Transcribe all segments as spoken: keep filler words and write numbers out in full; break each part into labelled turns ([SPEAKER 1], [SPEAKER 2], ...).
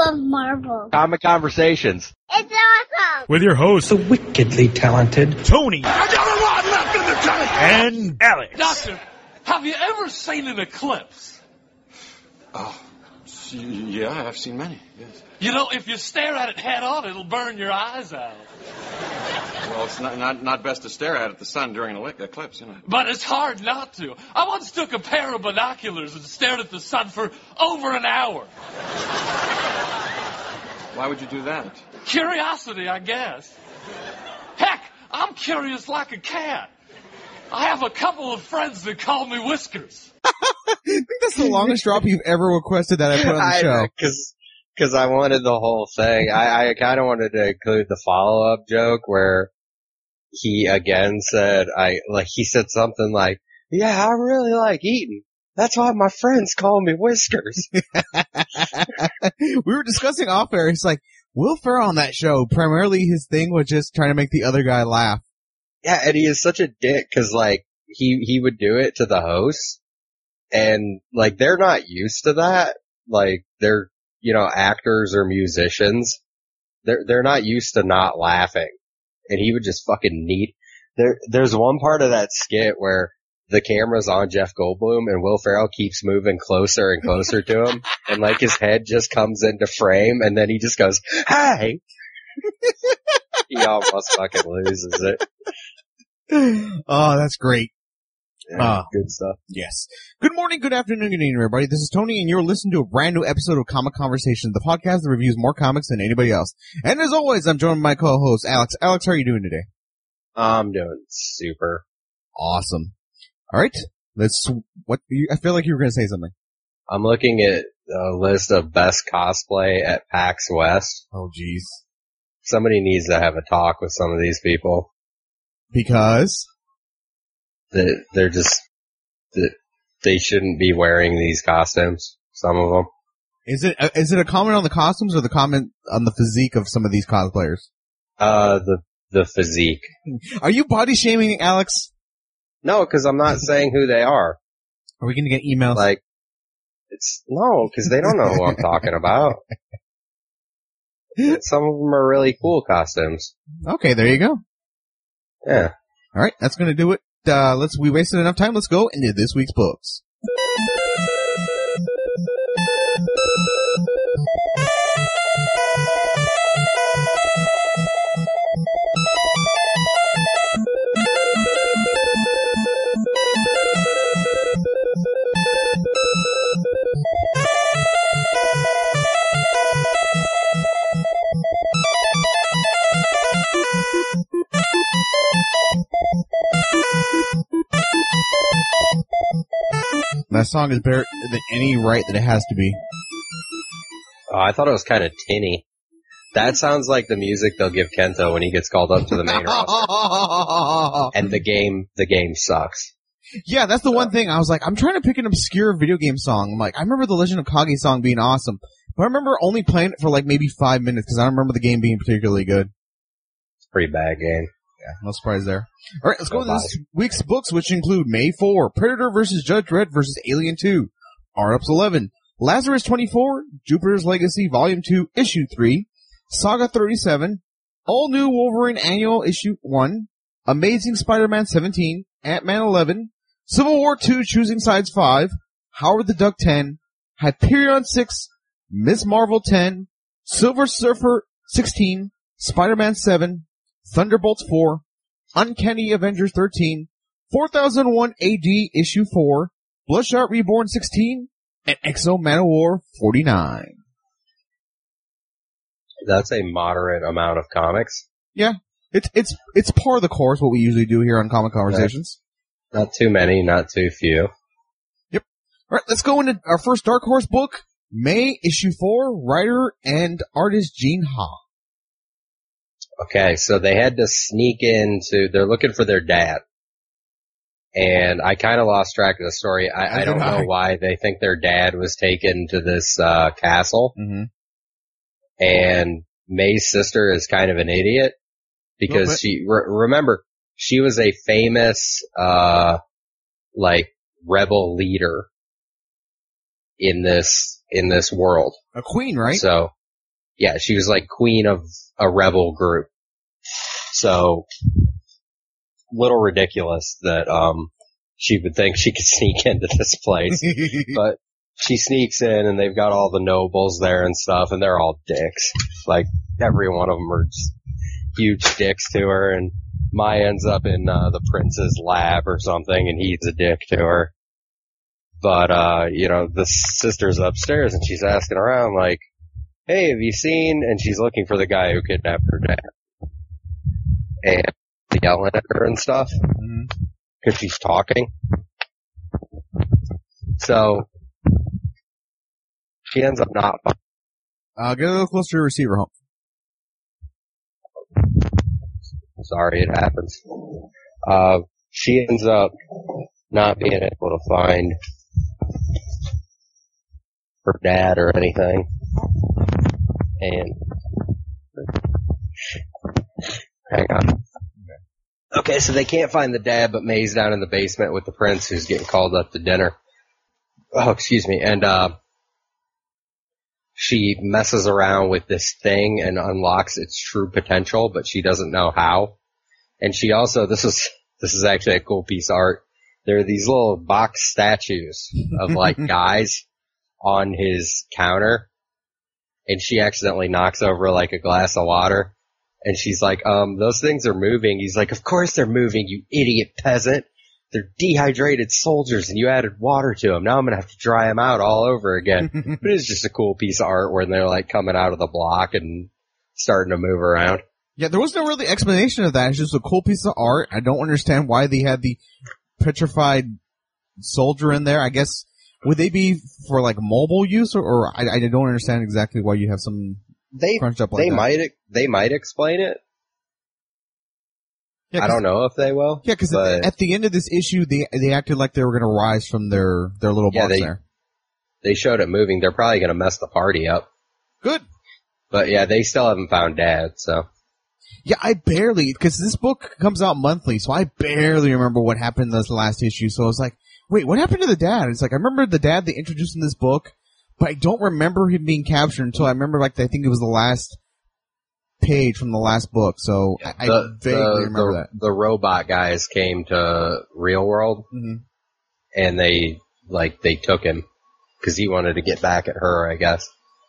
[SPEAKER 1] love Marvel.
[SPEAKER 2] Comic Conversations.
[SPEAKER 1] It's awesome.
[SPEAKER 3] With your hosts,
[SPEAKER 4] the wickedly talented
[SPEAKER 3] Tony.
[SPEAKER 5] Another one left in the tank.
[SPEAKER 3] And Alex.
[SPEAKER 6] Doctor, have you ever seen an eclipse?
[SPEAKER 5] Oh, yeah, I've seen many, yes.
[SPEAKER 6] You know, if you stare at it head on, it'll burn your eyes out.
[SPEAKER 5] Well, it's not, not, not best to stare at the sun during an eclipse, you know.
[SPEAKER 6] But it's hard not to. I once took a pair of binoculars and stared at the sun for over an hour.
[SPEAKER 5] Why would you do that?
[SPEAKER 6] Curiosity, I guess. Heck, I'm curious like a cat. I have a couple of friends that call me Whiskers.
[SPEAKER 7] I think that's the longest drop you've ever requested that I put on the show.
[SPEAKER 2] Because because I wanted the whole thing. I, I kind of wanted to include the follow-up joke where he again said, I like he said something like, yeah, I really like eating. That's why my friends call me Whiskers.
[SPEAKER 7] We were discussing off air. It's like, Will Ferrell on that show, primarily his thing was just trying to make the other guy laugh.
[SPEAKER 2] Yeah, and he is such a dick because, like, he, he would do it to the hosts, and, like, they're not used to that. Like, they're, you know, actors or musicians. They're, they're not used to not laughing. And he would just fucking need, there, there's one part of that skit where the camera's on Jeff Goldblum and Will Ferrell keeps moving closer and closer to him, and, like, his head just comes into frame, and then he just goes, "Hey!" He almost fucking loses it.
[SPEAKER 7] Oh, that's great.
[SPEAKER 2] Yeah,
[SPEAKER 7] uh,
[SPEAKER 2] good stuff.
[SPEAKER 7] Yes. Good morning, good afternoon, good evening, everybody. This is Tony, and you're listening to a brand new episode of Comic Conversations, the podcast that reviews more comics than anybody else. And as always, I'm joined by my co-host, Alex. Alex, how are you doing today?
[SPEAKER 2] I'm doing super.
[SPEAKER 7] Awesome. All right. Let's, what, you, I feel like you were going to say something.
[SPEAKER 2] I'm looking at a list of best cosplay at PAX West.
[SPEAKER 7] Oh, jeez.
[SPEAKER 2] Somebody needs to have a talk with some of these people.
[SPEAKER 7] Because?
[SPEAKER 2] That they're just, that they shouldn't be wearing these costumes. Some of them.
[SPEAKER 7] Is it, is it a comment on the costumes or the comment on the physique of some of these cosplayers?
[SPEAKER 2] Uh, the, the physique.
[SPEAKER 7] Are you body shaming, Alex?
[SPEAKER 2] No, cause I'm not saying who they are.
[SPEAKER 7] Are we gonna get emails?
[SPEAKER 2] Like, it's, no, cause they don't know who I'm talking about. Some of them are really cool costumes.
[SPEAKER 7] Okay, there you go.
[SPEAKER 2] Yeah.
[SPEAKER 7] Alright, that's gonna do it. Uh, let's, we wasted enough time. Let's go into this week's books. That song is better than any right that it has to be.
[SPEAKER 2] Oh, I thought it was kind of tinny. That sounds like the music they'll give Kento when he gets called up to the main roster. And the game, the game sucks.
[SPEAKER 7] Yeah, that's the one thing. I was like, I'm trying to pick an obscure video game song. I'm like, I remember the Legend of Kage song being awesome, but I remember only playing it for like maybe five minutes because I don't remember the game being particularly good.
[SPEAKER 2] It's a pretty bad game.
[SPEAKER 7] Yeah, no surprise there. All right, let's go with this week's books, which include May fourth, Predator versus Judge Dredd versus Alien two, R-Ups eleven, Lazarus twenty-four, Jupiter's Legacy Volume two, Issue three, Saga thirty-seven, All New Wolverine Annual Issue one, Amazing Spider-Man seventeen, Ant-Man eleven, Civil War two Choosing Sides five, Howard the Duck ten, Hyperion six, Miz Marvel ten, Silver Surfer sixteen, Spider-Man seven, Thunderbolts four, Uncanny Avengers thirteen, four thousand one A D Issue four, Bloodshot Reborn sixteen, and Exo Manowar forty-nine.
[SPEAKER 2] That's a moderate amount of comics.
[SPEAKER 7] Yeah, it's it's it's par of the course what we usually do here on Comic Conversations.
[SPEAKER 2] Not too many, not too few.
[SPEAKER 7] Yep. All right, let's go into our first Dark Horse book, May Issue four, writer and artist Gene Ha.
[SPEAKER 2] Okay, so they had to sneak into, they're looking for their dad. And I kind of lost track of the story. I, I, I don't know why they think their dad was taken to this uh castle.
[SPEAKER 7] Mm-hmm.
[SPEAKER 2] And May's sister is kind of an idiot because she, re- remember, she was a famous, uh, like, rebel leader in this, in this world.
[SPEAKER 7] A queen, right?
[SPEAKER 2] So, yeah, she was like queen of a rebel group. So, little ridiculous that, um, she would think she could sneak into this place. But she sneaks in and they've got all the nobles there and stuff and they're all dicks. Like, every one of them are just huge dicks to her, and Maya ends up in, uh, the prince's lab or something and he's a dick to her. But, uh, you know, the sister's upstairs and she's asking around like, hey, have you seen? And she's looking for the guy who kidnapped her dad. And yelling at her and stuff.
[SPEAKER 7] Mm-hmm.
[SPEAKER 2] Cause she's talking. So, she ends up not.
[SPEAKER 7] Uh, get a little closer to your receiver, home.
[SPEAKER 2] Sorry, it happens. Uh, she ends up not being able to find her dad or anything. And, hang on. Okay, so they can't find the dad, but May's down in the basement with the prince who's getting called up to dinner. Oh, excuse me. And, uh, she messes around with this thing and unlocks its true potential, but she doesn't know how. And she also, this is, this is actually a cool piece of art. There are these little box statues of like guys on his counter. And she accidentally knocks over like a glass of water. And she's like, um, those things are moving. He's like, of course they're moving, you idiot peasant. They're dehydrated soldiers and you added water to them. Now I'm going to have to dry them out all over again. But it's just a cool piece of art when they're like coming out of the block and starting to move around.
[SPEAKER 7] Yeah, there was no really explanation of that. It's just a cool piece of art. I don't understand why they had the petrified soldier in there. I guess, would they be for like mobile use or, or I, I don't understand exactly why you have some
[SPEAKER 2] They,
[SPEAKER 7] crunched up like
[SPEAKER 2] they
[SPEAKER 7] that.
[SPEAKER 2] might, they might explain it.
[SPEAKER 7] Yeah,
[SPEAKER 2] I don't know if they will.
[SPEAKER 7] Yeah, because
[SPEAKER 2] but
[SPEAKER 7] at the end of this issue, they they acted like they were going to rise from their, their little
[SPEAKER 2] Yeah,
[SPEAKER 7] box
[SPEAKER 2] they-
[SPEAKER 7] there.
[SPEAKER 2] they showed it moving. They're probably going to mess the party up.
[SPEAKER 7] Good.
[SPEAKER 2] But yeah, they still haven't found Dad, so.
[SPEAKER 7] Yeah, I barely, because this book comes out monthly, so I barely remember what happened in this last issue. So I was like, wait, what happened to the dad? It's like, I remember the dad they introduced in this book, but I don't remember him being captured until I remember, like, I think it was the last page from the last book. So I, I
[SPEAKER 2] The,
[SPEAKER 7] vaguely
[SPEAKER 2] the,
[SPEAKER 7] remember
[SPEAKER 2] the,
[SPEAKER 7] that.
[SPEAKER 2] the robot guys came to Real World,
[SPEAKER 7] Mhm.
[SPEAKER 2] and they, like, they took him, because he wanted to get back at her, I guess.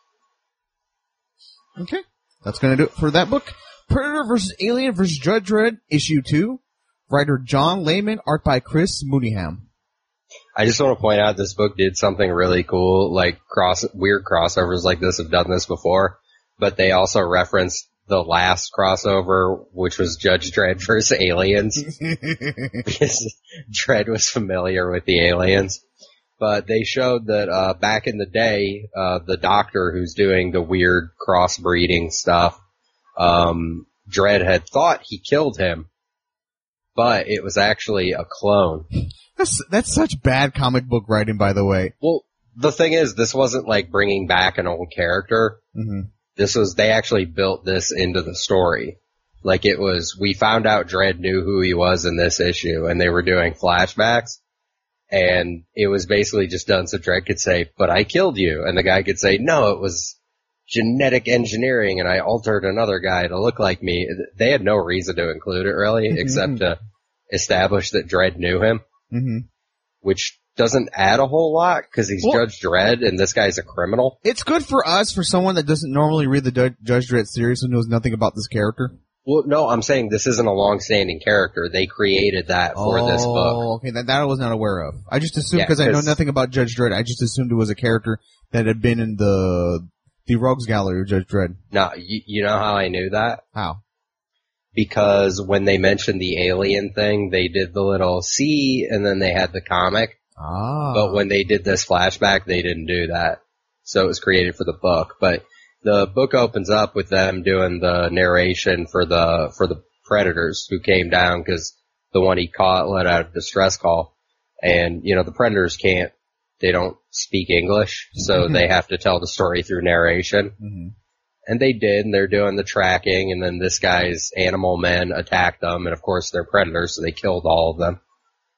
[SPEAKER 7] Okay. That's going to do it for that book. Predator versus Alien versus Judge Dredd, issue two. Writer John Layman, art by Chris Mooneyham.
[SPEAKER 2] I just want to point out this book did something really cool, like cross, weird crossovers like this have done this before, but they also referenced the last crossover, which was Judge Dredd versus Aliens, because Dredd was familiar with the aliens. But they showed that, uh, back in the day, uh, the doctor who's doing the weird crossbreeding stuff, um, Dredd had thought he killed him, but it was actually a clone.
[SPEAKER 7] That's, that's such bad comic book writing, by the way.
[SPEAKER 2] Well, the thing is, this wasn't like bringing back an old character.
[SPEAKER 7] Mm-hmm.
[SPEAKER 2] This was, they actually built this into the story. Like it was, we found out Dredd knew who he was in this issue, and they were doing flashbacks. And it was basically just done so Dredd could say, but I killed you. And the guy could say, no, it was genetic engineering and I altered another guy to look like me. They had no reason to include it really,
[SPEAKER 7] Mm-hmm.
[SPEAKER 2] except to establish that Dredd knew him,
[SPEAKER 7] Mm-hmm.
[SPEAKER 2] which doesn't add a whole lot because he's
[SPEAKER 7] Well-
[SPEAKER 2] Judge Dredd and this guy's a criminal.
[SPEAKER 7] It's good for us, for someone that doesn't normally read the Judge, Judge Dredd series who knows nothing about this character.
[SPEAKER 2] Well, no, I'm saying this isn't a long-standing character. They created that for
[SPEAKER 7] oh,
[SPEAKER 2] this book.
[SPEAKER 7] okay, that, that I was not aware of. I just assumed,
[SPEAKER 2] Yeah,
[SPEAKER 7] because I know
[SPEAKER 2] 'cause-
[SPEAKER 7] nothing about Judge Dredd, I just assumed it was a character that had been in the the Rogues Gallery of Judge Dredd.
[SPEAKER 2] Now, you, you know how I knew that?
[SPEAKER 7] How?
[SPEAKER 2] Because when they mentioned the alien thing, they did the little C and then they had the comic.
[SPEAKER 7] Ah.
[SPEAKER 2] But when they did this flashback, they didn't do that. So it was created for the book. But the book opens up with them doing the narration for the, for the predators who came down because the one he caught let out a distress call. And, you know, the predators can't, they don't speak English, so they have to tell the story through narration.
[SPEAKER 7] Mm-hmm.
[SPEAKER 2] And they did, and they're doing the tracking, and then this guy's animal men attacked them, and of course they're predators, so they killed all of them.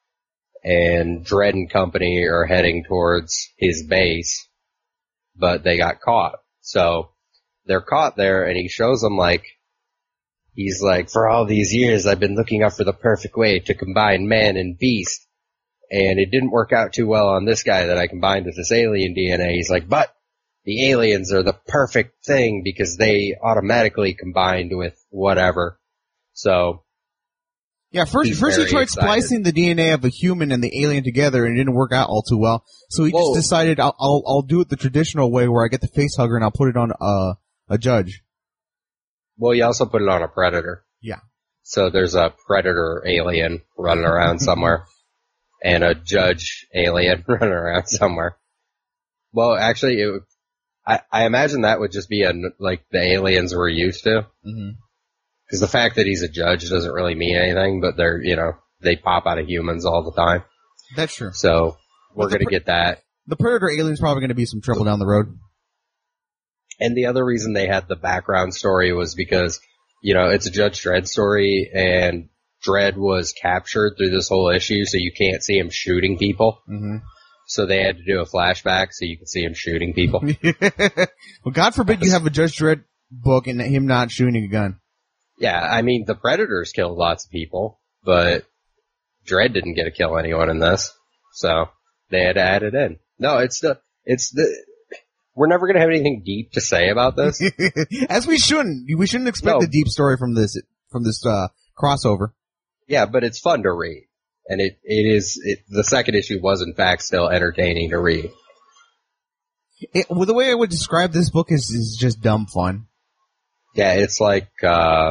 [SPEAKER 2] And Dredd and company are heading towards his base, but they got caught. So they're caught there, and he shows them, like, he's like, for all these years, I've been looking up for the perfect way to combine man and beast, and it didn't work out too well on this guy that I combined with this alien D N A. He's like, but the aliens are the perfect thing because they automatically combined with whatever. So,
[SPEAKER 7] yeah, first,
[SPEAKER 2] he's
[SPEAKER 7] first he
[SPEAKER 2] very
[SPEAKER 7] tried
[SPEAKER 2] excited.
[SPEAKER 7] splicing the D N A of a human and the alien together, and it didn't work out all too well. So he
[SPEAKER 2] Whoa.
[SPEAKER 7] just decided, I'll, I'll, I'll do it the traditional way, where I get the face hugger and I'll put it on a a judge.
[SPEAKER 2] Well, you also put it on a predator.
[SPEAKER 7] Yeah.
[SPEAKER 2] So there's a predator alien running around somewhere, and a judge alien running around somewhere. Well, actually, it, I, I imagine that would just be a, like the aliens we're used to.
[SPEAKER 7] Mm-hmm.
[SPEAKER 2] Because the fact that he's a judge doesn't really mean anything, but they're, you know, they pop out of humans all the time.
[SPEAKER 7] That's true.
[SPEAKER 2] So we're
[SPEAKER 7] Well, the
[SPEAKER 2] going to
[SPEAKER 7] pre-
[SPEAKER 2] get that.
[SPEAKER 7] The Predator alien's probably going to be some trouble down the road.
[SPEAKER 2] And the other reason they had the background story was because, you know, it's a Judge Dredd story, and Dredd was captured through this whole issue, so you can't see him shooting people.
[SPEAKER 7] Mm-hmm.
[SPEAKER 2] So they had to do a flashback so you could see him shooting people.
[SPEAKER 7] Well, God forbid you have a Judge Dredd book and him not shooting a gun.
[SPEAKER 2] Yeah, I mean, the Predators killed lots of people, but Dredd didn't get to kill anyone in this, so they had to add it in. No, it's the, it's the, we're never gonna have anything deep to say about this.
[SPEAKER 7] As we shouldn't. We shouldn't expect
[SPEAKER 2] No.
[SPEAKER 7] a deep story from this, from this, uh, crossover.
[SPEAKER 2] Yeah, but it's fun to read. And it, it is, it, the second issue was in fact still entertaining to read.
[SPEAKER 7] It, well, the way I would describe this book is, is just dumb fun.
[SPEAKER 2] Yeah, it's like, uh,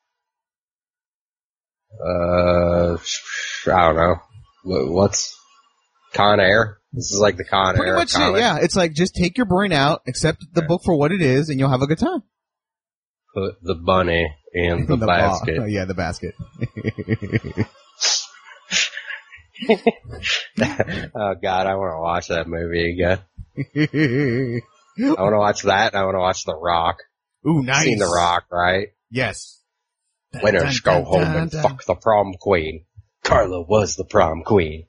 [SPEAKER 2] uh, I don't know. Wh- What's Con Air? This is like the Con
[SPEAKER 7] Pretty
[SPEAKER 2] Air
[SPEAKER 7] much it,
[SPEAKER 2] comic.
[SPEAKER 7] yeah. It's like, just take your brain out, accept the
[SPEAKER 2] Yeah.
[SPEAKER 7] book for what it is, and you'll have a good time.
[SPEAKER 2] Put the bunny in the,
[SPEAKER 7] ball.
[SPEAKER 2] basket.
[SPEAKER 7] Oh, yeah, the basket.
[SPEAKER 2] Oh God, I want to watch that movie again. I want to watch that, and I want to watch The Rock.
[SPEAKER 7] Ooh, nice.
[SPEAKER 2] Seen The Rock, right?
[SPEAKER 7] Yes.
[SPEAKER 2] Winners
[SPEAKER 7] Dun,
[SPEAKER 2] go
[SPEAKER 7] dun,
[SPEAKER 2] home
[SPEAKER 7] dun,
[SPEAKER 2] and
[SPEAKER 7] dun.
[SPEAKER 2] fuck the prom queen. Carla was the prom queen.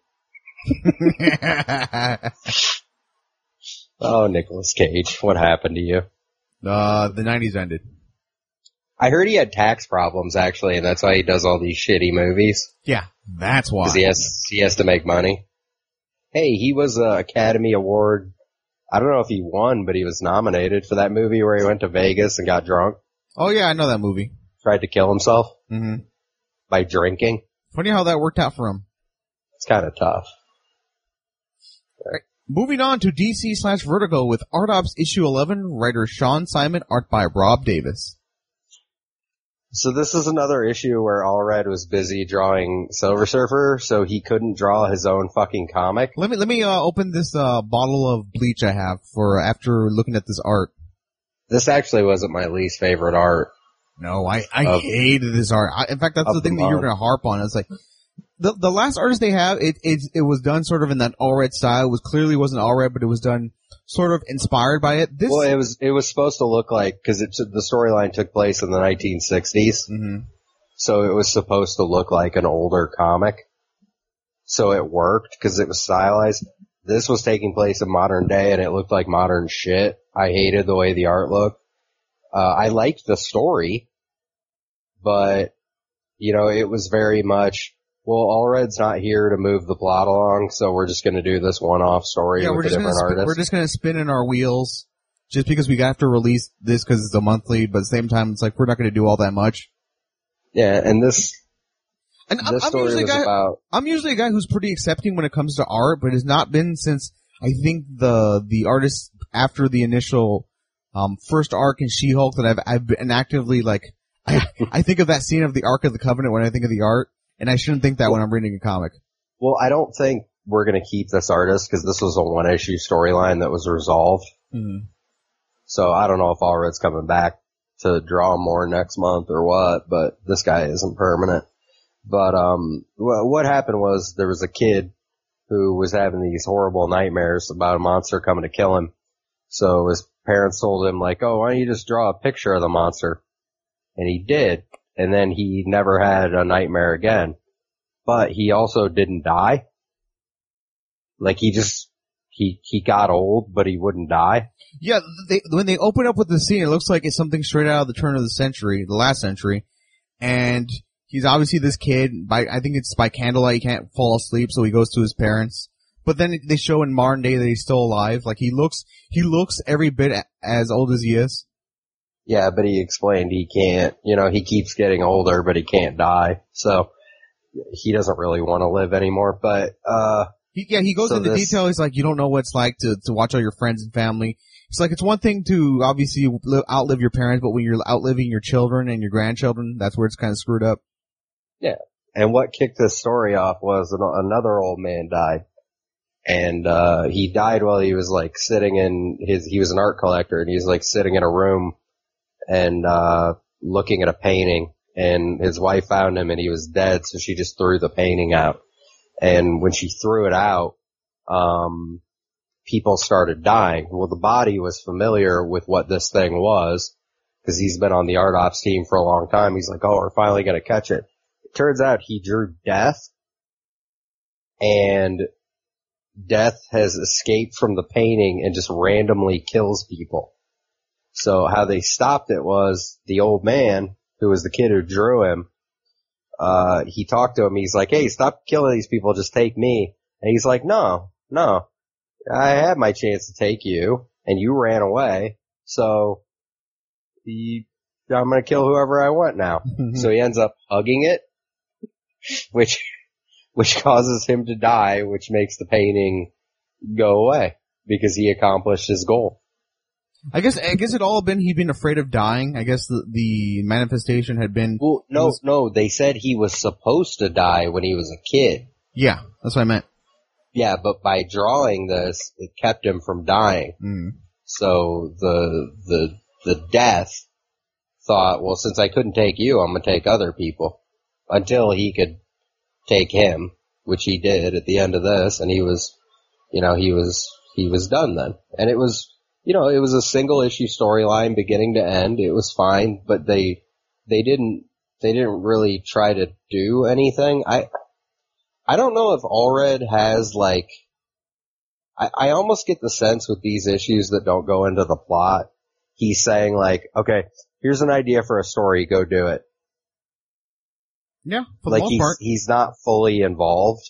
[SPEAKER 2] Oh, Nicolas Cage, what happened to you?
[SPEAKER 7] uh, the nineties ended.
[SPEAKER 2] I heard he had tax problems, actually, and that's why he does all these shitty movies.
[SPEAKER 7] Yeah, that's why.
[SPEAKER 2] Because he has, he has to make money. Hey, he was a Academy Award. I don't know if he won, but he was nominated for that movie where he went to Vegas and got drunk.
[SPEAKER 7] Oh, yeah, I know that movie.
[SPEAKER 2] Tried to kill himself
[SPEAKER 7] hmm
[SPEAKER 2] by drinking.
[SPEAKER 7] Funny how that worked out for him.
[SPEAKER 2] It's kind of tough.
[SPEAKER 7] Moving on to D C slash Vertigo with Art Ops issue eleven, writer Sean Simon, art by Rob Davis.
[SPEAKER 2] So this is another issue where Allred was busy drawing Silver Surfer, so he couldn't draw his own fucking comic.
[SPEAKER 7] Let me, let me, uh, open this, uh, bottle of bleach I have for after looking at this art.
[SPEAKER 2] This actually wasn't my least favorite art.
[SPEAKER 7] No, I, I
[SPEAKER 2] Of-
[SPEAKER 7] hated this art. I, in fact, that's
[SPEAKER 2] of
[SPEAKER 7] the thing
[SPEAKER 2] the
[SPEAKER 7] that you were
[SPEAKER 2] month.
[SPEAKER 7] going to harp on. It's like, the, the last artist they have, it, it, it was done sort of in that Allred style. It was clearly wasn't Allred, but it was done sort of inspired by it. This,
[SPEAKER 2] Well, it was it was supposed to look like, because it the storyline took place in the nineteen sixties,
[SPEAKER 7] Mhm.
[SPEAKER 2] so it was supposed to look like an older comic. So it worked because it was stylized. This was taking place in modern day, and it looked like modern shit. I hated the way the art looked. Uh, I liked the story, but you know, it was very much, well, Allred's not here to move the plot along, so we're just going to do this one-off story
[SPEAKER 7] yeah, we're
[SPEAKER 2] with a
[SPEAKER 7] just gonna
[SPEAKER 2] different
[SPEAKER 7] spin,
[SPEAKER 2] artist.
[SPEAKER 7] we're just gonna spin in our wheels just because we have to release this because it's a monthly, but at the same time, it's like we're not gonna do all that much.
[SPEAKER 2] Yeah, and this
[SPEAKER 7] And I'm,
[SPEAKER 2] this
[SPEAKER 7] I'm
[SPEAKER 2] story
[SPEAKER 7] usually a
[SPEAKER 2] was
[SPEAKER 7] guy,
[SPEAKER 2] about.
[SPEAKER 7] I'm usually a guy who's pretty accepting when it comes to art, but it's not been since I think the the artist after the initial um first arc in She-Hulk that I've I've been actively like I I think of that scene of the Ark of the Covenant when I think of the art, and I shouldn't think that when I'm reading a comic.
[SPEAKER 2] Well, I don't think we're going to keep this artist because this was a one-issue storyline that was resolved.
[SPEAKER 7] Mm-hmm.
[SPEAKER 2] So I don't know if Allred's coming back to draw more next month or what, but this guy isn't permanent. But um, wh- what happened was there was a kid who was having these horrible nightmares about a monster coming to kill him. So his parents told him, like, oh, why don't you just draw a picture of the monster? And he did. And then he never had a nightmare again. But he also didn't die. Like, he just he, he got old, but he wouldn't die.
[SPEAKER 7] Yeah, they, when they open up with the scene, it looks like it's something straight out of the turn of the century, the last century. And he's obviously this kid, by, I think it's by candlelight, he can't fall asleep, so he goes to his parents. But then they show in modern day that he's still alive. Like he looks, he looks every bit as old as he is.
[SPEAKER 2] Yeah, but he explained he can't, you know, he keeps getting older, but he can't die. So he doesn't really want to live anymore. But, uh,
[SPEAKER 7] he, yeah, he goes
[SPEAKER 2] so
[SPEAKER 7] into
[SPEAKER 2] this,
[SPEAKER 7] detail. He's like, you don't know what it's like to, to watch all your friends and family. It's like, it's one thing to obviously live, outlive your parents, but when you're outliving your children and your grandchildren, that's where it's kind of screwed up.
[SPEAKER 2] Yeah. And what kicked this story off was an, another old man died. And, uh, he died while he was like sitting in his, he was an art collector and he was like sitting in a room and, uh, looking at a painting, and his wife found him and he was dead. So she just threw the painting out. And when she threw it out, um, people started dying. Well, the body was familiar with what this thing was because he's been on the art ops team for a long time. He's like, oh, we're finally going to catch it. It turns out he drew death, and death has escaped from the painting and just randomly kills people. So how they stopped it was the old man, who was the kid who drew him, uh, he talked to him. He's like, hey, stop killing these people. Just take me. And he's like, no, no, I had my chance to take you and you ran away. So he, I'm going to kill whoever I want now. So he ends up hugging it, which, which causes him to die, which makes the painting go away because he accomplished his goal.
[SPEAKER 7] I guess, I guess it all been, he'd been afraid of dying. I guess the, the manifestation had been.
[SPEAKER 2] Well, no,
[SPEAKER 7] was,
[SPEAKER 2] no, they said he was supposed to die when he was a kid.
[SPEAKER 7] Yeah, that's what I meant.
[SPEAKER 2] Yeah, but by drawing this, it kept him from dying.
[SPEAKER 7] Mm.
[SPEAKER 2] So the, the, the death thought, well, since I couldn't take you, I'm gonna take other people. Until he could take him, which he did at the end of this, and he was, you know, he was, he was done then. And it was, you know, it was a single issue storyline beginning to end. It was fine, but they, they didn't, they didn't really try to do anything. I, I don't know if Allred has like, I, I almost get the sense with these issues that don't go into the plot, he's saying like, okay, here's an idea for a story, go do it.
[SPEAKER 7] Yeah, for
[SPEAKER 2] like
[SPEAKER 7] the most
[SPEAKER 2] he's,
[SPEAKER 7] part.
[SPEAKER 2] he's not fully involved.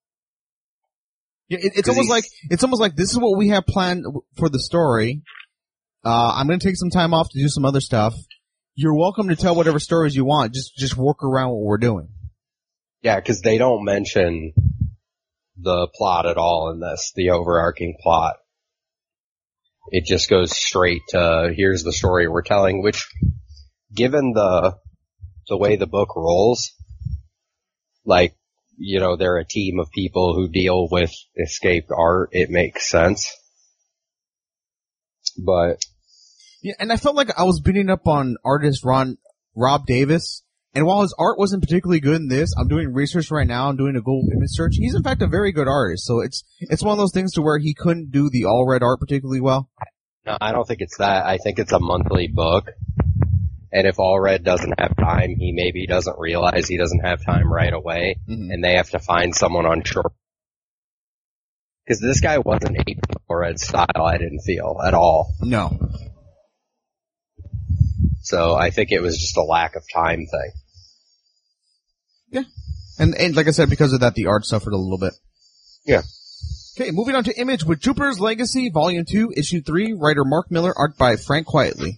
[SPEAKER 7] Yeah, it, it's almost like, it's almost like this is what we have planned for the story. Uh, I'm gonna take some time off to do some other stuff. You're welcome to tell whatever stories you want. Just, just work around what we're doing.
[SPEAKER 2] Yeah, cause they don't mention the plot at all in this, the overarching plot. It just goes straight to, here's the story we're telling, which, given the, the way the book rolls, like, you know, they're a team of people who deal with escaped art, it makes sense. But.
[SPEAKER 7] Yeah, and I felt like I was beating up on artist Ron, Rob Davis, and while his art wasn't particularly good in this, I'm doing research right now, I'm doing a Google image search, he's in fact a very good artist, so it's, it's one of those things to where he couldn't do the Allred art particularly well.
[SPEAKER 2] No, I don't think it's that. I think it's a monthly book. And if Allred doesn't have time, he maybe doesn't realize he doesn't have time right away, mm-hmm. and they have to find someone on short. Because this guy wasn't a Allred style, I didn't feel, at all.
[SPEAKER 7] No.
[SPEAKER 2] So I think it was just a lack of time thing.
[SPEAKER 7] Yeah. And, and like I said, because of that, the art suffered a little bit.
[SPEAKER 2] Yeah.
[SPEAKER 7] Okay, moving on to Image with Jupiter's Legacy, Volume two, Issue three, writer Mark Miller, art by Frank Quietly.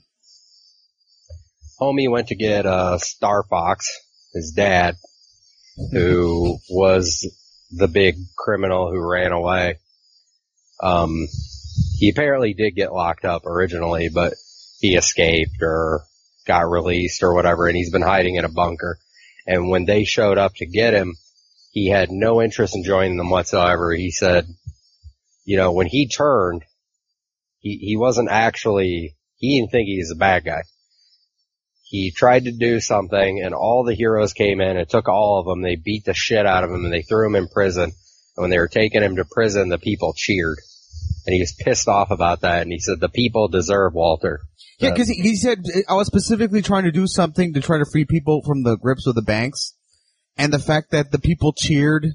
[SPEAKER 2] Homie went to get uh Star Fox, his dad, who was the big criminal who ran away. Um, he apparently did get locked up originally, but he escaped or got released or whatever, and he's been hiding in a bunker. And when they showed up to get him, he had no interest in joining them whatsoever. He said, you know, when he turned, he, he wasn't actually, he didn't think he was a bad guy. He tried to do something, and all the heroes came in and took all of them. They beat the shit out of him, and they threw him in prison. And when they were taking him to prison, the people cheered. And he was pissed off about that, and he said, the people deserve Walter.
[SPEAKER 7] Yeah, because he, he said, I was specifically trying to do something to try to free people from the grips of the banks. And the fact that the people cheered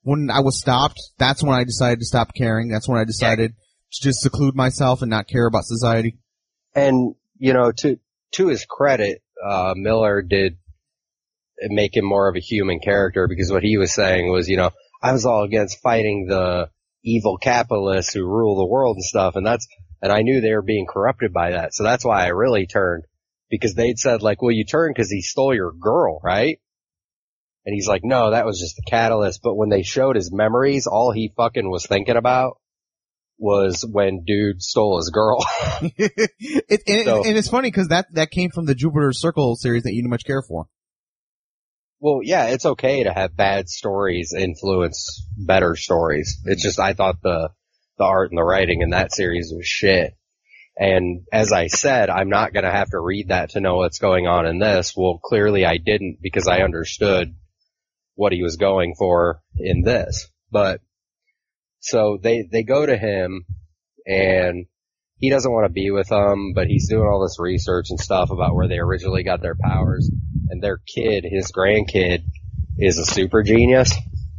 [SPEAKER 7] when I was stopped, that's when I decided to stop caring. That's when I decided to just seclude myself and not care about society.
[SPEAKER 2] And, you know, to, to his credit, uh, Miller did make him more of a human character, because what he was saying was, you know, I was all against fighting the evil capitalists who rule the world and stuff, and that's, and I knew they were being corrupted by that, so that's why I really turned, because they'd said, like, well, you turned because he stole your girl, right? And he's like, no, that was just the catalyst, but when they showed his memories, all he fucking was thinking about was when dude stole his girl.
[SPEAKER 7] it, and,
[SPEAKER 2] so,
[SPEAKER 7] and it's funny because that, that came from the Jupiter Circle series that you didn't much care for.
[SPEAKER 2] Well, yeah, it's okay to have bad stories influence better stories. It's just, I thought the, the art and the writing in that series was shit. And as I said, I'm not gonna have to read that to know what's going on in this. Well, clearly I didn't, because I understood what he was going for in this. But, so they, they go to him, and he doesn't want to be with them, but he's doing all this research and stuff about where they originally got their powers. And their kid, his grandkid, is a super genius.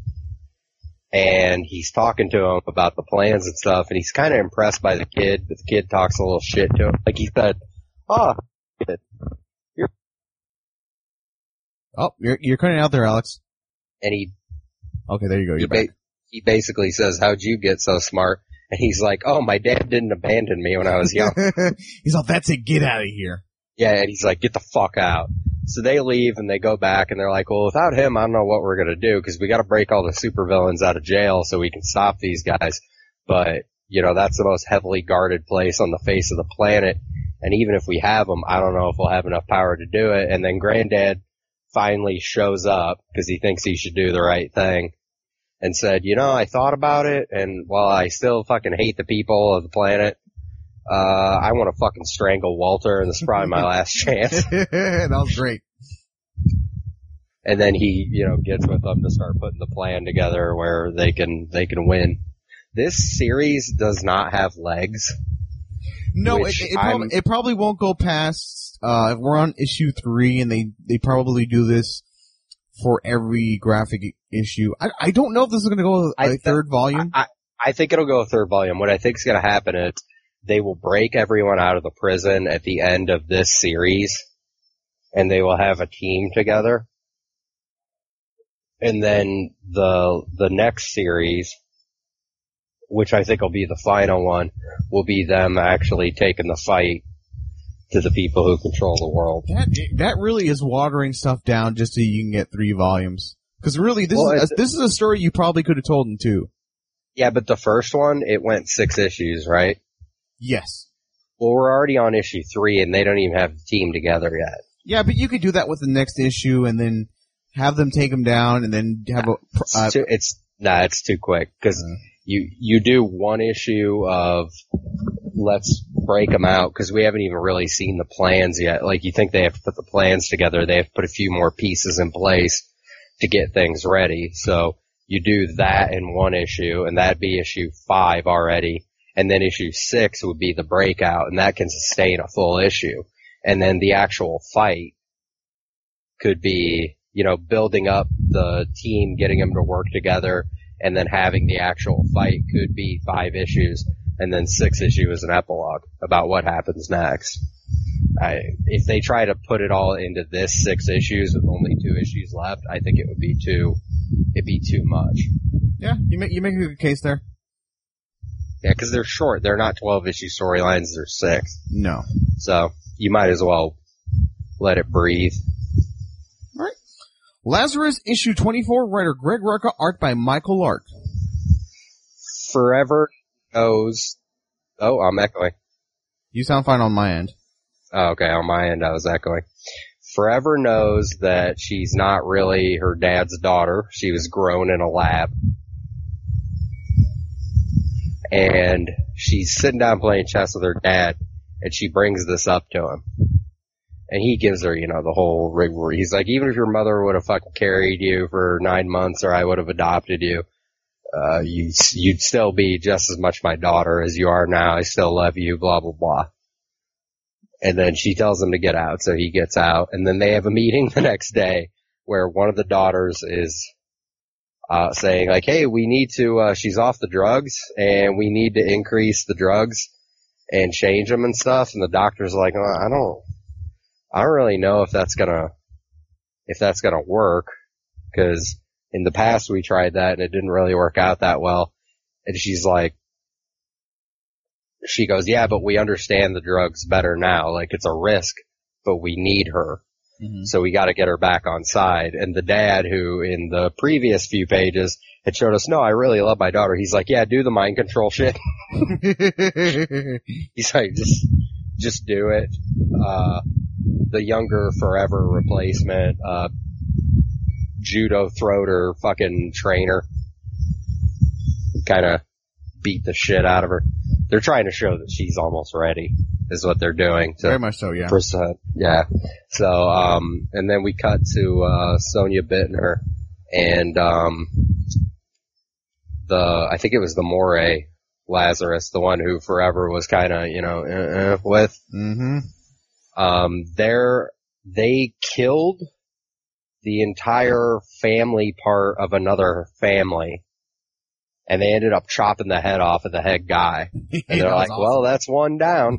[SPEAKER 2] And he's talking to him about the plans and stuff, and he's kind of impressed by the kid, but the kid talks a little shit to him. Like he said, oh, kid, you're...
[SPEAKER 7] Oh, you're, you're cutting out there, Alex.
[SPEAKER 2] And he...
[SPEAKER 7] Okay, there you go, you're
[SPEAKER 2] he
[SPEAKER 7] back.
[SPEAKER 2] Ba- he basically says, how'd you get so smart? And he's like, oh, my dad didn't abandon me when I was young.
[SPEAKER 7] He's like, that's it, get out of here.
[SPEAKER 2] Yeah, and he's like, get the fuck out. So they leave and they go back and they're like, well, without him, I don't know what we're gonna do, because we gotta break all the supervillains out of jail so we can stop these guys. But, you know, that's the most heavily guarded place on the face of the planet. And even if we have them, I don't know if we'll have enough power to do it. And then Granddad finally shows up because he thinks he should do the right thing and said, you know, I thought about it, and while I still fucking hate the people of the planet, Uh, I want to fucking strangle Walter, and this is probably my last chance.
[SPEAKER 7] That was great.
[SPEAKER 2] And then he, you know, gets with them to start putting the plan together where they can, they can win. This series does not have legs.
[SPEAKER 7] No, it, it, prob- it probably won't go past, uh, we're on issue three, and they, they probably do this for every graphic issue. I, I don't know if this is gonna go a
[SPEAKER 2] I,
[SPEAKER 7] third volume.
[SPEAKER 2] I, I think it'll go a third volume. What I think is gonna happen is, they will break everyone out of the prison at the end of this series, and they will have a team together. And then the, the next series, which I think will be the final one, will be them actually taking the fight to the people who control the world.
[SPEAKER 7] That, that really is watering stuff down just so you can get three volumes. Cause really, this
[SPEAKER 2] well,
[SPEAKER 7] is, a, this is a story you probably could have told in two.
[SPEAKER 2] Yeah, but the first one, it went six issues, right?
[SPEAKER 7] Yes.
[SPEAKER 2] Well, we're already on issue three, and they don't even have the team together yet.
[SPEAKER 7] Yeah, but you could do that with the next issue, and then have them take them down, and then have a. Uh,
[SPEAKER 2] it's, too, it's nah, it's too quick because uh, you you do one issue of let's break them out, because we haven't even really seen the plans yet. Like, you think they have to put the plans together, they have to put a few more pieces in place to get things ready. So you do that in one issue, and that'd be issue five already. And then issue six would be the breakout, and that can sustain a full issue. And then the actual fight could be, you know, building up the team, getting them to work together, and then having the actual fight could be five issues, and then six issue is an epilogue about what happens next. I, if they try to put it all into this six issues with only two issues left, I think it would be too, it'd be too much.
[SPEAKER 7] Yeah, you make, you make a good case there.
[SPEAKER 2] Yeah, because they're short. They're not twelve issue storylines. They're six.
[SPEAKER 7] No.
[SPEAKER 2] So you might as well let it breathe.
[SPEAKER 7] All right. Lazarus issue twenty-four, writer Greg Rucka, art by Michael Lark.
[SPEAKER 2] Forever knows. Oh, I'm echoing.
[SPEAKER 7] You sound fine on my end.
[SPEAKER 2] Oh, okay, on my end I was echoing. Forever knows that she's not really her dad's daughter. She was grown in a lab. And she's sitting down playing chess with her dad, and she brings this up to him. And he gives her, you know, the whole rigmarole. He's like, even if your mother would have fucking carried you for nine months or I would have adopted you, uh, you, you'd still be just as much my daughter as you are now. I still love you, blah, blah, blah. And then she tells him to get out, so he gets out. And then they have a meeting the next day where one of the daughters is uh, saying like, hey, we need to, uh, she's off the drugs and we need to increase the drugs and change them and stuff. And the doctor's like, oh, I don't, I don't really know if that's gonna, if that's gonna work. Cause in the past we tried that and it didn't really work out that well. And she's like, she goes, yeah, but we understand the drugs better now. Like it's a risk, but we need her. Mm-hmm. So we got to get her back on side. And the dad, who in the previous few pages had showed us, no, I really love my daughter. He's like, yeah, do the mind control shit. He's like, just, just do it. Uh, the younger forever replacement, uh, judo throater fucking trainer kind of beat the shit out of her. They're trying to show that she's almost ready, is what they're doing. To,
[SPEAKER 7] Very much so, yeah.
[SPEAKER 2] First, uh, yeah. So, um, and then we cut to, uh, Sonia Bittner and, um, the, I think it was the Moray Lazarus, the one who forever was kind of, you know, uh, uh, with.
[SPEAKER 7] Mm-hmm.
[SPEAKER 2] Um, they're, they killed the entire family part of another family. And they ended up chopping the head off of the head guy. And they're like, awesome. Well, that's one down.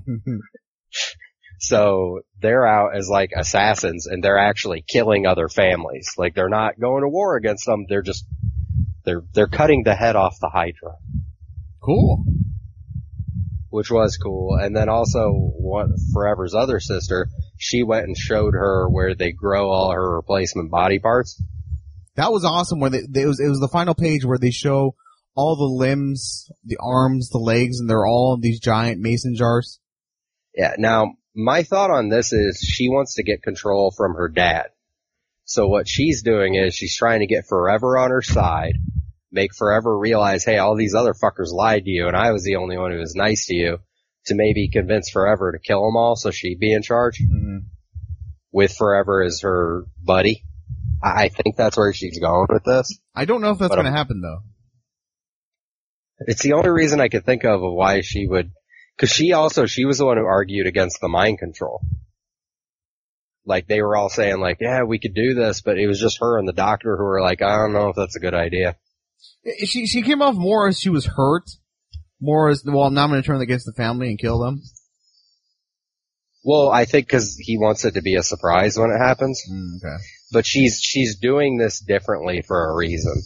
[SPEAKER 2] So they're out as like assassins and they're actually killing other families. Like they're not going to war against them. They're just, they're, they're cutting the head off the Hydra.
[SPEAKER 7] Cool.
[SPEAKER 2] Which was cool. And then also what, Forever's other sister, she went and showed her where they grow all her replacement body parts.
[SPEAKER 7] That was awesome. Where they, they it was, it was the final page where they show all the limbs, the arms, the legs, and they're all in these giant mason jars.
[SPEAKER 2] Yeah, now, my thought on this is she wants to get control from her dad. So what she's doing is she's trying to get Forever on her side, make Forever realize, hey, all these other fuckers lied to you, and I was the only one who was nice to you, to maybe convince Forever to kill them all so she'd be in charge. Mm-hmm. With Forever as her buddy. I think that's where she's going with this.
[SPEAKER 7] I don't know if that's going to happen, though.
[SPEAKER 2] It's the only reason I could think of of why she would, cause she also, she was the one who argued against the mind control. Like they were all saying like, yeah, we could do this, but it was just her and the doctor who were like, I don't know if that's a good idea.
[SPEAKER 7] She, she came off more as she was hurt, more as, well, now I'm going to turn against the family and kill them.
[SPEAKER 2] Well, I think cause he wants it to be a surprise when it happens.
[SPEAKER 7] Mm, okay.
[SPEAKER 2] But she's, she's doing this differently for a reason.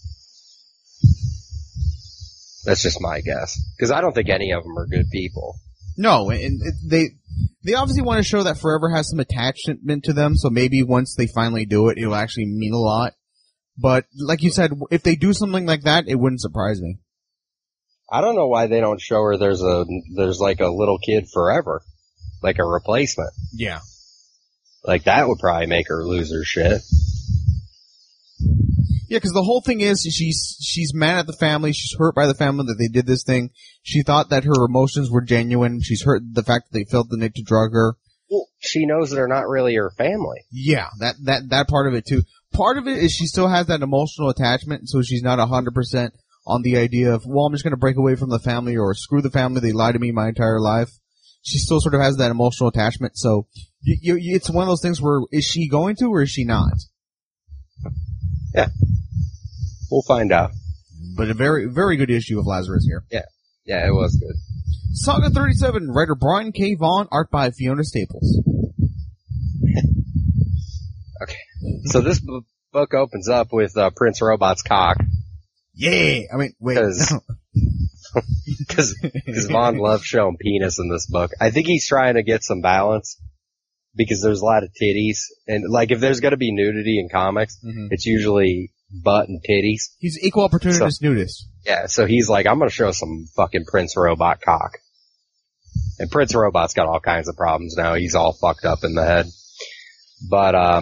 [SPEAKER 2] That's just my guess. Because I don't think any of them are good people.
[SPEAKER 7] No, and they they obviously want to show that Forever has some attachment to them, so maybe once they finally do it, it'll actually mean a lot. But, like you said, if they do something like that, it wouldn't surprise me.
[SPEAKER 2] I don't know why they don't show her there's a, there's like a little kid Forever. Like a replacement.
[SPEAKER 7] Yeah.
[SPEAKER 2] Like that would probably make her lose her shit.
[SPEAKER 7] Yeah, because the whole thing is she's she's mad at the family. She's hurt by the family that they did this thing. She thought that her emotions were genuine. She's hurt the fact that they felt the need to drug her.
[SPEAKER 2] Well, she knows they're not really her family.
[SPEAKER 7] Yeah, that that that part of it too. Part of it is she still has that emotional attachment, so she's not a hundred percent on the idea of, well, I'm just going to break away from the family or screw the family. They lied to me my entire life. She still sort of has that emotional attachment. So you, you, it's one of those things where is she going to or is she not?
[SPEAKER 2] Yeah. We'll find out.
[SPEAKER 7] But a very, very good issue of Lazarus here.
[SPEAKER 2] Yeah. Yeah, it was good.
[SPEAKER 7] Saga thirty-seven, writer Brian K. Vaughan, art by Fiona Staples.
[SPEAKER 2] Okay. So this b- book opens up with uh, Prince Robot's cock.
[SPEAKER 7] Yeah! I mean, wait.
[SPEAKER 2] Because Vaughn loves showing penis in this book. I think he's trying to get some balance. Because there's a lot of titties. And, like, if there's gonna be nudity in comics, mm-hmm. it's usually butt and titties.
[SPEAKER 7] He's equal opportunist so, nudist.
[SPEAKER 2] Yeah, so he's like, I'm gonna show some fucking Prince Robot cock. And Prince Robot's got all kinds of problems now. He's all fucked up in the head. But, um,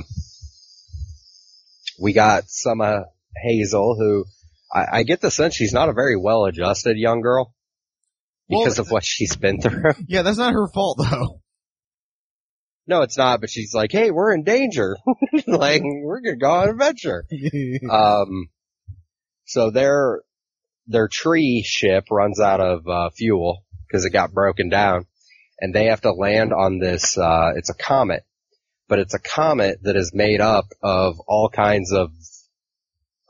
[SPEAKER 2] we got Summer Hazel, who, I, I get the sense she's not a very well-adjusted young girl. Because well, of what she's been through.
[SPEAKER 7] Yeah, that's not her fault, though.
[SPEAKER 2] No, it's not, but she's like, hey, we're in danger. Like, we're gonna go on an adventure. um, so their, their tree ship runs out of, uh, fuel, cause it got broken down, and they have to land on this, uh, it's a comet, but it's a comet that is made up of all kinds of,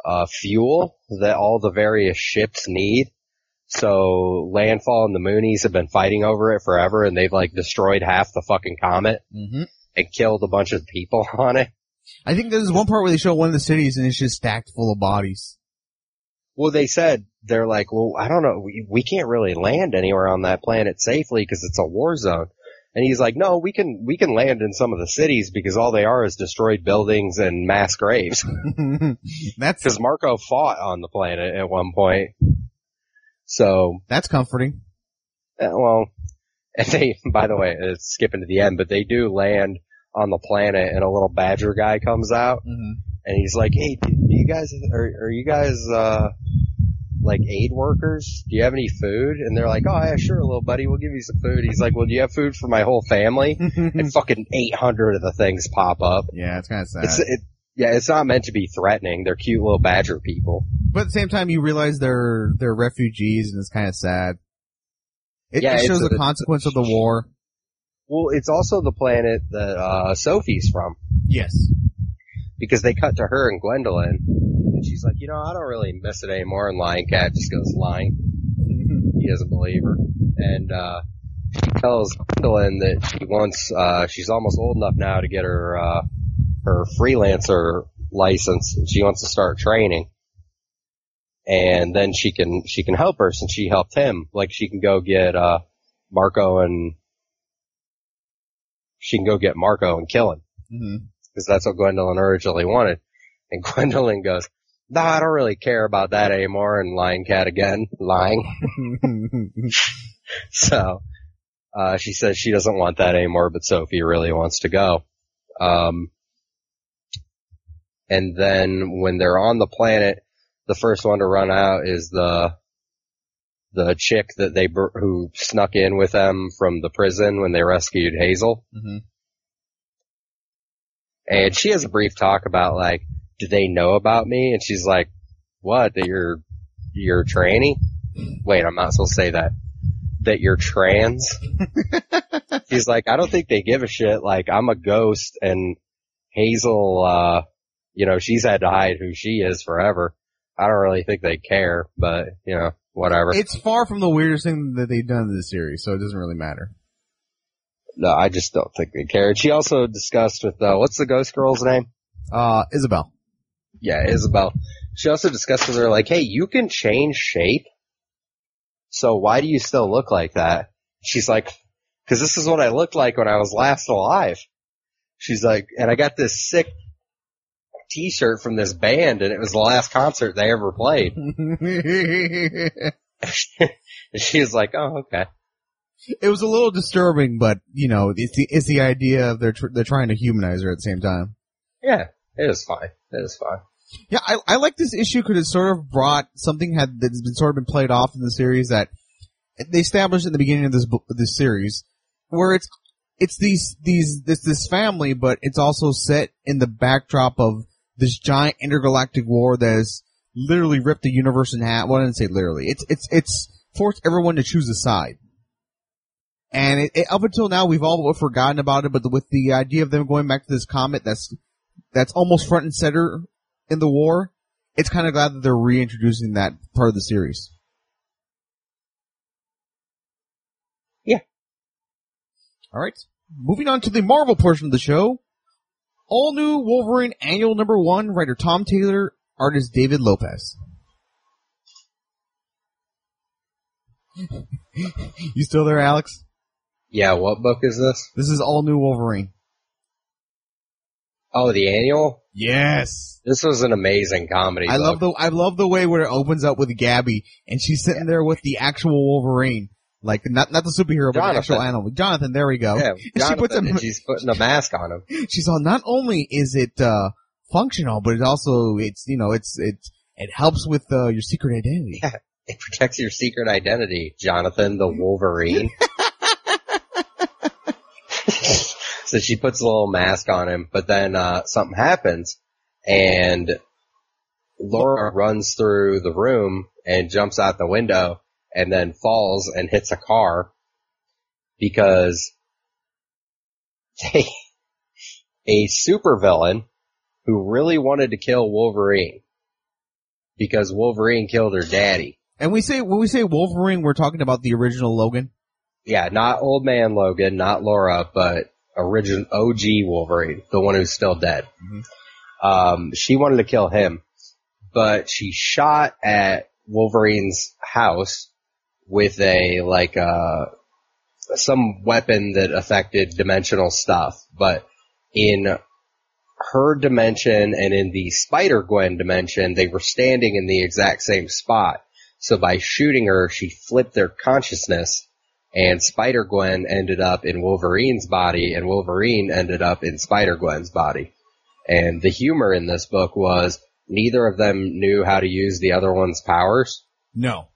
[SPEAKER 2] uh, fuel that all the various ships need. So Landfall and the Moonies have been fighting over it forever, and they've like destroyed half the fucking comet
[SPEAKER 7] Mm-hmm.
[SPEAKER 2] and killed a bunch of people on it.
[SPEAKER 7] I think there's one part where they show one of the cities and it's just stacked full of bodies.
[SPEAKER 2] Well, they said, they're like, well, I don't know, we, we can't really land anywhere on that planet safely because it's a war zone. And he's like, no, we can, we can land in some of the cities because all they are is destroyed buildings and mass graves.
[SPEAKER 7] That's,
[SPEAKER 2] Because Marco fought on the planet at one point. So,
[SPEAKER 7] that's comforting.
[SPEAKER 2] uh, well, and they, by the way, it's skipping to the end, but they do land on the planet and a little badger guy comes out.
[SPEAKER 7] Mm-hmm.
[SPEAKER 2] And he's like, hey, do you guys, are, are you guys, uh, like aid workers? Do you have any food? And they're like, oh yeah, sure, little buddy, we'll give you some food. He's like, well, do you have food for my whole family? And fucking eight hundred of the things pop up.
[SPEAKER 7] Yeah, it's kind of sad.
[SPEAKER 2] It's, it, yeah, it's not meant to be threatening. They're cute little badger people.
[SPEAKER 7] But at the same time, you realize they're, they're refugees and it's kind of sad. It,
[SPEAKER 2] Yeah,
[SPEAKER 7] it
[SPEAKER 2] it's
[SPEAKER 7] shows
[SPEAKER 2] a-
[SPEAKER 7] the consequence of the war.
[SPEAKER 2] Well, it's also the planet that, uh, Sophie's from.
[SPEAKER 7] Yes.
[SPEAKER 2] Because they cut to her and Gwendolyn. And she's like, you know, I don't really miss it anymore. And Lion Cat just goes lying. He doesn't believe her. And, uh, she tells Gwendolyn that she wants, uh, she's almost old enough now to get her, uh, her freelancer license. And she wants to start training. And then she can, she can help her since she helped him. Like she can go get, uh, Marco and, she can go get Marco and kill him.
[SPEAKER 7] Mm-hmm.
[SPEAKER 2] Because that's what Gwendolyn originally wanted. And Gwendolyn goes, no, I don't really care about that anymore. And Lion Cat again, lying. So, uh, she says she doesn't want that anymore, but Sophie really wants to go. Um, and then when they're on the planet, the first one to run out is the, the chick that they, br- who snuck in with them from the prison when they rescued Hazel.
[SPEAKER 7] Mm-hmm.
[SPEAKER 2] And she has a brief talk about like, do they know about me? And she's like, what? That you're, you're tranny? Wait, I'm not supposed to say that. That you're trans? She's like, I don't think they give a shit. Like, I'm a ghost and Hazel, uh, you know, she's had to hide who she is forever. I don't really think they care, but, you know, whatever.
[SPEAKER 7] It's far from the weirdest thing that they've done in this series, so it doesn't really matter.
[SPEAKER 2] No, I just don't think they care. She also discussed with, uh, what's the ghost girl's name?
[SPEAKER 7] Uh, Isabel.
[SPEAKER 2] Yeah, Isabel. She also discussed with her, like, hey, you can change shape. So why do you still look like that? She's like, cause this is what I looked like when I was last alive. She's like, and I got this sick t-shirt from this band and it was the last concert they ever played. And she was like, oh, okay.
[SPEAKER 7] It was a little disturbing, but, you know, it's the, it's the idea of they're, tr- they're trying to humanize her at the same time.
[SPEAKER 2] Yeah, it is fine. It is fine.
[SPEAKER 7] Yeah, I, I like this issue because it sort of brought something had that's been sort of been played off in the series that they established at the beginning of this book, this series, where it's it's these these this this family, but it's also set in the backdrop of this giant intergalactic war that has literally ripped the universe in half. Well, I didn't say literally. It's it's it's forced everyone to choose a side. And it, it, up until now, we've all forgotten about it, but the, with the idea of them going back to this comet that's that's almost front and center in the war, it's kind of glad that they're reintroducing that part of the series.
[SPEAKER 2] Yeah.
[SPEAKER 7] All right. Moving on to the Marvel portion of the show. All new Wolverine Annual Number One, writer Tom Taylor, artist David Lopez. You still there, Alex?
[SPEAKER 2] Yeah, what book is this?
[SPEAKER 7] This is All New Wolverine.
[SPEAKER 2] Oh, the annual?
[SPEAKER 7] Yes.
[SPEAKER 2] This was an amazing comedy
[SPEAKER 7] I
[SPEAKER 2] book.
[SPEAKER 7] love the I love the way where it opens up with Gabby and she's sitting there with the actual Wolverine, like not not the superhero, but the
[SPEAKER 2] Jonathan.
[SPEAKER 7] actual animal. Jonathan, there we go.
[SPEAKER 2] Yeah,
[SPEAKER 7] And she
[SPEAKER 2] Jonathan,
[SPEAKER 7] puts a,
[SPEAKER 2] and she's putting a mask on him.
[SPEAKER 7] she's all, not only is it uh functional, but it also it's you know it's it it helps with uh, your secret identity.
[SPEAKER 2] Yeah, it protects your secret identity, Jonathan the Wolverine. So she puts a little mask on him, but then uh something happens, and Laura runs through the room and jumps out the window, and then falls and hits a car because they, a supervillain who really wanted to kill Wolverine because Wolverine killed her daddy.
[SPEAKER 7] And we say, when we say Wolverine, we're talking about the original Logan?
[SPEAKER 2] Yeah, not Old Man Logan, not Laura, but original O G Wolverine, the one who's still dead. Mm-hmm. Um, she wanted to kill him, but she shot at Wolverine's house with a, like, uh, some weapon that affected dimensional stuff, but in her dimension and in the Spider-Gwen dimension, they were standing in the exact same spot. So by shooting her, she flipped their consciousness, and Spider-Gwen ended up in Wolverine's body, and Wolverine ended up in Spider-Gwen's body. And the humor in this book was neither of them knew how to use the other one's powers.
[SPEAKER 7] No.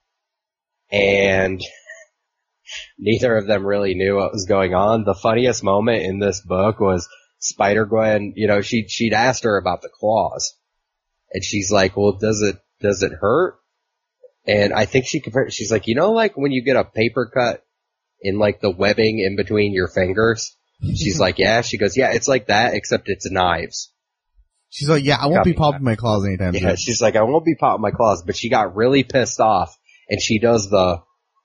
[SPEAKER 2] And neither of them really knew what was going on. The funniest moment in this book was Spider-Gwen, you know, she, she'd asked her about the claws. And she's like, well, does it, does it hurt? And I think she compared, she's like, you know, like when you get a paper cut in like the webbing in between your fingers? She's like, yeah. She goes, yeah, it's like that, except it's knives.
[SPEAKER 7] She's like, yeah, I won't
[SPEAKER 2] Copy
[SPEAKER 7] be popping
[SPEAKER 2] that.
[SPEAKER 7] my claws anytime soon.
[SPEAKER 2] Yeah, she's like, I won't be popping my claws, but she got really pissed off, and she does the,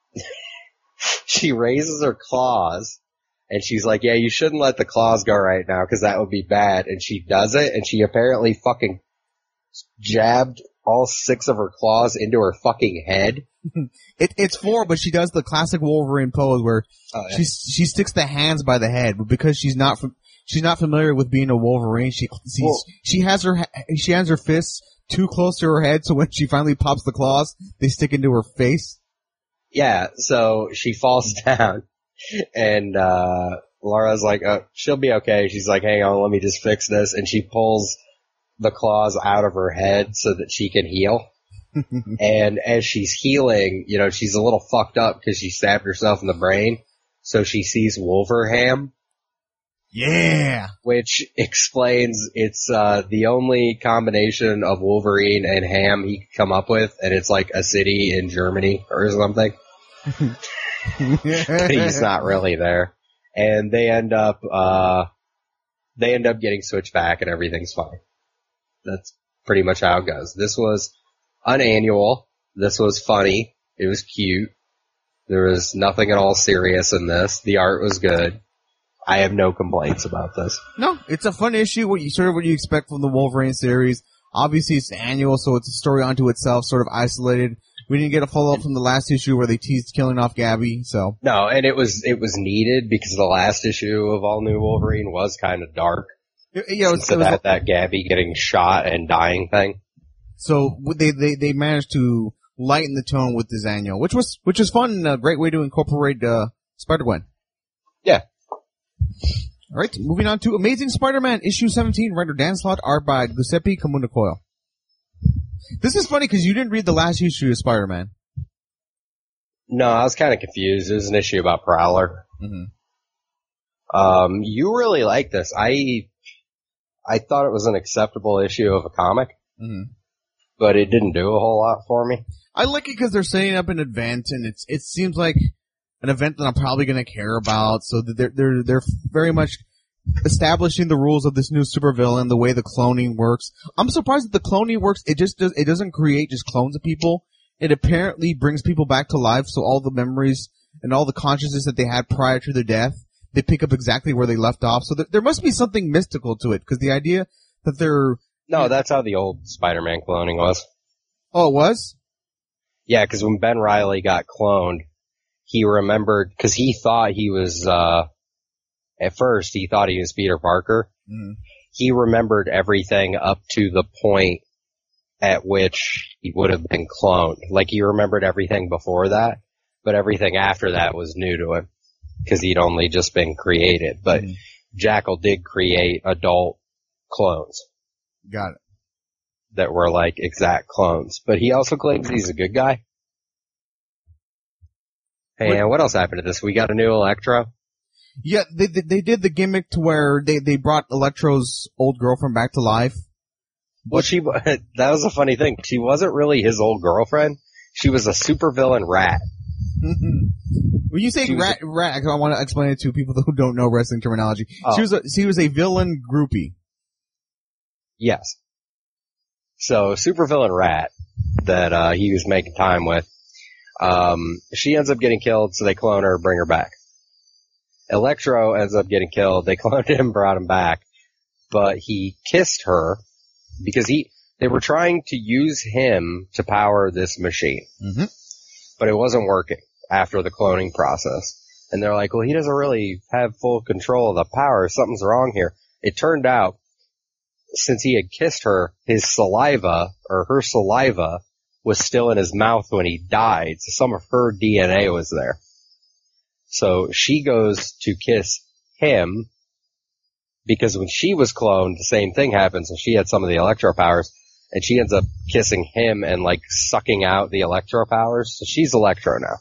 [SPEAKER 2] she raises her claws, and she's like, yeah, you shouldn't let the claws go right now, because that would be bad, and she does it, and she apparently fucking jabbed all six of her claws into her fucking head.
[SPEAKER 7] It, it's four, but she does the classic Wolverine pose where
[SPEAKER 2] Oh, yeah.
[SPEAKER 7] she she sticks the hands by the head, but because she's not from, she's not familiar with being a Wolverine, she she's,
[SPEAKER 2] Well-
[SPEAKER 7] she has her ha- she has her fists too close to her head, so when she finally pops the claws, they stick into her face.
[SPEAKER 2] Yeah, so she falls down, and uh Laura's like, oh, she'll be okay. She's like, hang on, let me just fix this, and she pulls the claws out of her head so that she can heal. And as she's healing, you know, she's a little fucked up because she stabbed herself in the brain, so she sees Wolverham,
[SPEAKER 7] Yeah.
[SPEAKER 2] which explains it's uh the only combination of Wolverine and Ham he could come up with, and it's like a city in Germany or something. But he's not really there. And they end up, uh, they end up getting switched back and everything's fine. That's pretty much how it goes. This was an annual. This was funny. It was cute. There was nothing at all serious in this. The art was good. I have no complaints about this.
[SPEAKER 7] No, it's a fun issue. What you sort of what you expect from the Wolverine series. Obviously, it's annual, so it's a story unto itself, sort of isolated. We didn't get a follow up from the last issue where they teased killing off Gabby. So
[SPEAKER 2] No, and it was it was needed because the last issue of All New Wolverine was kind of dark.
[SPEAKER 7] it, you know,
[SPEAKER 2] Since
[SPEAKER 7] it's, it
[SPEAKER 2] of
[SPEAKER 7] was,
[SPEAKER 2] that that Gabby getting shot and dying thing.
[SPEAKER 7] so they they they managed to lighten the tone with this annual, which was which was fun and a great way to incorporate uh, Spider-Gwen.
[SPEAKER 2] Yeah.
[SPEAKER 7] All right, moving on to Amazing Spider-Man issue seventeen, writer Dan Slott, art by Giuseppe Comunicoil. This is funny because you didn't read the last issue of Spider-Man.
[SPEAKER 2] No, I was kind of confused. It was an issue about Prowler.
[SPEAKER 7] Mm-hmm.
[SPEAKER 2] Um, you really like this. I, I thought it was an acceptable issue of a comic,
[SPEAKER 7] Mm-hmm.
[SPEAKER 2] but it didn't do a whole lot for me.
[SPEAKER 7] I like it because they're setting up an event, and it's it seems like an event that I'm probably going to care about. So that they're they're they're very much establishing the rules of this new supervillain, the way the cloning works. I'm surprised that the cloning works. It just does. It doesn't create just clones of people. It apparently brings people back to life. So all the memories and all the consciousness that they had prior to their death, they pick up exactly where they left off. So there, there must be something mystical to it, because the idea that they're
[SPEAKER 2] No, that's how the old Spider-Man cloning was.
[SPEAKER 7] oh, it was.
[SPEAKER 2] Yeah, because when Ben Reilly got cloned, he remembered, because he thought he was, uh, at first he thought he was Peter Parker.
[SPEAKER 7] Mm.
[SPEAKER 2] He remembered everything up to the point at which he would have been cloned. Like, he remembered everything before that, but everything after that was new to him, because he'd only just been created. But
[SPEAKER 7] Mm.
[SPEAKER 2] Jackal did create adult clones
[SPEAKER 7] Got it.
[SPEAKER 2] that were like exact clones. But he also claims he's a good guy. Hey,
[SPEAKER 7] What-
[SPEAKER 2] and what else happened to this? We got a new Electro?
[SPEAKER 7] Yeah, they, they they did the gimmick to where they they brought Electro's old girlfriend back to life.
[SPEAKER 2] Well, she, that was a funny thing. She wasn't really his old girlfriend. She was a supervillain rat.
[SPEAKER 7] When you say
[SPEAKER 2] She was
[SPEAKER 7] rat, rat, I want to explain it to people who don't know wrestling terminology.
[SPEAKER 2] Oh.
[SPEAKER 7] She was a she was a villain groupie.
[SPEAKER 2] Yes. So, supervillain rat. that uh, he was making time with. Um, she ends up getting killed, so they clone her, bring her back. Electro ends up getting killed. They cloned him, brought him back, but he kissed her because he they were trying to use him to power this machine,
[SPEAKER 7] Mm-hmm.
[SPEAKER 2] but it wasn't working after the cloning process. And they're like, well, he doesn't really have full control of the power. Something's wrong here. It turned out, since he had kissed her, his saliva, or her saliva, was still in his mouth when he died. So some of her D N A was there. So she goes to kiss him, because when she was cloned, the same thing happens, and she had some of the electro powers, and she ends up kissing him and, like, sucking out the electro powers. So she's Electro now.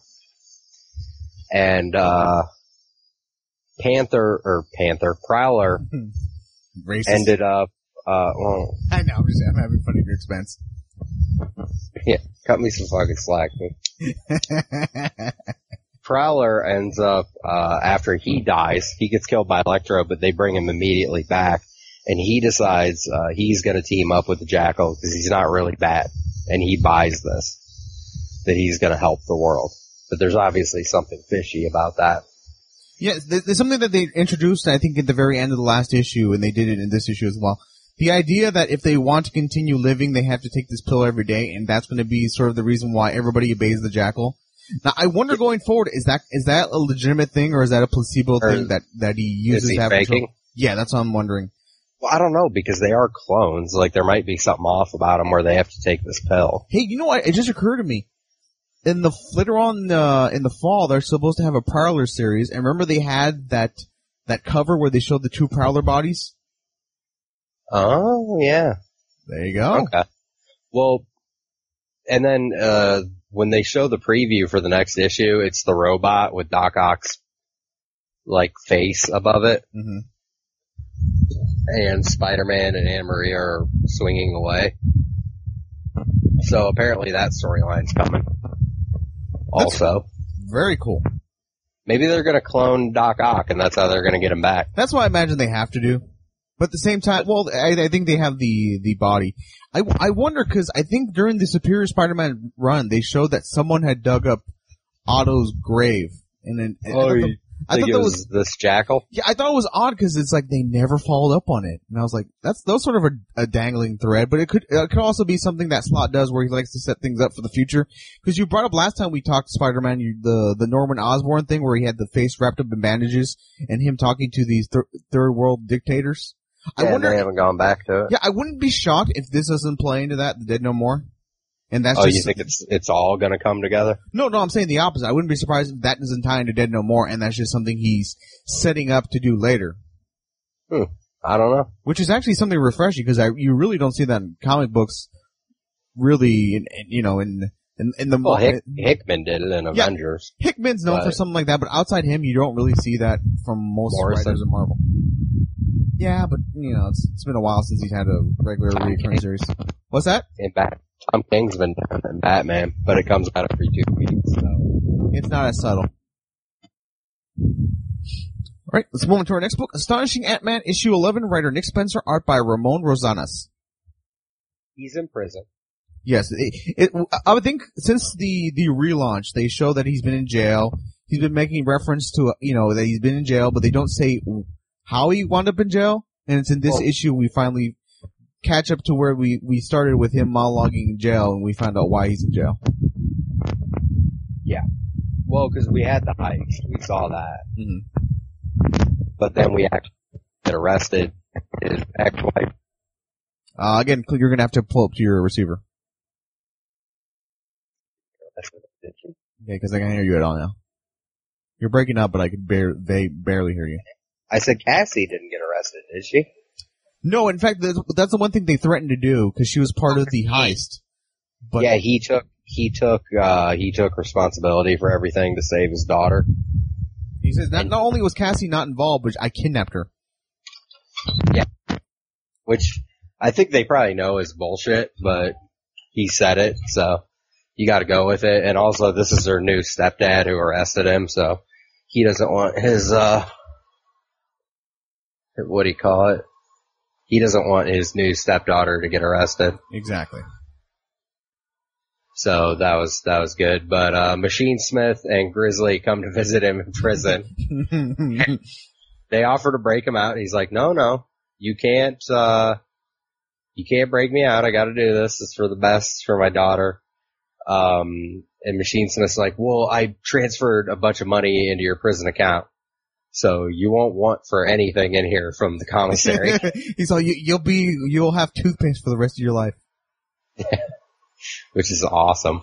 [SPEAKER 2] And, uh, Panther, or Panther, Prowler,
[SPEAKER 7] Racist.
[SPEAKER 2] ended up, uh, well,
[SPEAKER 7] I know, I'm just I'm having fun at your expense.
[SPEAKER 2] yeah, cut me some fucking slack, dude. Prowler ends up, uh, after he dies, he gets killed by Electro, but they bring him immediately back, and he decides, uh, he's gonna team up with the Jackal, because he's not really bad, and he buys this, that he's gonna help the world. But there's obviously something fishy about that.
[SPEAKER 7] Yeah, there's something that they introduced, I think, at the very end of the last issue, and they did it in this issue as well. The idea that if they want to continue living, they have to take this pill every day, and that's going to be sort of the reason why everybody obeys the Jackal. Now, I wonder going forward, is that is that a legitimate thing, or is that a placebo
[SPEAKER 2] Or
[SPEAKER 7] thing that, that he uses
[SPEAKER 2] is he
[SPEAKER 7] to have
[SPEAKER 2] faking?
[SPEAKER 7] control? Yeah, that's what I'm wondering.
[SPEAKER 2] Well, I don't know, because they are clones. Like, there might be something off about them where they have to take this pill.
[SPEAKER 7] Hey, you know what? It just occurred to me. In the later on uh, in the fall, they're supposed to have a Prowler series, and remember they had that that cover where they showed the two Prowler bodies.
[SPEAKER 2] Oh, yeah.
[SPEAKER 7] There you go.
[SPEAKER 2] Okay. Well, and then uh when they show the preview for the next issue, it's the robot with Doc Ock's, like, face above it.
[SPEAKER 7] Mm-hmm.
[SPEAKER 2] And Spider-Man and Anna Maria are swinging away. So apparently that storyline's coming. Also.
[SPEAKER 7] Very cool.
[SPEAKER 2] Maybe they're gonna clone Doc Ock, and that's how they're gonna get him back.
[SPEAKER 7] That's what I imagine they have to do. But at the same time, well, I, I think they have the, the body. I, I wonder, because I think during the Superior Spider-Man run, they showed that someone had dug up Otto's grave. And then, I
[SPEAKER 2] Oh,
[SPEAKER 7] thought, the,
[SPEAKER 2] you
[SPEAKER 7] I
[SPEAKER 2] think
[SPEAKER 7] thought
[SPEAKER 2] it
[SPEAKER 7] that
[SPEAKER 2] was,
[SPEAKER 7] was,
[SPEAKER 2] this Jackal?
[SPEAKER 7] yeah, I thought it was odd because it's like they never followed up on it. And I was like, that's, that was sort of a, a dangling thread, but it could, it could also be something that Slott does where he likes to set things up for the future. Because you brought up last time we talked Spider-Man, you, the, the Norman Osborn thing where he had the face wrapped up in bandages and him talking to these thir- third world dictators.
[SPEAKER 2] Yeah,
[SPEAKER 7] I wonder,
[SPEAKER 2] they haven't gone back to it.
[SPEAKER 7] yeah, I wouldn't be shocked if this doesn't play into that, the Dead No More. And that's
[SPEAKER 2] Oh,
[SPEAKER 7] just,
[SPEAKER 2] you think it's it's all gonna come together?
[SPEAKER 7] no, no, I'm saying the opposite. I wouldn't be surprised if that doesn't tie into Dead No More and that's just something he's setting up to do later.
[SPEAKER 2] Hmm. I don't know.
[SPEAKER 7] Which is actually something refreshing because I, you really don't see that in comic books really, in, in, you know, in, in, in the,
[SPEAKER 2] Well, Hick, Hickman did it in
[SPEAKER 7] Yeah.
[SPEAKER 2] Avengers.
[SPEAKER 7] Hickman's known
[SPEAKER 2] but-
[SPEAKER 7] for something like that, but outside him, you don't really see that from most
[SPEAKER 2] Morrison.
[SPEAKER 7] writers in Marvel. Yeah, but, you know, it's, it's been a while since he's had a regular
[SPEAKER 2] Tom
[SPEAKER 7] recurring
[SPEAKER 2] King.
[SPEAKER 7] series. What's that?
[SPEAKER 2] In Bat- Tom King's been down in Batman, but it comes out every two weeks. So.
[SPEAKER 7] It's not as subtle. Alright, let's move on to our next book. Astonishing Ant-Man, issue eleven, writer Nick Spencer, art by Ramon Rosanas.
[SPEAKER 2] He's in prison.
[SPEAKER 7] Yes, it, it, I would think since the, the relaunch, they show that he's been in jail. He's been making reference to, you know, that he's been in jail, but they don't say how he wound up in jail. And it's in this
[SPEAKER 2] Well-
[SPEAKER 7] issue we finally catch up to where we, we started with him monologuing in jail and we found out why he's in jail.
[SPEAKER 2] Yeah. Well, because we had the heist. We saw that.
[SPEAKER 7] Mm-hmm.
[SPEAKER 2] But then we actually get arrested. His ex-wife.
[SPEAKER 7] Uh, again, you're gonna have to pull up to your receiver. Okay, cause I can't hear you at all now. You're breaking up, but I can bar- they barely hear you.
[SPEAKER 2] I said Cassie didn't get arrested, did she?
[SPEAKER 7] No, in fact, that's, that's the one thing they threatened to do, cause she was part of the heist. But
[SPEAKER 2] yeah, he took, he took, uh, he took responsibility for everything to save his daughter.
[SPEAKER 7] he says not, not only was Cassie not involved, but I kidnapped her.
[SPEAKER 2] Which I think they probably know is bullshit, but he said it, so you gotta go with it. And also, this is her new stepdad who arrested him, so he doesn't want his, uh, what do you call it? He doesn't want his new stepdaughter to get arrested.
[SPEAKER 7] Exactly.
[SPEAKER 2] So that was, that was good. But, uh, Machine Smith and Grizzly come to visit him in prison. They offer to break him out. He's like, no, no, you can't, uh, you can't break me out. I gotta do this. It's for the best. It's for my daughter. Um, and Machine Smith's like, well, I transferred a bunch of money into your prison account. So you won't want for anything in here from the commissary.
[SPEAKER 7] He's like, you, you'll be, you'll have toothpaste for the rest of your life.
[SPEAKER 2] Which is awesome.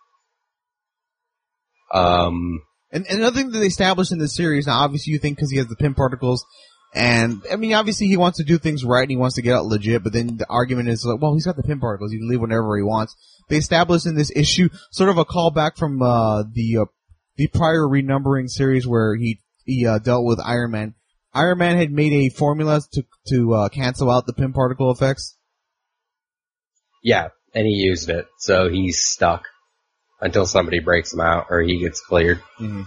[SPEAKER 2] Um,
[SPEAKER 7] and, and another thing that they established in this series, now obviously you think because he has the pin particles, and, I mean, obviously he wants to do things right and he wants to get out legit, but then the argument is like, well, he's got the pin particles, he can leave whenever he wants. They established in this issue sort of a callback from, uh, the, uh, the prior renumbering series where he, he, uh, dealt with Iron Man. Iron Man had made a formula to, to, uh, cancel out the pin particle effects.
[SPEAKER 2] Yeah, and he used it, so he's stuck until somebody breaks him out or he gets cleared.
[SPEAKER 7] Mm-hmm.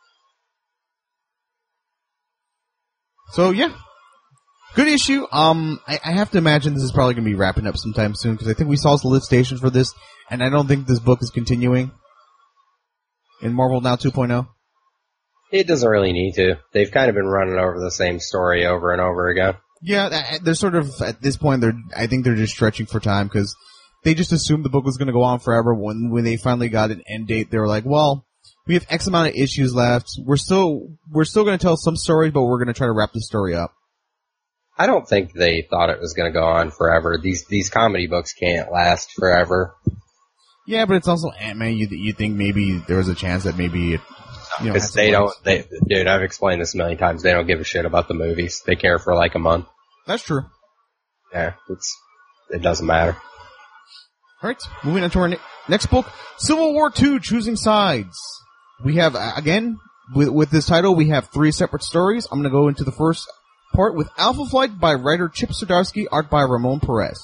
[SPEAKER 7] So yeah, good issue. Um, I, I have to imagine this is probably going to be wrapping up sometime soon because I think we saw solicitation stations for this, and I don't think this book is continuing in Marvel Now two point oh.
[SPEAKER 2] It doesn't really need to. They've kind of been running over the same story over and over again.
[SPEAKER 7] Yeah, they're sort of at this point. They're I think they're just stretching for time because they just assumed the book was going to go on forever. When when they finally got an end date, they were like, well, we have X amount of issues left. We're still we're still going to tell some stories, but we're going to try to wrap the story up.
[SPEAKER 2] I don't think they thought it was going to go on forever. These these comedy books can't last forever.
[SPEAKER 7] Yeah, but it's also Ant-Man. You you think maybe there was a chance that maybe it, you know,
[SPEAKER 2] because they don't. They, dude, I've explained this a million times. They don't give a shit about the movies. They care for like a month.
[SPEAKER 7] That's true.
[SPEAKER 2] Yeah, it's it doesn't matter.
[SPEAKER 7] All right, moving on to our ne- next book, Civil War Two: Choosing Sides. We have, uh, again, with, with this title, we have three separate stories. I'm going to go into the first part with Alpha Flight by writer Chip Zdarsky, art by Ramon Perez.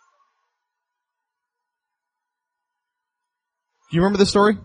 [SPEAKER 7] Do you remember the story?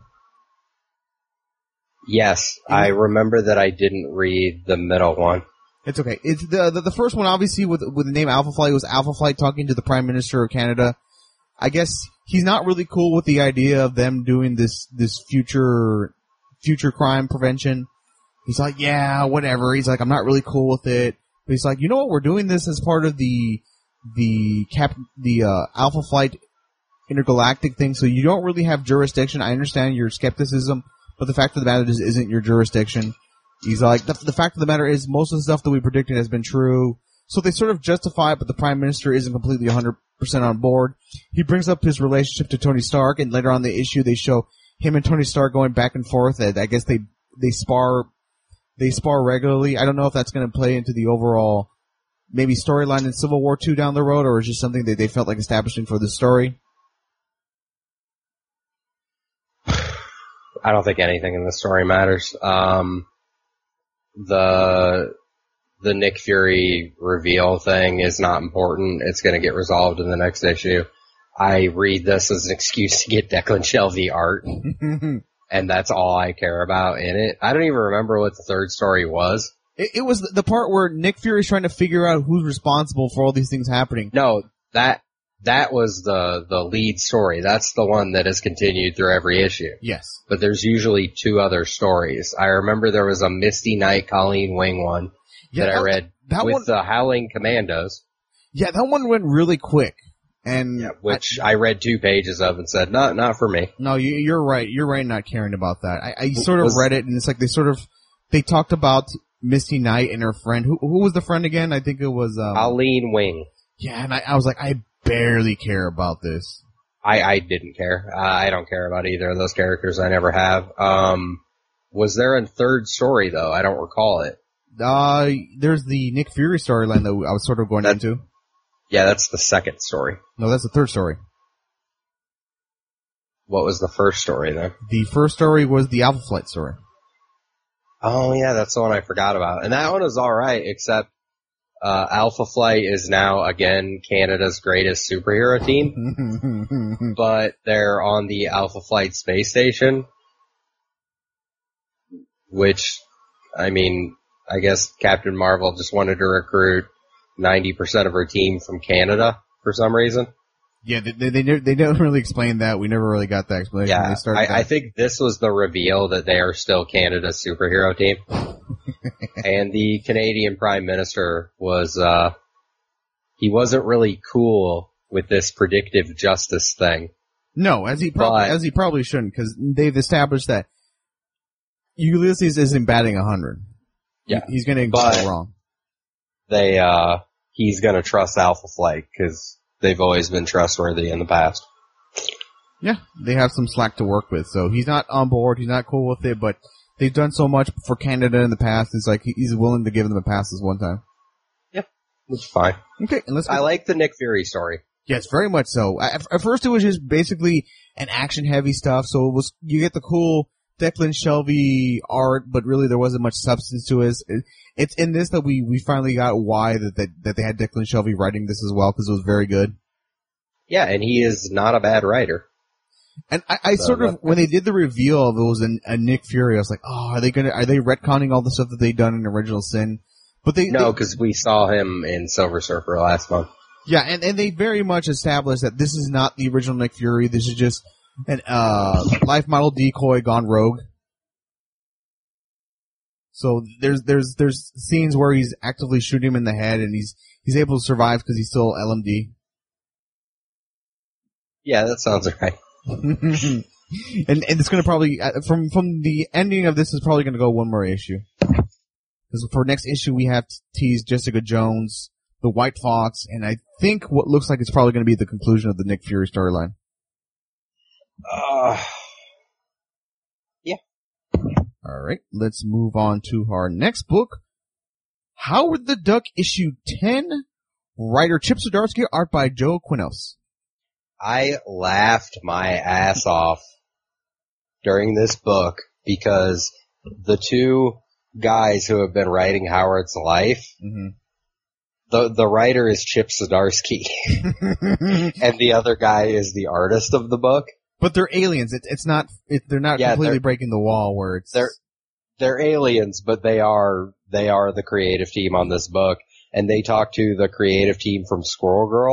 [SPEAKER 2] Yes, I remember that I didn't read the middle one.
[SPEAKER 7] It's okay. It's the, the the first one, obviously, with with the name Alpha Flight, was Alpha Flight talking to the Prime Minister of Canada. I guess he's not really cool with the idea of them doing this this future future crime prevention. He's like, yeah, whatever. He's like, I'm not really cool with it. But he's like, you know what? We're doing this as part of the the cap the uh, Alpha Flight intergalactic thing, so you don't really have jurisdiction. I understand your skepticism, but the fact of the matter is, isn't your jurisdiction. He's like, the, the fact of the matter is, most of the stuff that we predicted has been true. So they sort of justify it, but the Prime Minister isn't completely one hundred percent on board. He brings up his relationship to Tony Stark, and later on in the issue, they show him and Tony Stark going back and forth. And I guess they they spar they spar regularly. I don't know if that's going to play into the overall maybe storyline in Civil War Two down the road, or is just something that they felt like establishing for the story.
[SPEAKER 2] I don't think anything in the story matters. Um, the the Nick Fury reveal thing is not important. It's going to get resolved in the next issue. I read this as an excuse to get Declan Shelvey art, and that's all I care about in it. I don't even remember what the third story was.
[SPEAKER 7] It, it was the part where Nick Fury's trying to figure out who's responsible for all these things happening.
[SPEAKER 2] No, that that was the the lead story. That's the one that is continued through every issue.
[SPEAKER 7] Yes.
[SPEAKER 2] But there's usually two other stories. I remember there was a Misty Knight Colleen Wing one
[SPEAKER 7] yeah,
[SPEAKER 2] that,
[SPEAKER 7] that
[SPEAKER 2] I read
[SPEAKER 7] that
[SPEAKER 2] with
[SPEAKER 7] one,
[SPEAKER 2] the Howling Commandos.
[SPEAKER 7] Yeah, that one went really quick. And
[SPEAKER 2] yeah, which I, I read two pages of and said, not not for me.
[SPEAKER 7] No, you, you're right. You're right not caring about that. I, I sort of
[SPEAKER 2] was,
[SPEAKER 7] read it, and it's like they sort of, they talked about Misty Knight and her friend. Who who was the friend again? I think it was... Um,
[SPEAKER 2] Colleen Wing.
[SPEAKER 7] Yeah, and I, I was like, I barely care about this.
[SPEAKER 2] I, I didn't care. Uh, I don't care about either of those characters. I never have. Um, was there a third story, though? I don't recall it.
[SPEAKER 7] Uh, there's the Nick Fury storyline that I was sort of going
[SPEAKER 2] that,
[SPEAKER 7] into.
[SPEAKER 2] Yeah, that's the second story.
[SPEAKER 7] No, that's the third story.
[SPEAKER 2] What was the first story, then?
[SPEAKER 7] The first story was the Alpha Flight story.
[SPEAKER 2] Oh, yeah, that's the one I forgot about. And that one is alright, except uh, Alpha Flight is now, again, Canada's greatest superhero team. But they're on the Alpha Flight space station. Which, I mean, I guess Captain Marvel just wanted to recruit ninety percent of her team from Canada for some reason.
[SPEAKER 7] Yeah, they they, they, never, they don't really explain that. We never really got that explanation.
[SPEAKER 2] Yeah,
[SPEAKER 7] they started
[SPEAKER 2] I,
[SPEAKER 7] that.
[SPEAKER 2] I think this was the reveal that they are still Canada's superhero team. And the Canadian Prime Minister was, uh, he wasn't really cool with this predictive justice thing.
[SPEAKER 7] No, as he probably,
[SPEAKER 2] But-
[SPEAKER 7] as he probably shouldn't, because they've established that Ulysses isn't batting a hundred.
[SPEAKER 2] Yeah.
[SPEAKER 7] He's gonna
[SPEAKER 2] But-
[SPEAKER 7] go wrong.
[SPEAKER 2] They, uh, he's gonna trust Alpha Flight, cause they've always been trustworthy in the past.
[SPEAKER 7] Yeah, they have some slack to work with, so he's not on board, he's not cool with it, but they've done so much for Canada in the past, it's like he's willing to give them a pass this one time.
[SPEAKER 2] Which is fine.
[SPEAKER 7] Okay, and let's go.
[SPEAKER 2] I like the Nick Fury story.
[SPEAKER 7] Yes, very much so. At, at first it was just basically an action-heavy stuff, so it was, you get the cool Declan Shelby art, but really there wasn't much substance to it. It- It's in this that we, we finally got why that they, that they had Declan Shelby writing this as well, because it was very good.
[SPEAKER 2] Yeah, and he is not a bad writer.
[SPEAKER 7] And I, I
[SPEAKER 2] So
[SPEAKER 7] sort of,
[SPEAKER 2] that-
[SPEAKER 7] when they did the reveal of it was an, a Nick Fury, I was like, oh, are they gonna, are they retconning all the stuff that they done in Original Sin? But they,
[SPEAKER 2] No,
[SPEAKER 7] they-
[SPEAKER 2] because we saw him in Silver Surfer last month.
[SPEAKER 7] yeah, and, and they very much established that this is not the original Nick Fury, this is just an, uh, life model decoy gone rogue. So there's, there's, there's scenes where he's actively shooting him in the head and he's, he's able to survive because he's still L M D.
[SPEAKER 2] Yeah, that sounds right.
[SPEAKER 7] and, and it's gonna probably, uh, from, from the ending of this is probably gonna go one more issue. Because for next issue we have to tease Jessica Jones, the White Fox, and I think what looks like it's probably gonna be the conclusion of the Nick Fury storyline.
[SPEAKER 2] Uh,
[SPEAKER 7] Alright, let's move on to our next book. Howard the Duck, issue ten. Writer Chip Zdarsky, art by Joe Quinos.
[SPEAKER 2] I laughed my ass off during this book because the two guys who have been writing Howard's life,
[SPEAKER 7] Mm-hmm.
[SPEAKER 2] the the writer is Chip Zdarsky, and the other guy is the artist of the book.
[SPEAKER 7] But they're aliens. It, it's not. It, they're not
[SPEAKER 2] Yeah,
[SPEAKER 7] completely
[SPEAKER 2] they're-
[SPEAKER 7] breaking the wall. Where it's
[SPEAKER 2] They're they're aliens, but they are they are the creative team on this book, and they talk to the creative team from Squirrel Girl,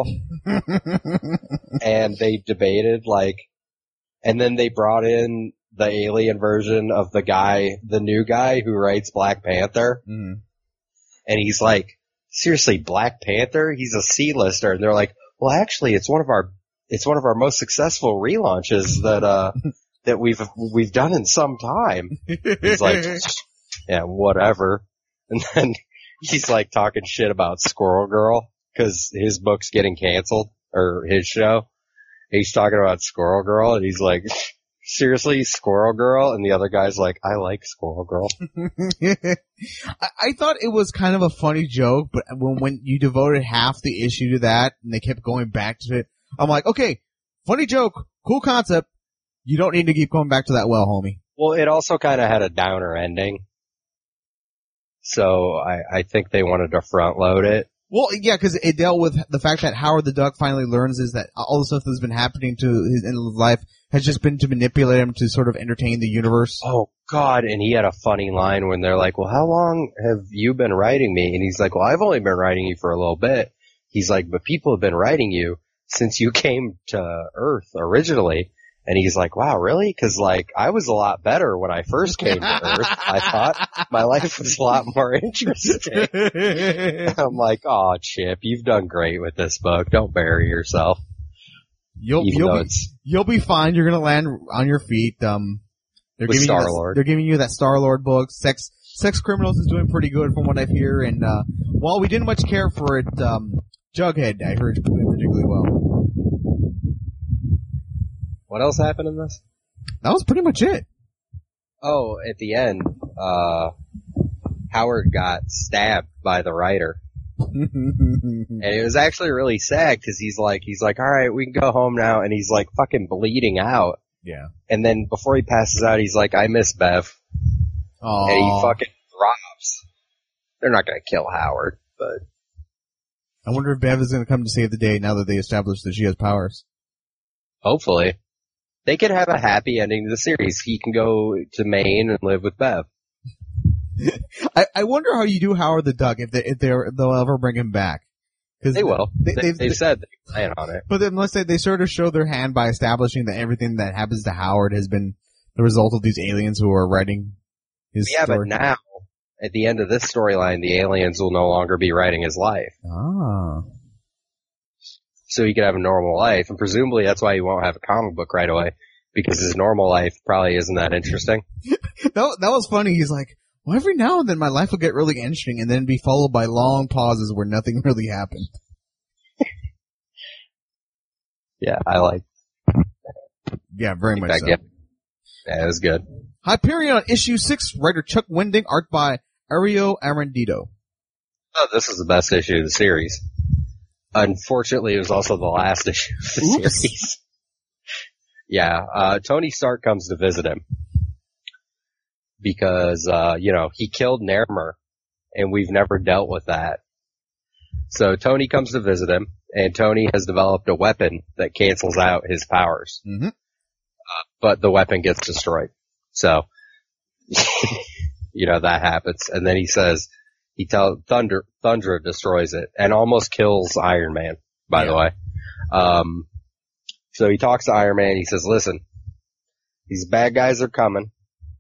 [SPEAKER 2] and they debated like, and then they brought in the alien version of the guy, the new guy who writes Black Panther,
[SPEAKER 7] Mhm.
[SPEAKER 2] and he's like, seriously, Black Panther? He's a C-lister, and they're like, well, actually, it's one of our it's one of our most successful relaunches that uh that we've we've done in some time. He's like, yeah, whatever. And then he's like talking shit about Squirrel Girl because his book's getting canceled, or his show. He's talking about Squirrel Girl, and he's like, seriously, Squirrel Girl? And the other guy's like, I like Squirrel Girl.
[SPEAKER 7] I, I thought it was kind of a funny joke, but when when you devoted half the issue to that and they kept going back to it, I'm like, okay, funny joke, cool concept. You don't need to keep going back to that well, homie.
[SPEAKER 2] Well, it also kind of had a downer ending. So I, I think they wanted to front load it.
[SPEAKER 7] Well, yeah, because it dealt with the fact that Howard the Duck finally learns is that all the stuff that's been happening to his in his life has just been to manipulate him to sort of entertain the universe.
[SPEAKER 2] Oh God, and he had a funny line when they're like, well, how long have you been writing me? And he's like, well, I've only been writing you for a little bit. He's like, but people have been writing you since you came to Earth originally. And he's like, wow, really? Cause like, I was a lot better when I first came to Earth. I thought my life was a lot more interesting. I'm like, oh, Chip, you've done great with this book. Don't bury yourself.
[SPEAKER 7] You'll
[SPEAKER 2] Even
[SPEAKER 7] you'll
[SPEAKER 2] though
[SPEAKER 7] be,
[SPEAKER 2] it's,
[SPEAKER 7] you'll be fine. You're gonna land on your feet. Um, they're
[SPEAKER 2] With
[SPEAKER 7] giving you that,
[SPEAKER 2] Star-Lord.
[SPEAKER 7] they're giving you that Star Lord book. Sex Sex Criminals is doing pretty good from what I hear. And uh, while we didn't much care for it, um, Jughead I heard is doing particularly well.
[SPEAKER 2] what else happened in this?
[SPEAKER 7] That was pretty much it.
[SPEAKER 2] Oh, at the end, uh, Howard got stabbed by the writer. And it was actually really sad because he's like, he's like, all right, we can go home now. And he's like fucking bleeding out.
[SPEAKER 7] Yeah.
[SPEAKER 2] And then before he passes out, he's like, I miss Bev.
[SPEAKER 7] Oh.
[SPEAKER 2] And he fucking drops. They're not gonna kill Howard, but
[SPEAKER 7] I wonder if Bev is gonna come to save the day now that they established that she has powers.
[SPEAKER 2] hopefully. They could have a happy ending to the series. He can go to Maine and live with Bev.
[SPEAKER 7] I, I wonder how you do Howard the Duck if they if they're, they'll ever bring him back. Cause
[SPEAKER 2] They will.
[SPEAKER 7] They,
[SPEAKER 2] They,
[SPEAKER 7] they've,
[SPEAKER 2] they've said they plan on it.
[SPEAKER 7] But then let's say they sort of show their hand by establishing that everything that happens to Howard has been the result of these aliens who are writing his
[SPEAKER 2] Yeah,
[SPEAKER 7] story.
[SPEAKER 2] but now, at the end of this storyline, the aliens will no longer be writing his life.
[SPEAKER 7] Ah.
[SPEAKER 2] So he could have a normal life, and presumably that's why he won't have a comic book right away, because his normal life probably isn't that interesting.
[SPEAKER 7] that, that was funny. He's like, well, every now and then my life will get really interesting and then be followed by long pauses where nothing really happened.
[SPEAKER 2] Yeah, I like
[SPEAKER 7] Yeah, very much
[SPEAKER 2] that.
[SPEAKER 7] so.
[SPEAKER 2] Yeah, yeah, it was good.
[SPEAKER 7] Hyperion issue six, writer Chuck Wending, art by Ario Arandito.
[SPEAKER 2] Oh, this is the best issue of the series. Unfortunately, it was also the last issue of the
[SPEAKER 7] Oops.
[SPEAKER 2] series. Yeah, uh, Tony Stark comes to visit him. Because, uh, you know, he killed Narmer, and we've never dealt with that. So Tony comes to visit him, and Tony has developed a weapon that cancels out his powers.
[SPEAKER 7] Mm-hmm.
[SPEAKER 2] Uh, but the weapon gets destroyed. So, you know, that happens. And then he says, he tell Thunder, Thundra destroys it, and almost kills Iron Man, by
[SPEAKER 7] Yeah.
[SPEAKER 2] the way. Um, so he talks to Iron Man, he says, listen, these bad guys are coming.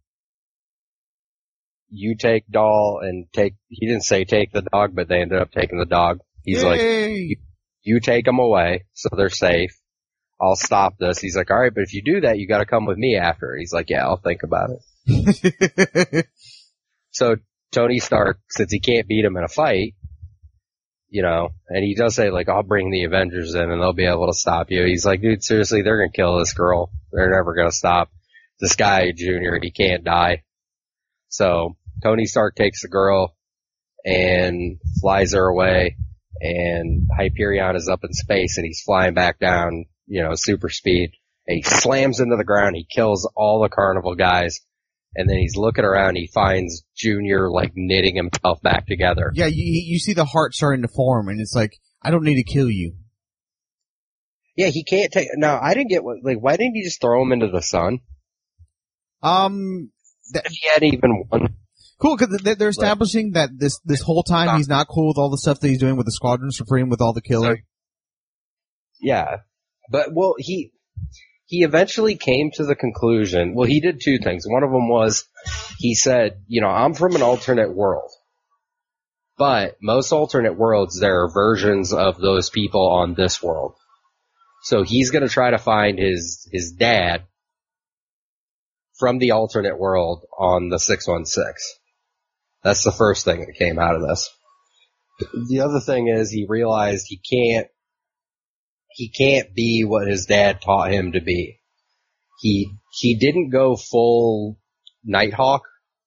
[SPEAKER 2] You take Doll and take, he didn't say take the dog, but they ended up taking the dog. He's like,
[SPEAKER 7] Yay!
[SPEAKER 2] you take them away so they're safe. I'll stop this. He's like, all right, but if you do that, you got to come with me after. He's like, yeah, I'll think about it. So Tony Stark, since he can't beat him in a fight, you know, and he does say like, I'll bring the Avengers in and they'll be able to stop you. He's like, dude, seriously, they're going to kill this girl. They're never going to stop this guy, Junior. He can't die. So Tony Stark takes the girl and flies her away, and Hyperion is up in space and he's flying back down, you know, super speed, and he slams into the ground. He kills all the Carnival guys, and then he's looking around. He finds Junior like knitting himself back together.
[SPEAKER 7] Yeah, you, you see the heart starting to form, and it's like, I don't need to kill you.
[SPEAKER 2] Yeah, he can't take. No, I didn't get what. Like, why didn't he just throw him into the sun?
[SPEAKER 7] Um, that,
[SPEAKER 2] If he had even one.
[SPEAKER 7] cool, because they're establishing that this this whole time he's not cool with all the stuff that he's doing with the Squadron Supreme, with all the killing.
[SPEAKER 2] Yeah, but well, he he eventually came to the conclusion. Well, he did two things. One of them was he said, you know, I'm from an alternate world, but most alternate worlds there are versions of those people on this world. So he's going to try to find his his dad from the alternate world on the six one six. That's the first thing that came out of this. The other thing is he realized he can't he can't be what his dad taught him to be. He he didn't go full Nighthawk,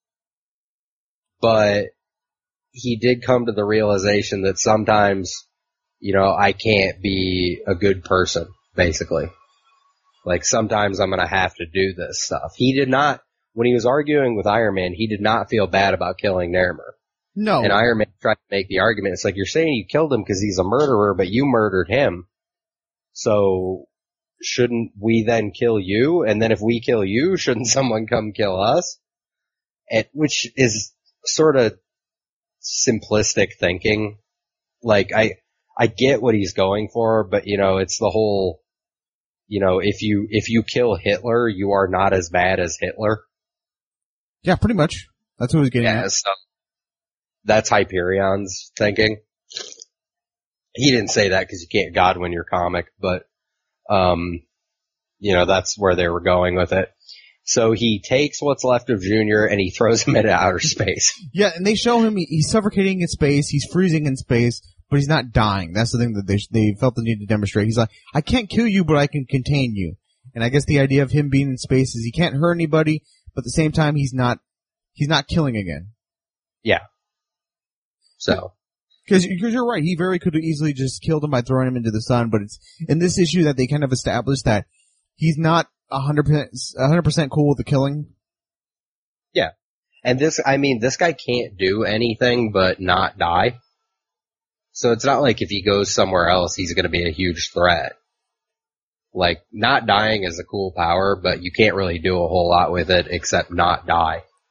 [SPEAKER 2] but he did come to the realization that sometimes, you know, I can't be a good person, basically. Like, sometimes I'm gonna have to do this stuff. He did not, when he was arguing with Iron Man, he did not feel bad about killing Narmer.
[SPEAKER 7] No.
[SPEAKER 2] And Iron Man tried to make the argument. It's like, you're saying you killed him because he's a murderer, but you murdered him. So, shouldn't we then kill you? And then if we kill you, shouldn't someone come kill us? And, which is sort of simplistic thinking. Like, I, I get what he's going for, but you know, it's the whole, you know, if you, if you kill Hitler, you are not as bad as Hitler.
[SPEAKER 7] Yeah, pretty much. That's what he's getting
[SPEAKER 2] Yeah,
[SPEAKER 7] at.
[SPEAKER 2] so that's Hyperion's thinking. He didn't say that because you can't Godwin your comic, but, um, you know, that's where they were going with it. So he takes what's left of Junior and he throws him into outer space.
[SPEAKER 7] Yeah, and they show him he, he's suffocating in space, he's freezing in space, but he's not dying. That's the thing that they they felt the need to demonstrate. He's like, I can't kill you, but I can contain you. And I guess the idea of him being in space is he can't hurt anybody, but at the same time he's not he's not killing again.
[SPEAKER 2] Yeah. So.
[SPEAKER 7] Because you're right, he very could have easily just killed him by throwing him into the sun, but it's in this issue that they kind of established that he's not one hundred percent, one hundred percent cool with the killing.
[SPEAKER 2] Yeah. And this, I mean, this guy can't do anything but not die. So it's not like if he goes somewhere else, he's going to be a huge threat. Like, not dying is a cool power, but you can't really do a whole lot with it except not die.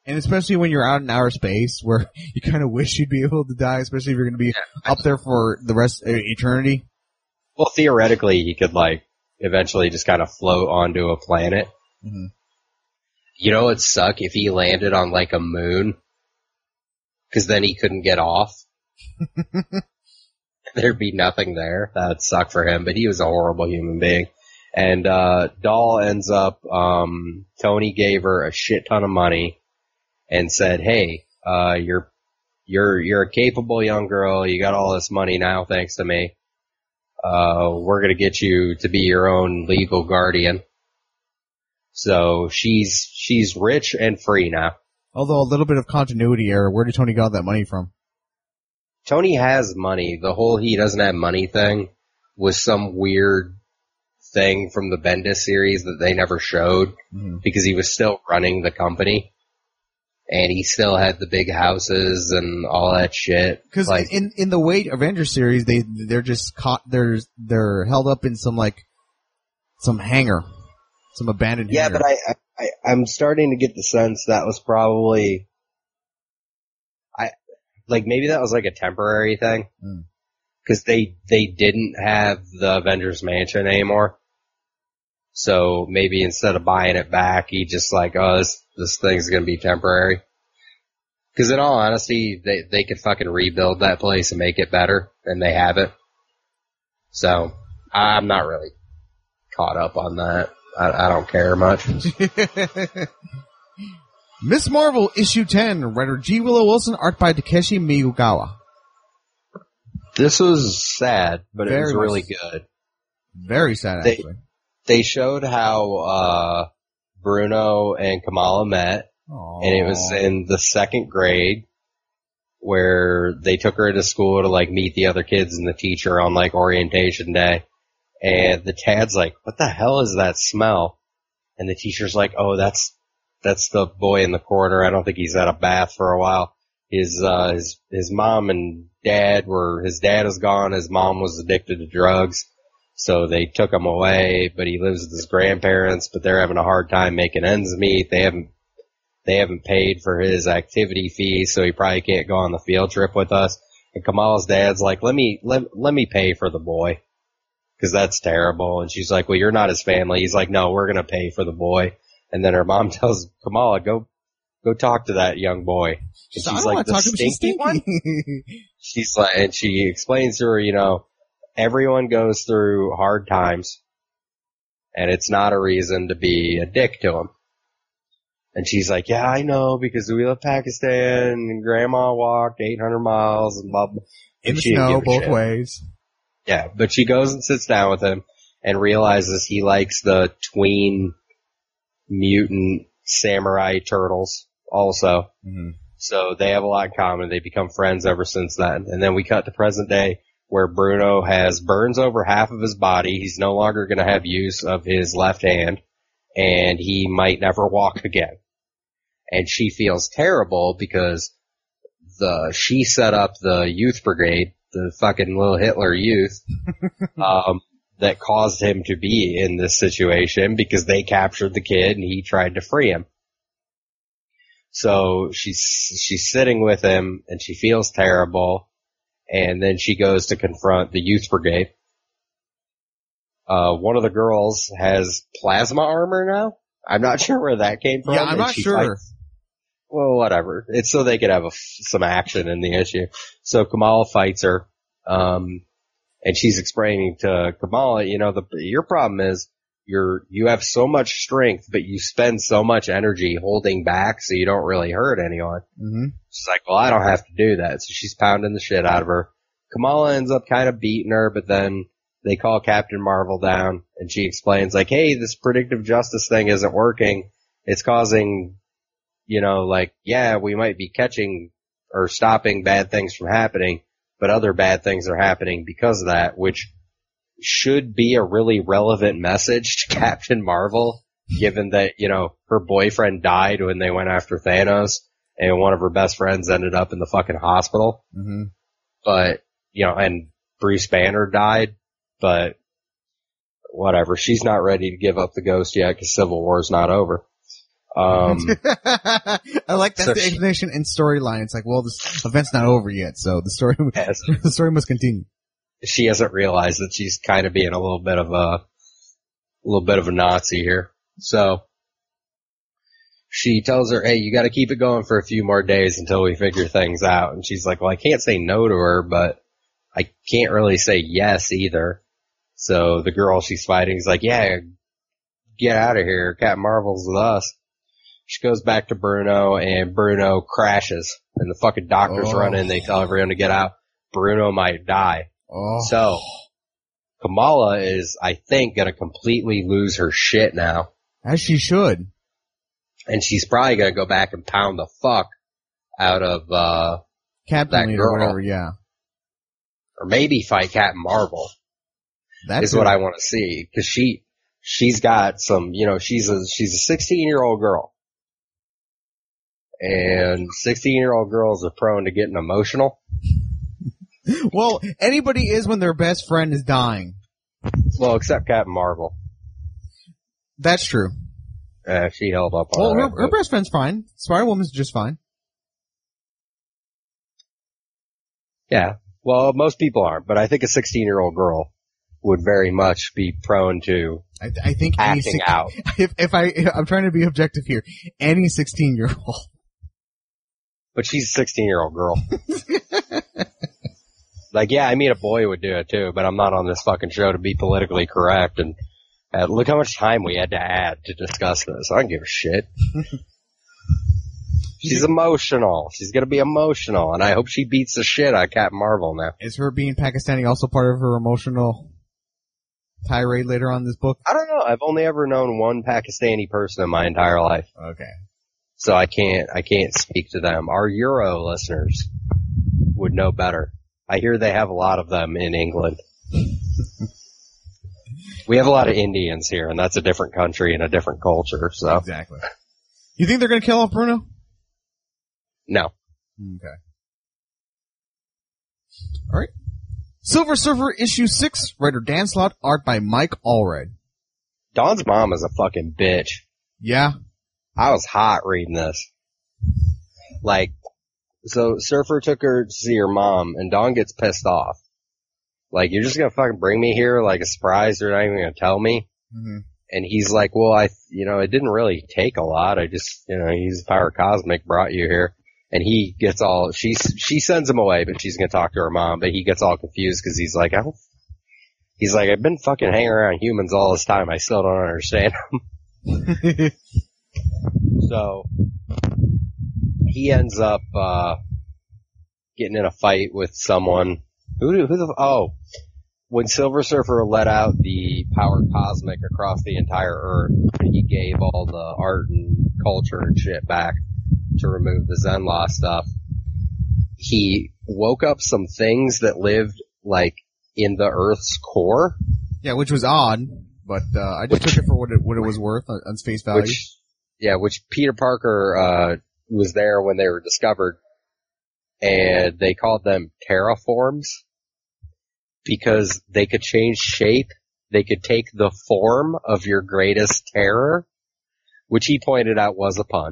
[SPEAKER 7] And especially when you're out in outer space, where you kind of wish you'd be able to die, especially if you're going to be
[SPEAKER 2] Yeah.
[SPEAKER 7] up there for the rest of eternity.
[SPEAKER 2] Well, theoretically, he could, like, eventually just kind of float onto a planet.
[SPEAKER 7] Mm-hmm.
[SPEAKER 2] You know it'd suck if he landed on, like, a moon? Because then he couldn't get off. There'd be nothing there. That'd suck for him, but he was a horrible human being. And, uh, Doll ends up, um, Tony gave her a shit ton of money and said, hey, uh, you're, you're, you're a capable young girl. You got all this money now thanks to me. Uh, we're gonna get you to be your own legal guardian. So she's, she's rich and free now.
[SPEAKER 7] Although a little bit of continuity error. Where did Tony get all that money from?
[SPEAKER 2] Tony has money. The whole he doesn't have money thing was some weird thing from the Bendis series that they never showed
[SPEAKER 7] Mm-hmm.
[SPEAKER 2] because he was still running the company and he still had the big houses and all that shit.
[SPEAKER 7] Because
[SPEAKER 2] like,
[SPEAKER 7] in in the Wait Avengers series, they they're just caught. They're they're held up in some like some hangar, some abandoned.
[SPEAKER 2] yeah,
[SPEAKER 7] hangar.
[SPEAKER 2] but I, I I'm starting to get the sense that was probably I like maybe that was like a temporary thing
[SPEAKER 7] Mm.
[SPEAKER 2] because they they didn't have the Avengers Mansion anymore. So maybe instead of buying it back, he just like, oh, this, this thing's gonna be temporary. Cause in all honesty, they, they could fucking rebuild that place and make it better, and they have it. So, I'm not really caught up on that. I, I don't care much.
[SPEAKER 7] Miss Marvel issue ten, writer G. Willow Wilson, art by Takeshi Miyagawa.
[SPEAKER 2] This was sad, but it
[SPEAKER 7] Very
[SPEAKER 2] was really
[SPEAKER 7] much-
[SPEAKER 2] good.
[SPEAKER 7] Very sad,
[SPEAKER 2] They-
[SPEAKER 7] actually.
[SPEAKER 2] They showed how, uh, Bruno and Kamala met,
[SPEAKER 7] Aww.
[SPEAKER 2] and it was in the second grade where they took her to school to like meet the other kids and the teacher on like orientation day. And the dad's like, what the hell is that smell? And the teacher's like, oh, that's, that's the boy in the corner. I don't think he's had a bath for a while. His, uh, his, his mom and dad were, his dad is gone. His mom was addicted to drugs. So they took him away, but he lives with his grandparents, but they're having a hard time making ends meet. They haven't, they haven't paid for his activity fee, so he probably can't go on the field trip with us. And Kamala's dad's like, let me, let, let me pay for the boy. Cause that's terrible. And she's like, well, you're not his family. He's like, no, we're gonna pay for the boy. And then her mom tells Kamala, go, go talk to that young boy. And she's
[SPEAKER 7] I don't
[SPEAKER 2] like,
[SPEAKER 7] wanna
[SPEAKER 2] the
[SPEAKER 7] talk to him, she's
[SPEAKER 2] stinky one?
[SPEAKER 7] stinky.
[SPEAKER 2] She's like, and she explains to her, you know, everyone goes through hard times, and it's not a reason to be a dick to them. And she's like, yeah, I know, because we left Pakistan, and Grandma walked eight hundred miles, and blah, blah.
[SPEAKER 7] In
[SPEAKER 2] And
[SPEAKER 7] the
[SPEAKER 2] she didn't
[SPEAKER 7] snow,
[SPEAKER 2] give a
[SPEAKER 7] both
[SPEAKER 2] shit.
[SPEAKER 7] ways.
[SPEAKER 2] Yeah, but she goes and sits down with him, and realizes he likes the tween mutant samurai turtles also.
[SPEAKER 7] Mm-hmm.
[SPEAKER 2] So they have a lot in common. They become friends ever since then. And then we cut to present day, where Bruno has burns over half of his body. He's no longer going to have use of his left hand, and he might never walk again. And she feels terrible because the she set up the youth brigade, the fucking little Hitler youth, um, that caused him to be in this situation because they captured the kid and he tried to free him. So she's she's sitting with him and she feels terrible. And then she goes to confront the youth brigade. Uh, one of the girls has plasma armor now. I'm not sure where that came from.
[SPEAKER 7] Yeah, I'm
[SPEAKER 2] and
[SPEAKER 7] not
[SPEAKER 2] she
[SPEAKER 7] sure.
[SPEAKER 2] fights- well, whatever. It's so they could have a, some action in the issue. So Kamala fights her, um, and she's explaining to Kamala, you know, the, your problem is you're, you have so much strength, but you spend so much energy holding back so you don't really hurt anyone.
[SPEAKER 7] Mm-hmm.
[SPEAKER 2] She's like, well, I don't have to do that. So she's pounding the shit out of her. Kamala ends up kind of beating her, but then they call Captain Marvel down and she explains like, hey, this predictive justice thing isn't working. It's causing, you know, like, yeah, we might be catching or stopping bad things from happening, but other bad things are happening because of that, which should be a really relevant message to Captain Marvel, given that, you know, her boyfriend died when they went after Thanos and one of her best friends ended up in the fucking hospital.
[SPEAKER 7] Mm-hmm.
[SPEAKER 2] But, you know, and Bruce Banner died, but whatever. She's not ready to give up the ghost yet because Civil War's not over. Um,
[SPEAKER 7] I like that's
[SPEAKER 2] so
[SPEAKER 7] the
[SPEAKER 2] she-
[SPEAKER 7] explanation and storyline. It's like, well, this event's not over yet, so the story,
[SPEAKER 2] Yes.
[SPEAKER 7] the story must continue.
[SPEAKER 2] she hasn't realized that she's kind of being a little bit of a, a little bit of a Nazi here. So she tells her, hey, you got to keep it going for a few more days until we figure things out. And she's like, well, I can't say no to her, but I can't really say yes either. So the girl she's fighting is like, yeah, get out of here. Captain Marvel's with us. She goes back to Bruno, and Bruno crashes. And the fucking doctors
[SPEAKER 7] Oh.
[SPEAKER 2] run in. They tell everyone to get out. Bruno might die.
[SPEAKER 7] Oh.
[SPEAKER 2] So Kamala is, I think, going to completely lose her shit now.
[SPEAKER 7] As she should.
[SPEAKER 2] And she's probably going to go back and pound the fuck out of, uh,
[SPEAKER 7] Captain
[SPEAKER 2] that
[SPEAKER 7] Leader or
[SPEAKER 2] girl.
[SPEAKER 7] whatever, yeah.
[SPEAKER 2] or maybe fight Captain Marvel.
[SPEAKER 7] That's
[SPEAKER 2] is what I want to see. Cause she, she's got some, you know, she's a, she's a sixteen year old girl. And sixteen year old girls are prone to getting emotional.
[SPEAKER 7] Well, anybody is when their best friend is dying.
[SPEAKER 2] Well, except Captain Marvel.
[SPEAKER 7] That's true.
[SPEAKER 2] Uh, she held up
[SPEAKER 7] Well,
[SPEAKER 2] all
[SPEAKER 7] her,
[SPEAKER 2] right.
[SPEAKER 7] her
[SPEAKER 2] but-
[SPEAKER 7] best friend's fine. Spider-Woman's just fine.
[SPEAKER 2] Yeah. Well, most people aren't, but I think a sixteen year old girl would very much be prone to
[SPEAKER 7] I, I think any
[SPEAKER 2] acting
[SPEAKER 7] six,
[SPEAKER 2] out.
[SPEAKER 7] if if I if I'm trying to be objective here, any sixteen year old.
[SPEAKER 2] But she's a sixteen year old girl. Like, yeah, I mean, a boy would do it too, but I'm not on this fucking show to be politically correct. And uh, look how much time we had to add to discuss this. I don't give a shit. She's emotional. She's gonna be emotional, and I hope she beats the shit out of Captain Marvel now.
[SPEAKER 7] Is her being Pakistani also part of her emotional tirade later on in this book?
[SPEAKER 2] I don't know. I've only ever known one Pakistani person in my entire life,
[SPEAKER 7] Okay.
[SPEAKER 2] so I can't I can't speak to them. Our Euro listeners would know better. I hear they have a lot of them in England. We have a lot of Indians here, and that's a different country and a different culture, so
[SPEAKER 7] Exactly. You think they're gonna kill off Bruno?
[SPEAKER 2] no.
[SPEAKER 7] Okay. Alright. Silver Surfer issue six, writer Dan Slott, art by Mike Allred.
[SPEAKER 2] Dawn's mom is a fucking bitch.
[SPEAKER 7] Yeah.
[SPEAKER 2] I was hot reading this. Like, so Surfer took her to see her mom, and Dawn gets pissed off. Like, you're just gonna fucking bring me here like a surprise, you're not even gonna tell me?
[SPEAKER 7] Mm-hmm.
[SPEAKER 2] And he's like, well, I, you know, it didn't really take a lot. I just, you know, he's Power Cosmic brought you here. And he gets all, she, she sends him away, but she's gonna talk to her mom, but he gets all confused because he's like, I don't, he's like, I've been fucking hanging around humans all this time. I still don't understand them. So, he ends up, uh, getting in a fight with someone. Who, do- who the, oh, when Silver Surfer let out the Power Cosmic across the entire Earth, he gave all the art and culture and shit back to remove the Zenlaw stuff. He woke up some things that lived, like, in the Earth's core,
[SPEAKER 7] Yeah, which was odd, but uh, I just
[SPEAKER 2] Which-
[SPEAKER 7] took it for what it what it was worth on, on face value.
[SPEAKER 2] which, yeah, which Peter Parker, uh, was there when they were discovered, and they called them terraforms, because they could change shape, they could take the form of your greatest terror, which he pointed out was a pun,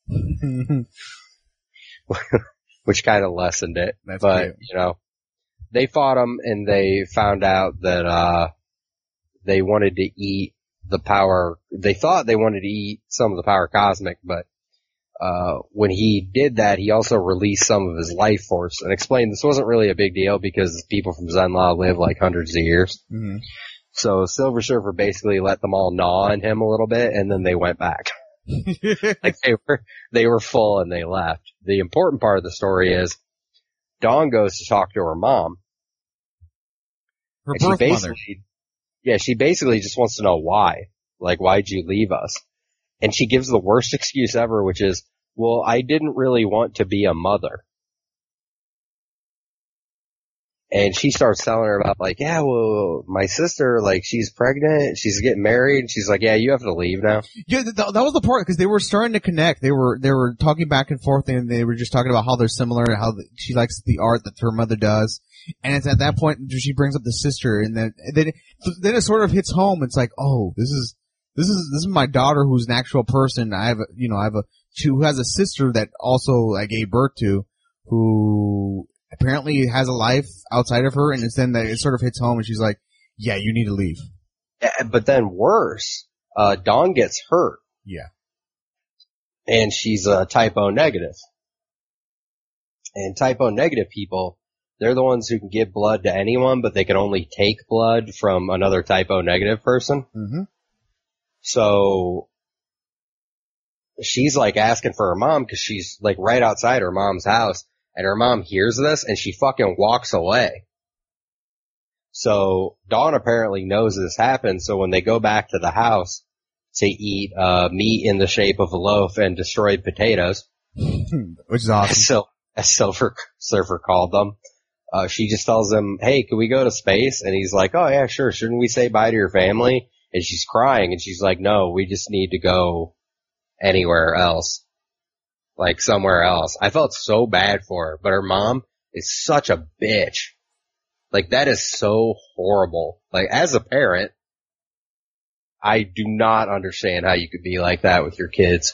[SPEAKER 2] which kind of lessened it.
[SPEAKER 7] That's
[SPEAKER 2] but,
[SPEAKER 7] cute.
[SPEAKER 2] you know, they fought him, and they found out that, uh, they wanted to eat the power, they thought they wanted to eat some of the Power Cosmic, but, uh, when he did that, he also released some of his life force and explained this wasn't really a big deal because people from Zenlaw live like hundreds of years.
[SPEAKER 7] Mhm.
[SPEAKER 2] So Silver Surfer basically let them all gnaw on him a little bit, and then they went back. Like they were, they were full and they left. The important part of the story is Dawn goes to talk to her mom.
[SPEAKER 7] Her
[SPEAKER 2] And she
[SPEAKER 7] birth mother.
[SPEAKER 2] basically, yeah, she basically just wants to know why. Like, why'd you leave us? And she gives the worst excuse ever, which is, well, I didn't really want to be a mother. And she starts telling her about, like, yeah, well, my sister, like, she's pregnant, she's getting married, and she's like, yeah, you have to leave now.
[SPEAKER 7] Yeah, th- that was the part because they were starting to connect. They were they were talking back and forth, and they were just talking about how they're similar and how the, she likes the art that her mother does. And it's at that point she brings up the sister, and then and then then it sort of hits home. It's like, oh, this is This is this is my daughter who's an actual person. I have a, you know I have a she who has a sister that also I gave birth to, who apparently has a life outside of her, and it's then that it sort of hits home, and she's like, "Yeah, you need to leave."
[SPEAKER 2] Yeah, but then worse, uh, Dawn gets hurt.
[SPEAKER 7] Yeah,
[SPEAKER 2] and she's a type O negative, and type O negative people, they're the ones who can give blood to anyone, but they can only take blood from another type O negative person.
[SPEAKER 7] Mm-hmm.
[SPEAKER 2] So she's like asking for her mom because she's like right outside her mom's house, and her mom hears this and she fucking walks away. So Dawn apparently knows this happened. So when they go back to the house to eat uh meat in the shape of a loaf and destroyed potatoes,
[SPEAKER 7] which is awesome.
[SPEAKER 2] So as Silver Surfer called them, uh she just tells him, "Hey, can we go to space?" And he's like, "Oh yeah, sure. Shouldn't we say bye to your family?" And she's crying, and she's like, "No, we just need to go anywhere else. Like, somewhere else." I felt so bad for her, but her mom is such a bitch. Like, that is so horrible. Like, as a parent, I do not understand how you could be like that with your kids.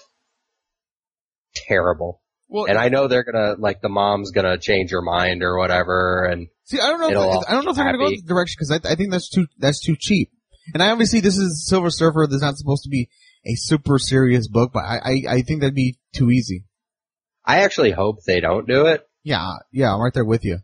[SPEAKER 2] Terrible. Well, and I know they're gonna, like, the mom's gonna change her mind or whatever, and
[SPEAKER 7] see, I don't know. If, I don't know if they're gonna go in this direction, because I, I think that's too that's too cheap. And I obviously this is Silver Surfer. That's not supposed to be a super serious book, but I, I, I think that'd be too easy.
[SPEAKER 2] I actually hope they don't do it.
[SPEAKER 7] Yeah, yeah, I'm right there with you.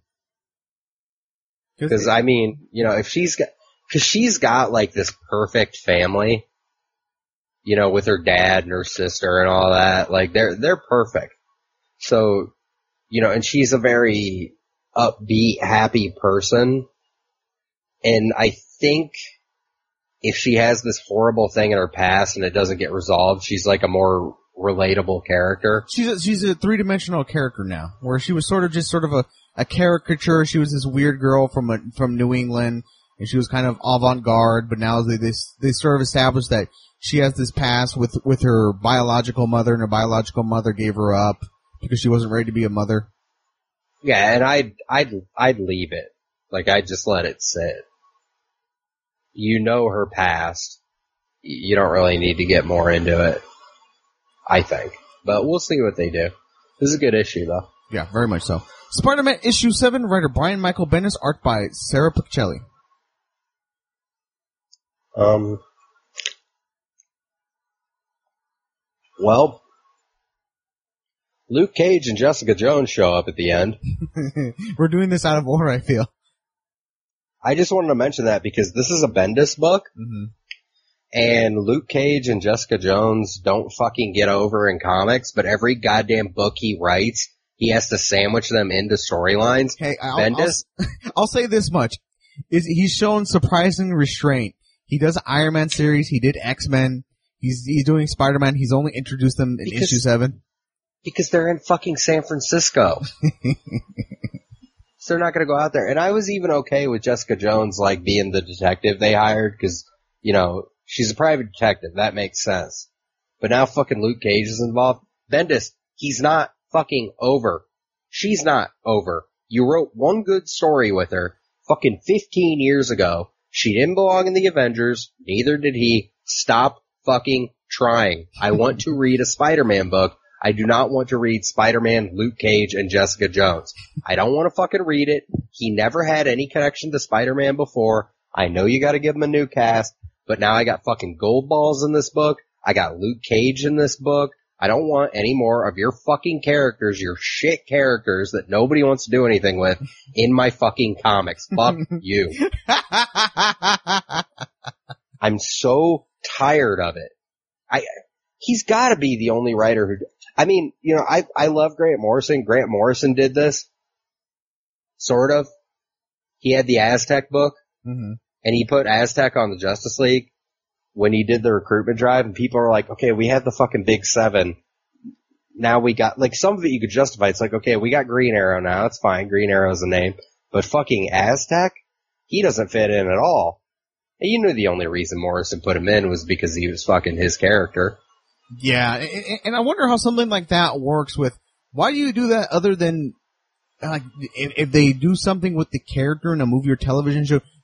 [SPEAKER 2] Because, I mean, you know, if she's got, because she's got, like, this perfect family, you know, with her dad and her sister and all that. Like, they're, they're perfect. So, you know, and she's a very upbeat, happy person. And I think if she has this horrible thing in her past and it doesn't get resolved, she's like a more relatable character.
[SPEAKER 7] She's a, she's a three-dimensional character now, where she was sort of just sort of a, a caricature. She was this weird girl from a, from New England, and she was kind of avant-garde, but now they, they, they sort of established that she has this past with, with her biological mother, and her biological mother gave her up because she wasn't ready to be a mother.
[SPEAKER 2] Yeah, and I'd, I'd, I'd leave it. Like, I'd just let it sit. You know her past. You don't really need to get more into it, I think. But we'll see what they do. This is a good issue, though.
[SPEAKER 7] Yeah, very much so. Spider-Man issue seven, writer Brian Michael Bendis, art by Sarah Pichelli.
[SPEAKER 2] Um. Well, Luke Cage and Jessica Jones show up at the end.
[SPEAKER 7] We're doing this out of order, I feel.
[SPEAKER 2] I just wanted to mention that because this is a Bendis book,
[SPEAKER 7] mm-hmm.
[SPEAKER 2] and Luke Cage and Jessica Jones don't fucking get over in comics, but every goddamn book he writes, he has to sandwich them into storylines.
[SPEAKER 7] Hey, I'll,
[SPEAKER 2] Bendis,
[SPEAKER 7] I'll, I'll say this much. Is he's shown surprising restraint. He does Iron Man series, he did X-Men, he's he's doing Spider-Man, he's only introduced them in
[SPEAKER 2] because,
[SPEAKER 7] issue seven.
[SPEAKER 2] Because they're in fucking San Francisco. So they're not going to go out there. And I was even okay with Jessica Jones, like, being the detective they hired, because, you know, she's a private detective. That makes sense. But now fucking Luke Cage is involved. Bendis, he's not fucking over. She's not over. You wrote one good story with her fucking fifteen years ago. She didn't belong in the Avengers. Neither did he. Stop fucking trying. I want to read a Spider-Man book. I do not want to read Spider-Man, Luke Cage, and Jessica Jones. I don't want to fucking read it. He never had any connection to Spider-Man before. I know you gotta give him a new cast, but now I got fucking gold balls in this book. I got Luke Cage in this book. I don't want any more of your fucking characters, your shit characters that nobody wants to do anything with, in my fucking comics. Fuck you. I'm so tired of it. I, he's gotta be the only writer who, I mean, you know, I, I love Grant Morrison. Grant Morrison did this. Sort of. He had the Aztec book,
[SPEAKER 7] mm-hmm.
[SPEAKER 2] and he put Aztec on the Justice League when he did the recruitment drive, and people are like, okay, we had the fucking big seven. Now we got, like, some of it you could justify. It's like, okay, we got Green Arrow now. It's fine. Green Arrow's a name. But fucking Aztec? He doesn't fit in at all. And you knew the only reason Morrison put him in was because he was fucking his character.
[SPEAKER 7] Yeah, and, and I wonder how something like that works with, why do you do that other than, like, if, if they do something with the character in a movie or television show,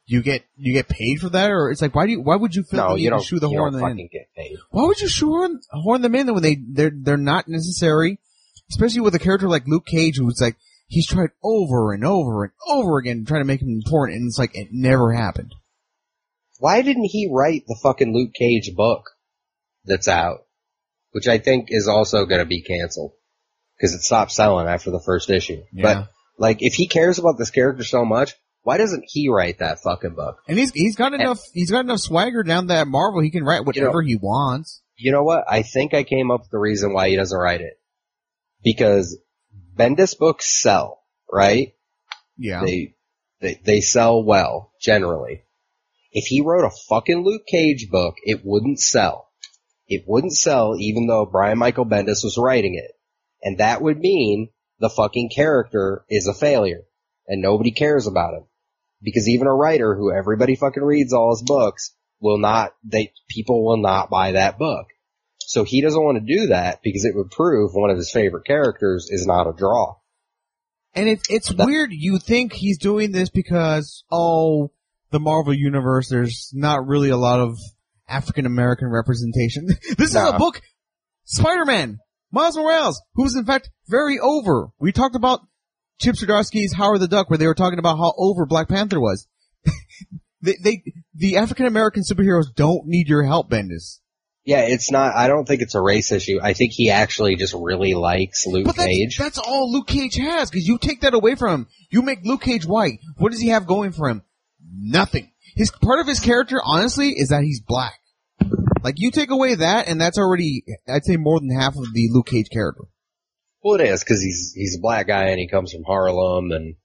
[SPEAKER 7] you get you get paid for that, or it's like why do you why would you feel
[SPEAKER 2] No,
[SPEAKER 7] the need
[SPEAKER 2] you
[SPEAKER 7] to
[SPEAKER 2] don't.
[SPEAKER 7] shoe the
[SPEAKER 2] you
[SPEAKER 7] horn
[SPEAKER 2] don't
[SPEAKER 7] in?
[SPEAKER 2] fucking get paid.
[SPEAKER 7] Why would you shoehorn horn them in when they they're they're not necessary? Especially with a character like Luke Cage, who's like he's tried over and over and over again trying to make him important, and it's like it never happened.
[SPEAKER 2] Why didn't he write the fucking Luke Cage book that's out, which I think is also going to be canceled because it stopped selling after the first issue?
[SPEAKER 7] Yeah.
[SPEAKER 2] But like, if he cares about this character so much, why doesn't he write that fucking book?
[SPEAKER 7] And he's he's got enough he's got enough swagger down there at Marvel. He can write whatever
[SPEAKER 2] you know,
[SPEAKER 7] he wants.
[SPEAKER 2] You know what? I think I came up with the reason why he doesn't write it. Because Bendis books sell, right?
[SPEAKER 7] Yeah.
[SPEAKER 2] They, they, they sell well, generally. If he wrote a fucking Luke Cage book, it wouldn't sell. It wouldn't sell even though Brian Michael Bendis was writing it. And that would mean the fucking character is a failure. And nobody cares about him. Because even a writer who everybody fucking reads all his books will not, they, people will not buy that book. So he doesn't want to do that because it would prove one of his favorite characters is not a draw.
[SPEAKER 7] And it, it's
[SPEAKER 2] That-
[SPEAKER 7] weird. You think he's doing this because, oh, the Marvel Universe, there's not really a lot of African American representation. This
[SPEAKER 2] Nah.
[SPEAKER 7] is a book, Spider-Man, Miles Morales, who's in fact very over. We talked about Chip Zdarsky's Howard the Duck, where they were talking about how over Black Panther was. they, they, the African American superheroes don't need your help, Bendis.
[SPEAKER 2] Yeah, it's not, I don't think it's a race issue. I think he actually just really likes Luke
[SPEAKER 7] But that's,
[SPEAKER 2] Cage.
[SPEAKER 7] that's all Luke Cage has, because you take that away from him. You make Luke Cage white. What does he have going for him? Nothing. His part of his character, honestly, is that he's black. Like, you take away that, and that's already, I'd say, more than half of the Luke Cage character.
[SPEAKER 2] Well, it is, because he's, he's a black guy and he comes from Harlem and,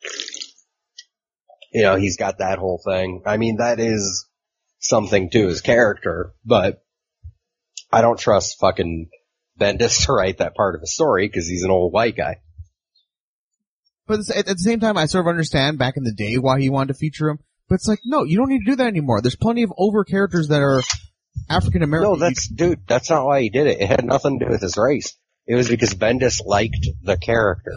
[SPEAKER 2] you know, he's got that whole thing. I mean, that is something to his character, but I don't trust fucking Bendis to write that part of the story because he's an old white guy.
[SPEAKER 7] But at the same time, I sort of understand back in the day why he wanted to feature him. But it's like, no, you don't need to do that anymore. There's plenty of over characters that are African American.
[SPEAKER 2] No, that's, dude, that's not why he did it. It had nothing to do with his race. It was because Bendis liked the character.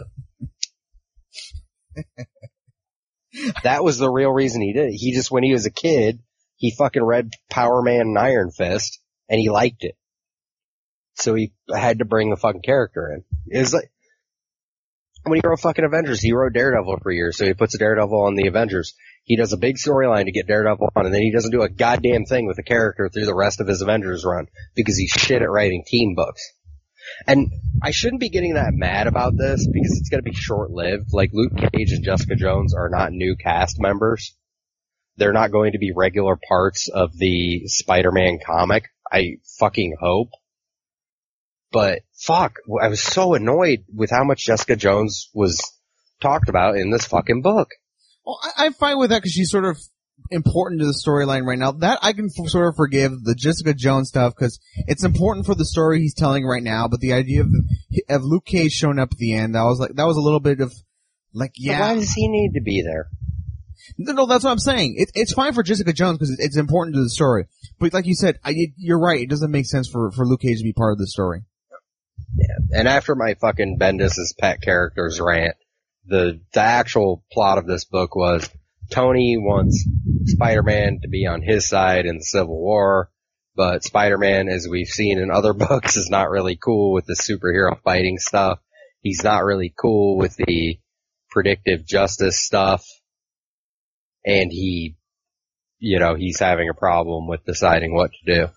[SPEAKER 2] That was the real reason he did it. He just, when he was a kid, he fucking read Power Man and Iron Fist, and he liked it. So he had to bring the fucking character in. It was like, when he wrote fucking Avengers, he wrote Daredevil for years, so he puts a Daredevil on the Avengers. He does a big storyline to get Daredevil on, and then he doesn't do a goddamn thing with the character through the rest of his Avengers run, because he's shit at writing team books. And I shouldn't be getting that mad about this, because it's gonna be short-lived. Like, Luke Cage and Jessica Jones are not new cast members. They're not going to be regular parts of the Spider-Man comic. I fucking hope. But, fuck, I was so annoyed with how much Jessica Jones was talked about in this fucking book.
[SPEAKER 7] Well, I, I'm fine with that because she's sort of important to the storyline right now. That I can f- sort of forgive the Jessica Jones stuff because it's important for the story he's telling right now. But the idea of, of Luke Cage showing up at the end, I was like, that was a little bit of, like, yeah.
[SPEAKER 2] But why does he need to be there?
[SPEAKER 7] No, no, that's what I'm saying. It, it's fine for Jessica Jones because it's important to the story. But like you said, I, it, you're right. It doesn't make sense for, for Luke Cage to be part of the story.
[SPEAKER 2] Yeah. And after my fucking Bendis's pet characters rant, the, the actual plot of this book was Tony wants Spider-Man to be on his side in the Civil War, but Spider-Man, as we've seen in other books, is not really cool with the superhero fighting stuff. He's not really cool with the predictive justice stuff. And he, you know, he's having a problem with deciding what to do.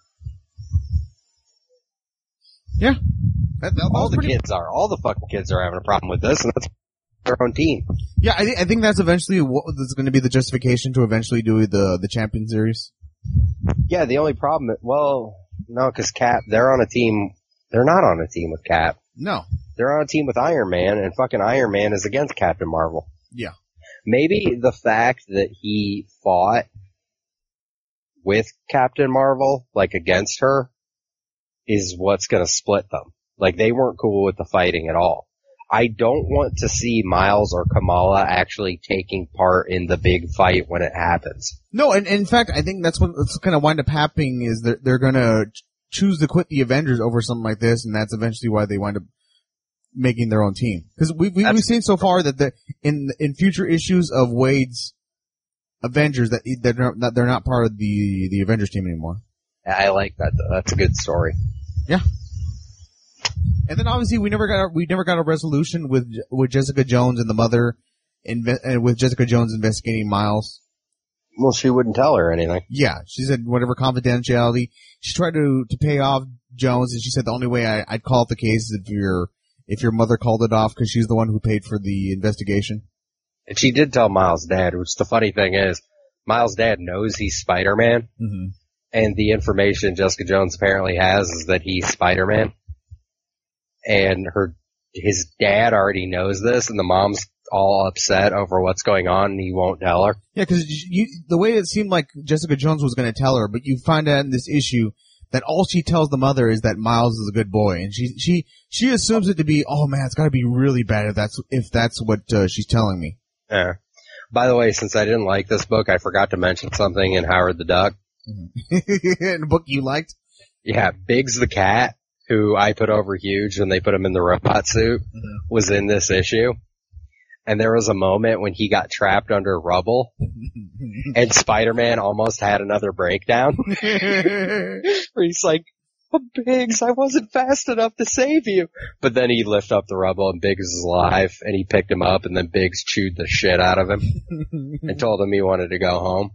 [SPEAKER 7] Yeah. That, that,
[SPEAKER 2] All the
[SPEAKER 7] pretty...
[SPEAKER 2] kids are. All the fucking kids are having a problem with this, and that's their own team.
[SPEAKER 7] Yeah, I, th- I think that's eventually what that's going to be the justification to eventually do the the Champion Series.
[SPEAKER 2] Yeah, the only problem, well, no, because Cap, they're on a team, they're not on a team with Cap.
[SPEAKER 7] No.
[SPEAKER 2] They're on a team with Iron Man, and fucking Iron Man is against Captain Marvel.
[SPEAKER 7] Yeah.
[SPEAKER 2] Maybe the fact that he fought with Captain Marvel, like against her, is what's gonna split them. Like, they weren't cool with the fighting at all. I don't want to see Miles or Kamala actually taking part in the big fight when it happens.
[SPEAKER 7] No, and, and in fact, I think that's what's going to wind up happening is they're, they're going to choose to quit the Avengers over something like this, and that's eventually why they wind up making their own team. Because we, we, we've seen so far that the, in in future issues of Wade's Avengers that that they're not, they're not part of the the Avengers team anymore.
[SPEAKER 2] I like that though. That's a good story.
[SPEAKER 7] Yeah. And then obviously we never got a, we never got a resolution with with Jessica Jones and the mother, inve- and with Jessica Jones investigating Miles.
[SPEAKER 2] Well, she wouldn't tell her anything.
[SPEAKER 7] Yeah, she said whatever confidentiality. She tried to to pay off Jones, and she said the only way I, I'd call off the case is if your if your mother called it off because she's the one who paid for the investigation.
[SPEAKER 2] And she did tell Miles' dad, which the funny thing is, Miles' dad knows he's Spider-Man,
[SPEAKER 7] Mm-hmm.
[SPEAKER 2] and the information Jessica Jones apparently has is that he's Spider-Man. And her, his dad already knows this, and the mom's all upset over what's going on, and he won't tell her.
[SPEAKER 7] Yeah, because you, the way it seemed like Jessica Jones was going to tell her, but you find out in this issue that all she tells the mother is that Miles is a good boy, and she she she assumes it to be, oh man, it's got to be really bad if that's if that's what uh, she's telling me.
[SPEAKER 2] Yeah. By the way, since I didn't like this book, I forgot to mention something in Howard the Duck.
[SPEAKER 7] Mm-hmm. In a book you liked?
[SPEAKER 2] Yeah, Biggs the cat, who I put over Huge when they put him in the robot suit,
[SPEAKER 7] Mm-hmm.
[SPEAKER 2] was in this issue. And there was a moment when he got trapped under rubble, and Spider-Man almost had another breakdown. Where he's like, oh, Biggs, I wasn't fast enough to save you. But then he lifted up the rubble, and Biggs is alive, and he picked him up, and then Biggs chewed the shit out of him and told him he wanted to go home.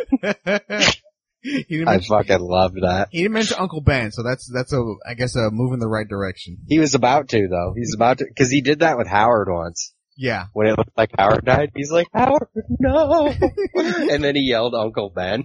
[SPEAKER 7] He didn't
[SPEAKER 2] I
[SPEAKER 7] mention,
[SPEAKER 2] fucking loved that.
[SPEAKER 7] he didn't mention Uncle Ben, so that's that's a I guess a move in the right direction.
[SPEAKER 2] He was about to, though. He's about to, because he did that with Howard once.
[SPEAKER 7] Yeah.
[SPEAKER 2] When it looked like Howard died, he's like, Howard, no! And then he yelled Uncle Ben.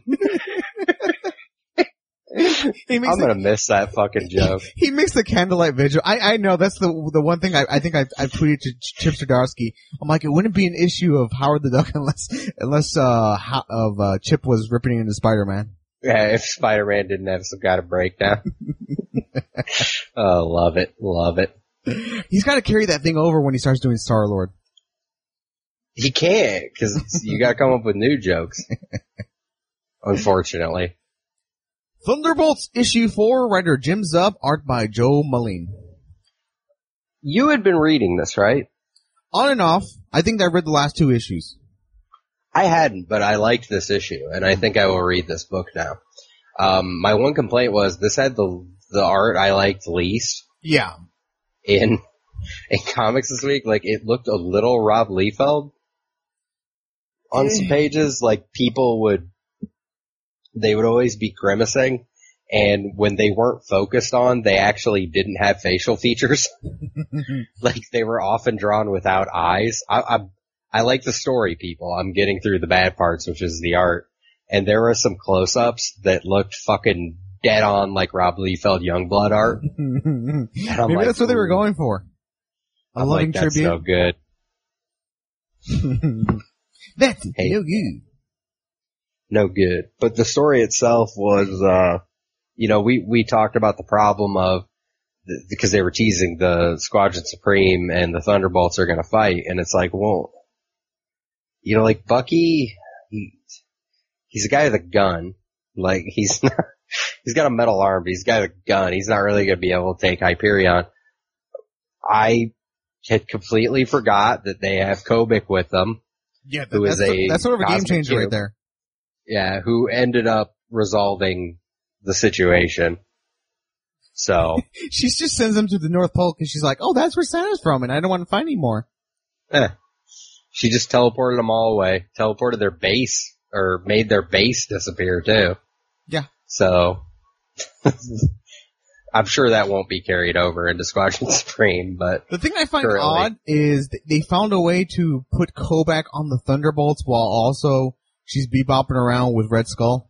[SPEAKER 7] He makes
[SPEAKER 2] I'm
[SPEAKER 7] the,
[SPEAKER 2] gonna miss that fucking joke.
[SPEAKER 7] he makes the candlelight vigil. I I know that's the the one thing I I think I I tweeted to Chip Zdarsky. I'm like, it wouldn't be an issue of Howard the Duck unless unless uh how, of uh Chip was ripping into Spider-Man.
[SPEAKER 2] Yeah, if Spider-Man didn't have some kind of breakdown. Oh, love it, love it.
[SPEAKER 7] He's got to carry that thing over when he starts doing Star-Lord.
[SPEAKER 2] He can't, cause you gotta come up with new jokes. Unfortunately.
[SPEAKER 7] Thunderbolts issue four, writer Jim Zub, art by Joe Moline.
[SPEAKER 2] You had been reading this, right?
[SPEAKER 7] On and off, I think I read the last two issues.
[SPEAKER 2] I hadn't, but I liked this issue, and I think I will read this book now. Um, my one complaint was this had the the art I liked least
[SPEAKER 7] Yeah.
[SPEAKER 2] in in comics this week. Like, it looked a little Rob Liefeld on some pages. Like, people would, they would always be grimacing, and when they weren't focused on, they actually didn't have facial features. Like, they were often drawn without eyes. I, I I like the story, people. I'm getting through the bad parts, which is the art. And there were some close-ups that looked fucking dead on like Rob Liefeld Youngblood art.
[SPEAKER 7] Maybe
[SPEAKER 2] like,
[SPEAKER 7] that's what they were going for. A
[SPEAKER 2] I'm
[SPEAKER 7] loving
[SPEAKER 2] like, that's
[SPEAKER 7] tribute.
[SPEAKER 2] so good.
[SPEAKER 7] That's
[SPEAKER 2] Hey.
[SPEAKER 7] no good.
[SPEAKER 2] No good. But the story itself was, uh, you know, we, we talked about the problem of, the, because they were teasing the Squadron Supreme and the Thunderbolts are gonna fight, and it's like, well, you know, like Bucky, he, he's a guy with a gun. Like, he's not, he's got a metal arm, but he's got a gun. He's not really gonna be able to take Hyperion. I had completely forgot that they have Kobik with them.
[SPEAKER 7] Yeah, that,
[SPEAKER 2] Who is
[SPEAKER 7] that's,
[SPEAKER 2] a
[SPEAKER 7] that's sort of a game
[SPEAKER 2] cosmic
[SPEAKER 7] changer right
[SPEAKER 2] cube.
[SPEAKER 7] there.
[SPEAKER 2] Yeah, who ended up resolving the situation. So,
[SPEAKER 7] She just sends them to the North Pole because she's like, oh, that's where Santa's from, and I don't want to find any more.
[SPEAKER 2] eh. She just teleported them all away. Teleported their base, or made their base disappear too.
[SPEAKER 7] Yeah.
[SPEAKER 2] So, I'm sure that won't be carried over into Squadron Supreme, but
[SPEAKER 7] The thing I find
[SPEAKER 2] Currently.
[SPEAKER 7] odd is that they found a way to put Kobak on the Thunderbolts while also she's bebopping around with Red Skull.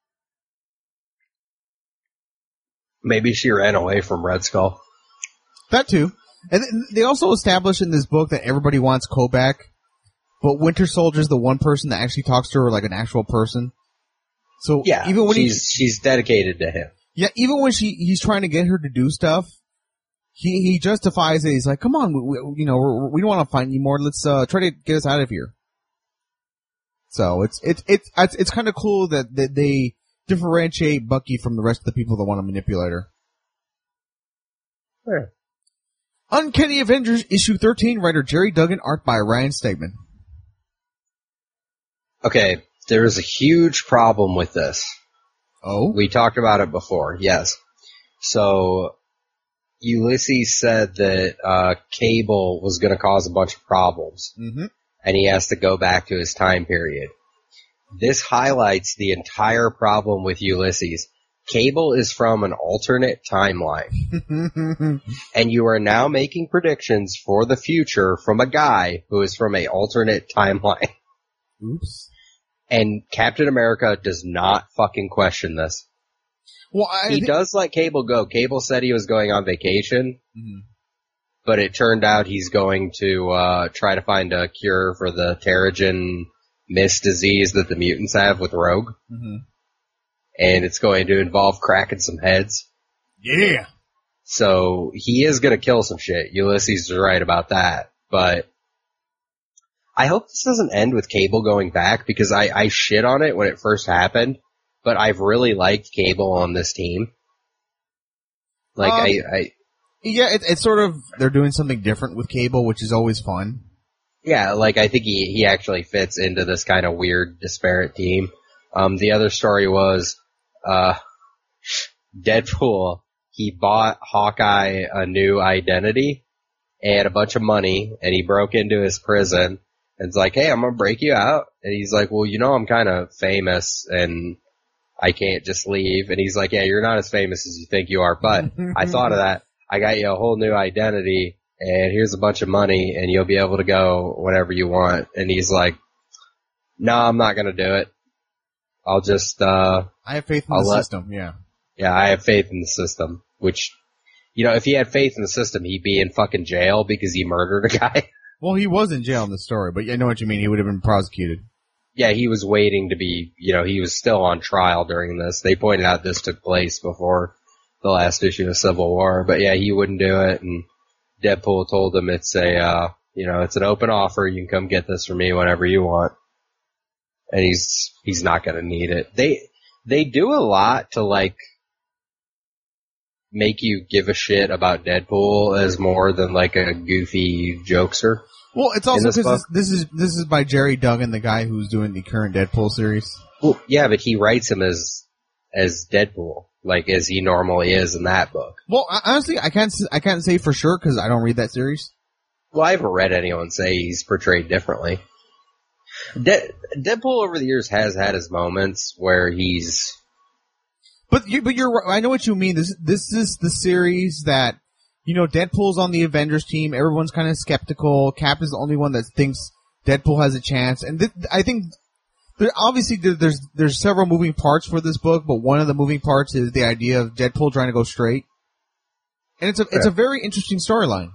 [SPEAKER 2] maybe she ran away from Red Skull.
[SPEAKER 7] That too. And th- they also established in this book that everybody wants Kobak, but Winter Soldier's the one person that actually talks to her like an actual person. So
[SPEAKER 2] Yeah,
[SPEAKER 7] even when
[SPEAKER 2] she's,
[SPEAKER 7] he,
[SPEAKER 2] she's dedicated to him.
[SPEAKER 7] yeah, even when she he's trying to get her to do stuff, he he justifies it. He's like, "Come on, we, we, you know, we're, we don't want to fight anymore. Let's uh, try to get us out of here." So it's it's it's it's, it's kind of cool that, that they differentiate Bucky from the rest of the people that want to manipulate her.
[SPEAKER 2] Yeah.
[SPEAKER 7] Uncanny Avengers issue thirteen, writer Jerry Duggan, art by Ryan Stegman.
[SPEAKER 2] Okay, There's a huge problem with this.
[SPEAKER 7] Oh?
[SPEAKER 2] We talked about it before, yes. So, Ulysses said that uh, Cable was going to cause a bunch of problems,
[SPEAKER 7] Mm-hmm.
[SPEAKER 2] and he has to go back to his time period. This highlights the entire problem with Ulysses. Cable is from an alternate timeline, and you are now making predictions for the future from a guy who is from an alternate timeline.
[SPEAKER 7] Oops.
[SPEAKER 2] And Captain America does not fucking question this.
[SPEAKER 7] Well, I
[SPEAKER 2] He
[SPEAKER 7] thi-
[SPEAKER 2] does let Cable go. Cable said he was going on vacation,
[SPEAKER 7] Mhm.
[SPEAKER 2] but it turned out he's going to uh try to find a cure for the Terrigen Mist disease that the mutants have with Rogue.
[SPEAKER 7] Mhm.
[SPEAKER 2] And it's going to involve cracking some heads.
[SPEAKER 7] Yeah.
[SPEAKER 2] So he is going to kill some shit. Ulysses is right about that. But I hope this doesn't end with Cable going back, because I, I shit on it when it first happened, but I've really liked Cable on this team. Like,
[SPEAKER 7] Um,
[SPEAKER 2] I, I,
[SPEAKER 7] Yeah, it, it's sort of, they're doing something different with Cable, which is always fun.
[SPEAKER 2] yeah, like I think he, he actually fits into this kind of weird, disparate team. Um, the other story was, uh, Deadpool, he bought Hawkeye a new identity and a bunch of money, and he broke into his prison, and it's like, hey, I'm gonna break you out. And he's like, well, you know, I'm kind of famous, and I can't just leave. And he's like, yeah, you're not as famous as you think you are, but I thought of that. I got you a whole new identity, and here's a bunch of money, and you'll be able to go whenever you want. And he's like, no, I'm not gonna do it. I'll just, uh,
[SPEAKER 7] I have faith in
[SPEAKER 2] I'll
[SPEAKER 7] the
[SPEAKER 2] let-
[SPEAKER 7] system, yeah.
[SPEAKER 2] yeah, I have faith in the system, which, you know, if he had faith in the system, he'd be in fucking jail because he murdered a guy.
[SPEAKER 7] Well, he was in jail in the story, but I know what you mean. He would have been prosecuted.
[SPEAKER 2] Yeah, he was waiting to be, you know, he was still on trial during this. They pointed out this took place before the last issue of Civil War, but yeah, he wouldn't do it, and Deadpool told him it's a, uh, you know, it's an open offer, you can come get this from me whenever you want. And he's, he's not gonna need it. They, they do a lot to like, make you give a shit about Deadpool as more than like a goofy jokester.
[SPEAKER 7] Well, it's also
[SPEAKER 2] In this
[SPEAKER 7] because
[SPEAKER 2] book?
[SPEAKER 7] this, this is this is by Jerry Duggan, the guy who's doing the current Deadpool series.
[SPEAKER 2] Well, yeah, but he writes him as as Deadpool, like as he normally is in that book.
[SPEAKER 7] Well, I, honestly, I can't s- I can't say for sure because I don't read that series.
[SPEAKER 2] Well, I haven't read anyone say he's portrayed differently. De- Deadpool over the years has had his moments where he's
[SPEAKER 7] But you, but you're right. I know what you mean. This this is the series that, you know, Deadpool's on the Avengers team. Everyone's kind of skeptical. Cap is the only one that thinks Deadpool has a chance. And th- I think there, obviously there, there's there's several moving parts for this book, but one of the moving parts is the idea of Deadpool trying to go straight. And it's a it's a very interesting storyline.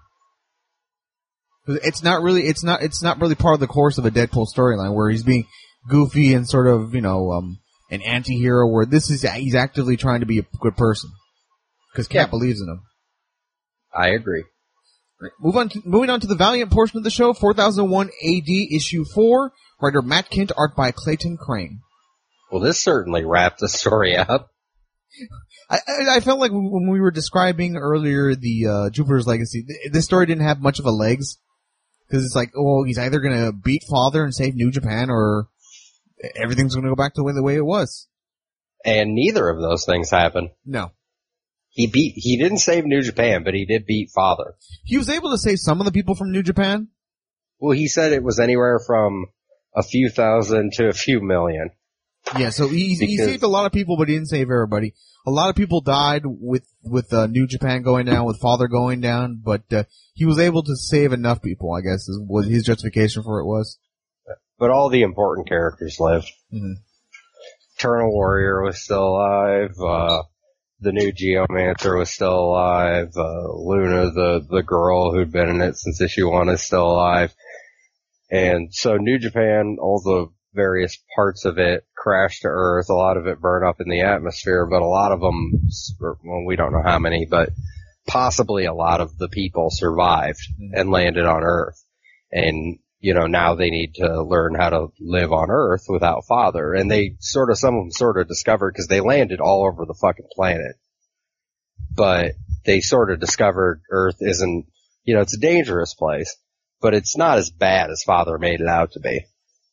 [SPEAKER 7] It's not really it's not it's not really part of the course of a Deadpool storyline where he's being goofy and sort of, you know, um an anti-hero, where this is he's actively trying to be a good person because Cap
[SPEAKER 2] Yeah.
[SPEAKER 7] believes in him.
[SPEAKER 2] I agree.
[SPEAKER 7] Move on to, moving on to the Valiant portion of the show, four thousand one A D issue four, writer Matt Kindt, art by Clayton Crane.
[SPEAKER 2] Well, this certainly wrapped the story up.
[SPEAKER 7] I, I, I felt like when we were describing earlier the uh, Jupiter's Legacy, th- this story didn't have much of a legs because it's like, oh, he's either going to beat Father and save New Japan, or everything's going to go back to the way, the way it was.
[SPEAKER 2] And neither of those things happened.
[SPEAKER 7] No.
[SPEAKER 2] He beat, he didn't save New Japan, but he did beat Father.
[SPEAKER 7] He was able to save some of the people from New Japan.
[SPEAKER 2] Well, he said it was anywhere from a few thousand to a few million.
[SPEAKER 7] Yeah, so he, he
[SPEAKER 2] Because-
[SPEAKER 7] saved a lot of people, but he didn't save everybody. A lot of people died with with uh, New Japan going down, with Father going down, but uh, he was able to save enough people, I guess, is what his justification for it was.
[SPEAKER 2] But all the important characters lived.
[SPEAKER 7] Mm-hmm.
[SPEAKER 2] Eternal Warrior was still alive. Uh, the new Geomancer was still alive. Uh, Luna, the, the girl who'd been in it since issue one, is still alive. And so New Japan, all the various parts of it crashed to Earth. A lot of it burned up in the atmosphere, but a lot of them, well, we don't know how many, but possibly a lot of the people survived and landed on Earth. And, you know, now they need to learn how to live on Earth without Father. And they sort of, some of them sort of discovered, because they landed all over the fucking planet. But they sort of discovered Earth isn't, you know, it's a dangerous place, but it's not as bad as Father made it out to be.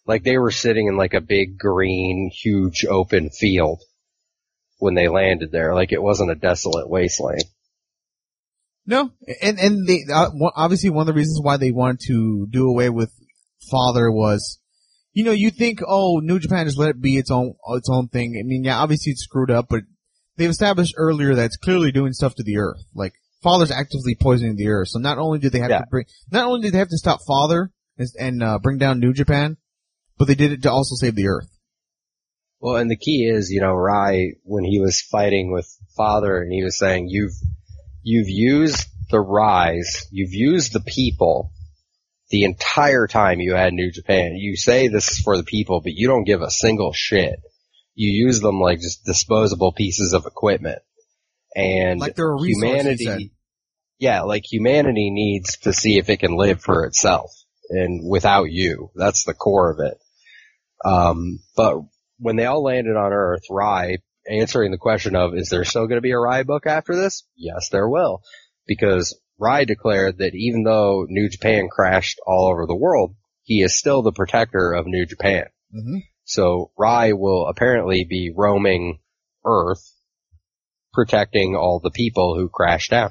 [SPEAKER 2] Like they were sitting in like a big green, huge open field when they landed there. Like it wasn't a desolate wasteland.
[SPEAKER 7] No, and and they uh, obviously one of the reasons why they wanted to do away with Father was, you know, you think, oh, New Japan just let it be its own its own thing. I mean, yeah, obviously it's screwed up, but they've established earlier that it's clearly doing stuff to the Earth. Like Father's actively poisoning the Earth. So not only did they have
[SPEAKER 2] yeah.
[SPEAKER 7] to bring, not only did they have to stop Father and, and uh, bring down New Japan, but they did it to also save the Earth.
[SPEAKER 2] Well, and the key is, you know, Rai, when he was fighting with Father, and he was saying, you've You've used the rise, you've used the people the entire time you had New Japan. You say this is for the people, but you don't give a single shit. You use them like just disposable pieces of equipment. And
[SPEAKER 7] like they're a resource,
[SPEAKER 2] humanity, yeah, like humanity needs to see if it can live for itself and without you. That's the core of it. Um, but when they all landed on Earth, Rai, answering the question of, is there still going to be a Rai book after this? Yes, there will. Because Rai declared that even though New Japan crashed all over the world, he is still the protector of New Japan.
[SPEAKER 7] Mm-hmm.
[SPEAKER 2] So Rai will apparently be roaming Earth, protecting all the people who crashed down.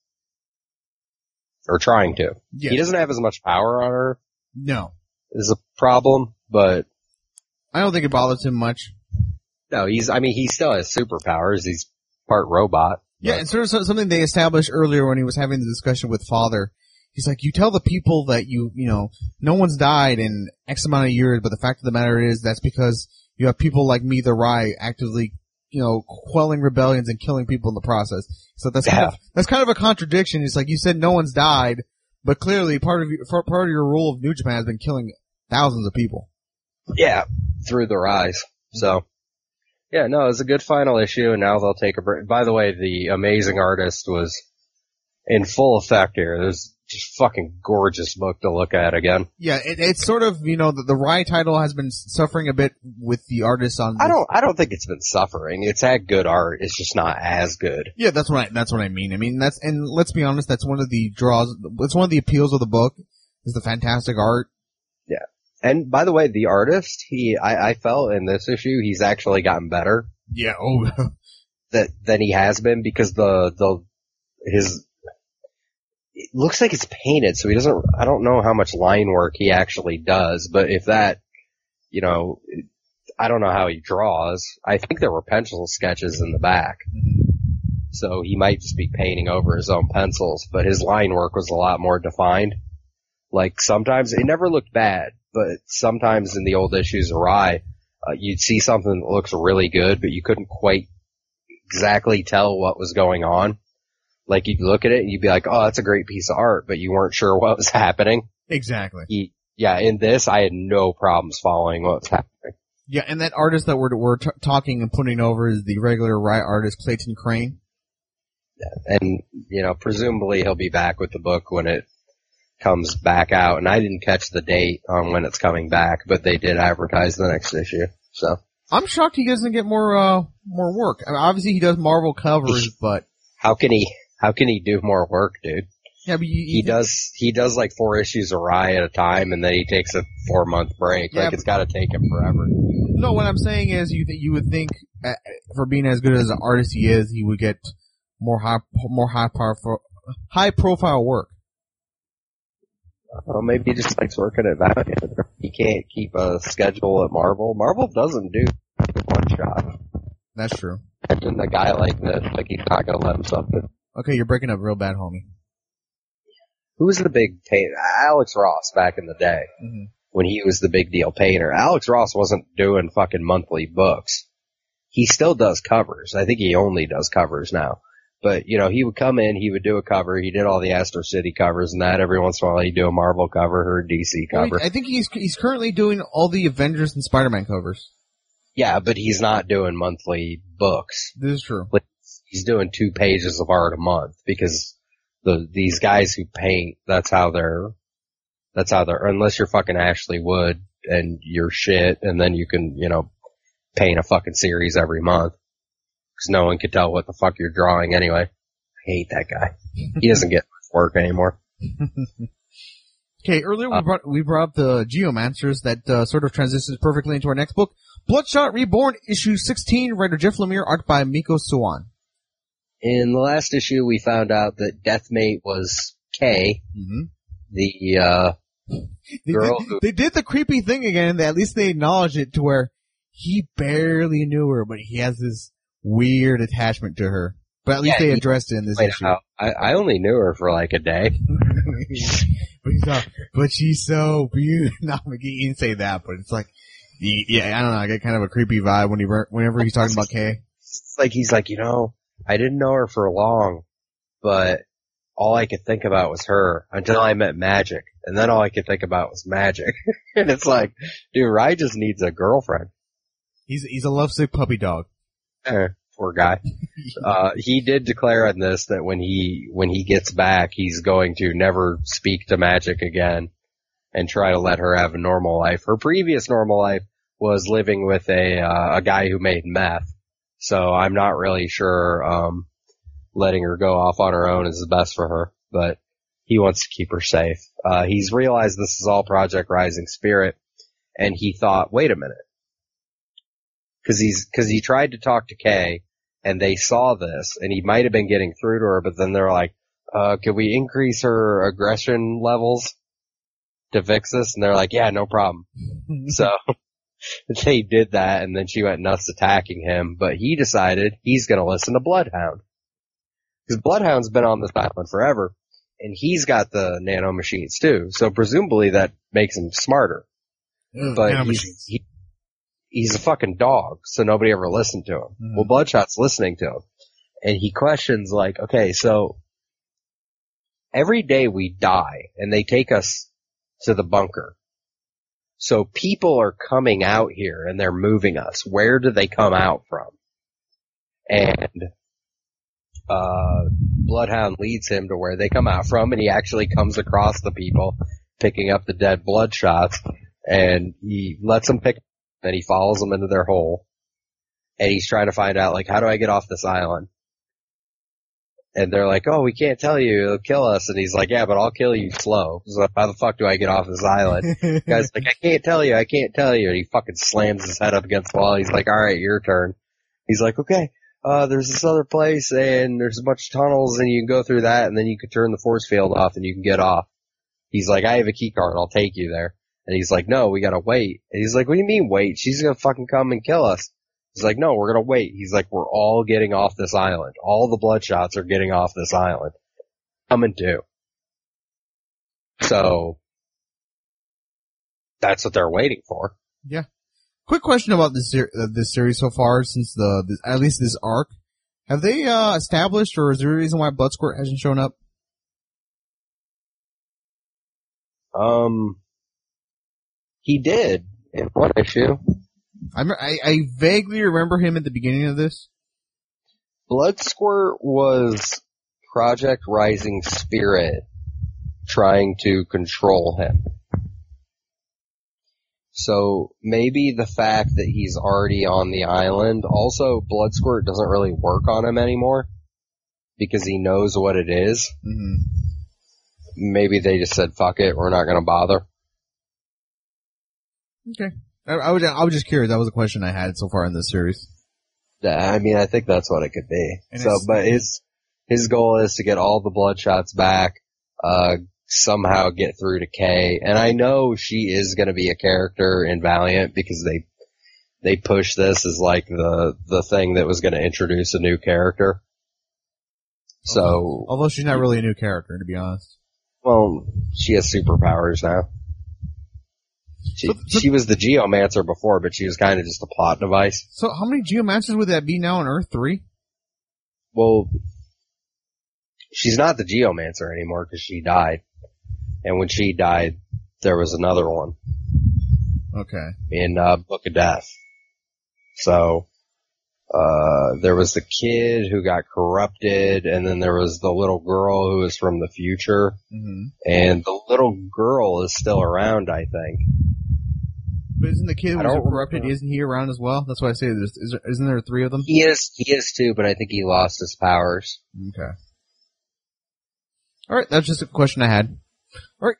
[SPEAKER 2] Or trying to.
[SPEAKER 7] Yeah.
[SPEAKER 2] He doesn't have as much power on Earth.
[SPEAKER 7] No.
[SPEAKER 2] Is a problem, but
[SPEAKER 7] I don't think it bothers him much.
[SPEAKER 2] no, he's, I mean, he still has superpowers. He's part robot.
[SPEAKER 7] Yeah, and sort of something they established earlier when he was having the discussion with Father. He's like, you tell the people that you, you know, no one's died in X amount of years, but the fact of the matter is that's because you have people like me, the Rai, actively, you know, quelling rebellions and killing people in the process. So that's kind
[SPEAKER 2] Yeah.
[SPEAKER 7] of, that's kind of a contradiction. It's like you said no one's died, but clearly part of your, part of your rule of New Japan has been killing thousands of people.
[SPEAKER 2] Yeah, through the rise. So, yeah, no, it was a good final issue, and now they'll take a break. By the way, the amazing artist was in full effect here. It was just fucking gorgeous book to look at again.
[SPEAKER 7] Yeah, it, it's sort of, you know, the, the Rai title has been suffering a bit with the artists on.
[SPEAKER 2] I don't, I don't think it's been suffering. It's had good art. It's just not as good.
[SPEAKER 7] Yeah, that's what I, that's what I mean. I mean, that's, and let's be honest, that's one of the draws, it's one of the appeals of the book, is the fantastic art.
[SPEAKER 2] Yeah. And by the way, the artist, he, I, I felt in this issue, he's actually gotten better.
[SPEAKER 7] Yeah, oh.
[SPEAKER 2] that, than he has been, because the, the, his, it looks like it's painted, so he doesn't, I don't know how much line work he actually does, but if that, you know, I don't know how he draws. I think there were pencil sketches in the back. So he might just be painting over his own pencils, but his line work was a lot more defined. Like sometimes, it never looked bad, but sometimes in the old issues of Rai, uh, you'd see something that looks really good, but you couldn't quite exactly tell what was going on. Like you'd look at it and you'd be like, oh, that's a great piece of art, but you weren't sure what was happening.
[SPEAKER 7] Exactly.
[SPEAKER 2] He, yeah, in this, I had no problems following what was happening.
[SPEAKER 7] Yeah, and that artist that we're, we're t- talking and putting over is the regular Rai artist, Clayton Crane.
[SPEAKER 2] Yeah, and, you know, presumably he'll be back with the book when it comes back out. And I didn't catch the date on when it's coming back, but they did advertise the next issue, so.
[SPEAKER 7] I'm shocked he doesn't get more, uh, more work. I mean, obviously he does Marvel covers, but.
[SPEAKER 2] How can he, how can he do more work, dude?
[SPEAKER 7] Yeah, but you, you
[SPEAKER 2] he does, he does like four issues of Rai at a time, and then he takes a four month break.
[SPEAKER 7] Yeah,
[SPEAKER 2] like it's gotta take him forever.
[SPEAKER 7] No, what I'm saying is you th- you would think, uh, for being as good as an artist he is, he would get more high, more high powerful, high profile work.
[SPEAKER 2] Well, maybe he just likes working at Valiant. He can't keep a schedule at Marvel. Marvel doesn't do one shot.
[SPEAKER 7] That's true.
[SPEAKER 2] Imagine a guy like this, like he's not gonna let himself do.
[SPEAKER 7] Okay, you're breaking up real bad, homie.
[SPEAKER 2] Who was the big painter? Alex Ross back in the day.
[SPEAKER 7] Mm-hmm.
[SPEAKER 2] When he was the big deal painter. Alex Ross wasn't doing fucking monthly books. He still does covers. I think he only does covers now. But, you know, he would come in, he would do a cover, he did all the Astro City covers and that. Every once in a while he'd do a Marvel cover or a D C cover.
[SPEAKER 7] Well, I think he's he's currently doing all the Avengers and Spider-Man covers.
[SPEAKER 2] Yeah, but he's not doing monthly books.
[SPEAKER 7] This is true.
[SPEAKER 2] He's doing two pages of art a month because the these guys who paint, that's how they're, that's how they're, unless you're fucking Ashley Wood and you're shit, and then you can, you know, paint a fucking series every month. Because no one can tell what the fuck you're drawing anyway. I hate that guy. He doesn't get much work anymore.
[SPEAKER 7] Okay, earlier we
[SPEAKER 2] Uh,
[SPEAKER 7] brought we brought up the Geomancers that uh, sort of transitions perfectly into our next book, Bloodshot Reborn, issue sixteen, writer Jeff Lemire, art by Miko Swan.
[SPEAKER 2] In the last issue, we found out that Deathmate was Kay,
[SPEAKER 7] Mm-hmm.
[SPEAKER 2] the uh,
[SPEAKER 7] They
[SPEAKER 2] girl
[SPEAKER 7] did,
[SPEAKER 2] who...
[SPEAKER 7] they did the creepy thing again. That at least they acknowledged it to where he barely knew her, but he has this weird attachment to her. But at least
[SPEAKER 2] Yeah,
[SPEAKER 7] they
[SPEAKER 2] he-
[SPEAKER 7] addressed it in this
[SPEAKER 2] Wait,
[SPEAKER 7] issue.
[SPEAKER 2] how- I, I only knew her for like a day.
[SPEAKER 7] but, he's all, but she's so beautiful. No, he didn't say that, but it's like, he, yeah, I don't know. I get kind of a creepy vibe when he whenever he's talking about Kay.
[SPEAKER 2] It's like he's like, you know, I didn't know her for long, but all I could think about was her until I met Magic, and then all I could think about was Magic. And it's like, dude, Rai just needs a girlfriend.
[SPEAKER 7] He's he's a lovesick puppy dog.
[SPEAKER 2] Eh, poor guy. Uh, he did declare on this that when he when he gets back, he's going to never speak to Magic again and try to let her have a normal life. Her previous normal life was living with a uh, a guy who made meth. So I'm not really sure um letting her go off on her own is the best for her, but he wants to keep her safe. Uh he's realized this is all Project Rising Spirit, and he thought, wait a minute. Cause he's, cause he tried to talk to Kay, and they saw this, and he might have been getting through to her, but then they're like, uh, could we increase her aggression levels to fix this? And they're like, yeah, no problem. So they did that, and then she went nuts attacking him, but he decided he's gonna listen to Bloodhound. Cause Bloodhound's been on this island forever, and he's got the nano machines too, so presumably that makes him smarter.
[SPEAKER 7] Ugh,
[SPEAKER 2] But
[SPEAKER 7] nano
[SPEAKER 2] he's,
[SPEAKER 7] machines.
[SPEAKER 2] he, he's a fucking dog, so nobody ever listened to him.
[SPEAKER 7] Mhm.
[SPEAKER 2] Well, Bloodshot's listening to him, and he questions like, okay, so every day we die, and they take us to the bunker. So people are coming out here, and they're moving us. Where do they come out from? And uh Bloodhound leads him to where they come out from, and he actually comes across the people picking up the dead Bloodshots, and he lets them pick, and he follows them into their hole, and he's trying to find out, like, how do I get off this island? And they're like, oh, we can't tell you, it'll kill us, and he's like, yeah, but I'll kill you slow. So how the fuck do I get off this island? The guy's like, I can't tell you, I can't tell you, and he fucking slams his head up against the wall. He's like, alright, your turn. He's like, okay, uh, there's this other place, and there's a bunch of tunnels, and you can go through that, and then you can turn the force field off, and you can get off. He's like, I have a key card, I'll take you there. And he's like, no, we gotta wait. And he's like, what do you mean wait? She's gonna fucking come and kill us. He's like, no, we're gonna wait. He's like, we're all getting off this island. All the Bloodshots are getting off this island. Come and do. So, that's what they're waiting for.
[SPEAKER 7] Yeah. Quick question about this ser- uh, this series so far, since the this, at least this arc. Have they uh established, or is there a reason why Bloodsquirt hasn't shown up?
[SPEAKER 2] Um, he did in one issue.
[SPEAKER 7] I, I I vaguely remember him at the beginning of this.
[SPEAKER 2] Bloodsquirt was Project Rising Spirit trying to control him. So maybe the fact that he's already on the island, also Bloodsquirt doesn't really work on him anymore because he knows what it is.
[SPEAKER 7] Mm-hmm.
[SPEAKER 2] Maybe they just said, fuck it, we're not gonna bother.
[SPEAKER 7] Okay. I, I was I was just curious. That was a question I had so far in this series.
[SPEAKER 2] Yeah, I mean, I think that's what it could be.
[SPEAKER 7] And
[SPEAKER 2] So,
[SPEAKER 7] it's-
[SPEAKER 2] but his, his goal is to get all the Bloodshots back, uh, somehow get through to Kay. And I know she is gonna be a character in Valiant because they, they push this as like the, the thing that was gonna introduce a new character. So,
[SPEAKER 7] Although she's not really a new character, to be honest.
[SPEAKER 2] well, she has superpowers now. She,
[SPEAKER 7] So- so-
[SPEAKER 2] she was the Geomancer before, but she was kind of just a plot device.
[SPEAKER 7] So how many Geomancers would that be now on Earth? Three?
[SPEAKER 2] Well, she's not the Geomancer anymore because she died. And when she died, there was another one
[SPEAKER 7] Okay.
[SPEAKER 2] in uh, Book of Death. So, uh, there was the kid who got corrupted, and then there was the little girl who was from the future.
[SPEAKER 7] Mm-hmm.
[SPEAKER 2] And the little girl is still around, I think.
[SPEAKER 7] But isn't the kid who
[SPEAKER 2] I
[SPEAKER 7] was
[SPEAKER 2] don't
[SPEAKER 7] corrupted,
[SPEAKER 2] remember.
[SPEAKER 7] isn't he around as well? That's why I say there's, is there, isn't there three of them?
[SPEAKER 2] He is, he is too, but I think he lost his powers.
[SPEAKER 7] Okay. Alright, that's just a question I had. Alright.
[SPEAKER 2] Yeah.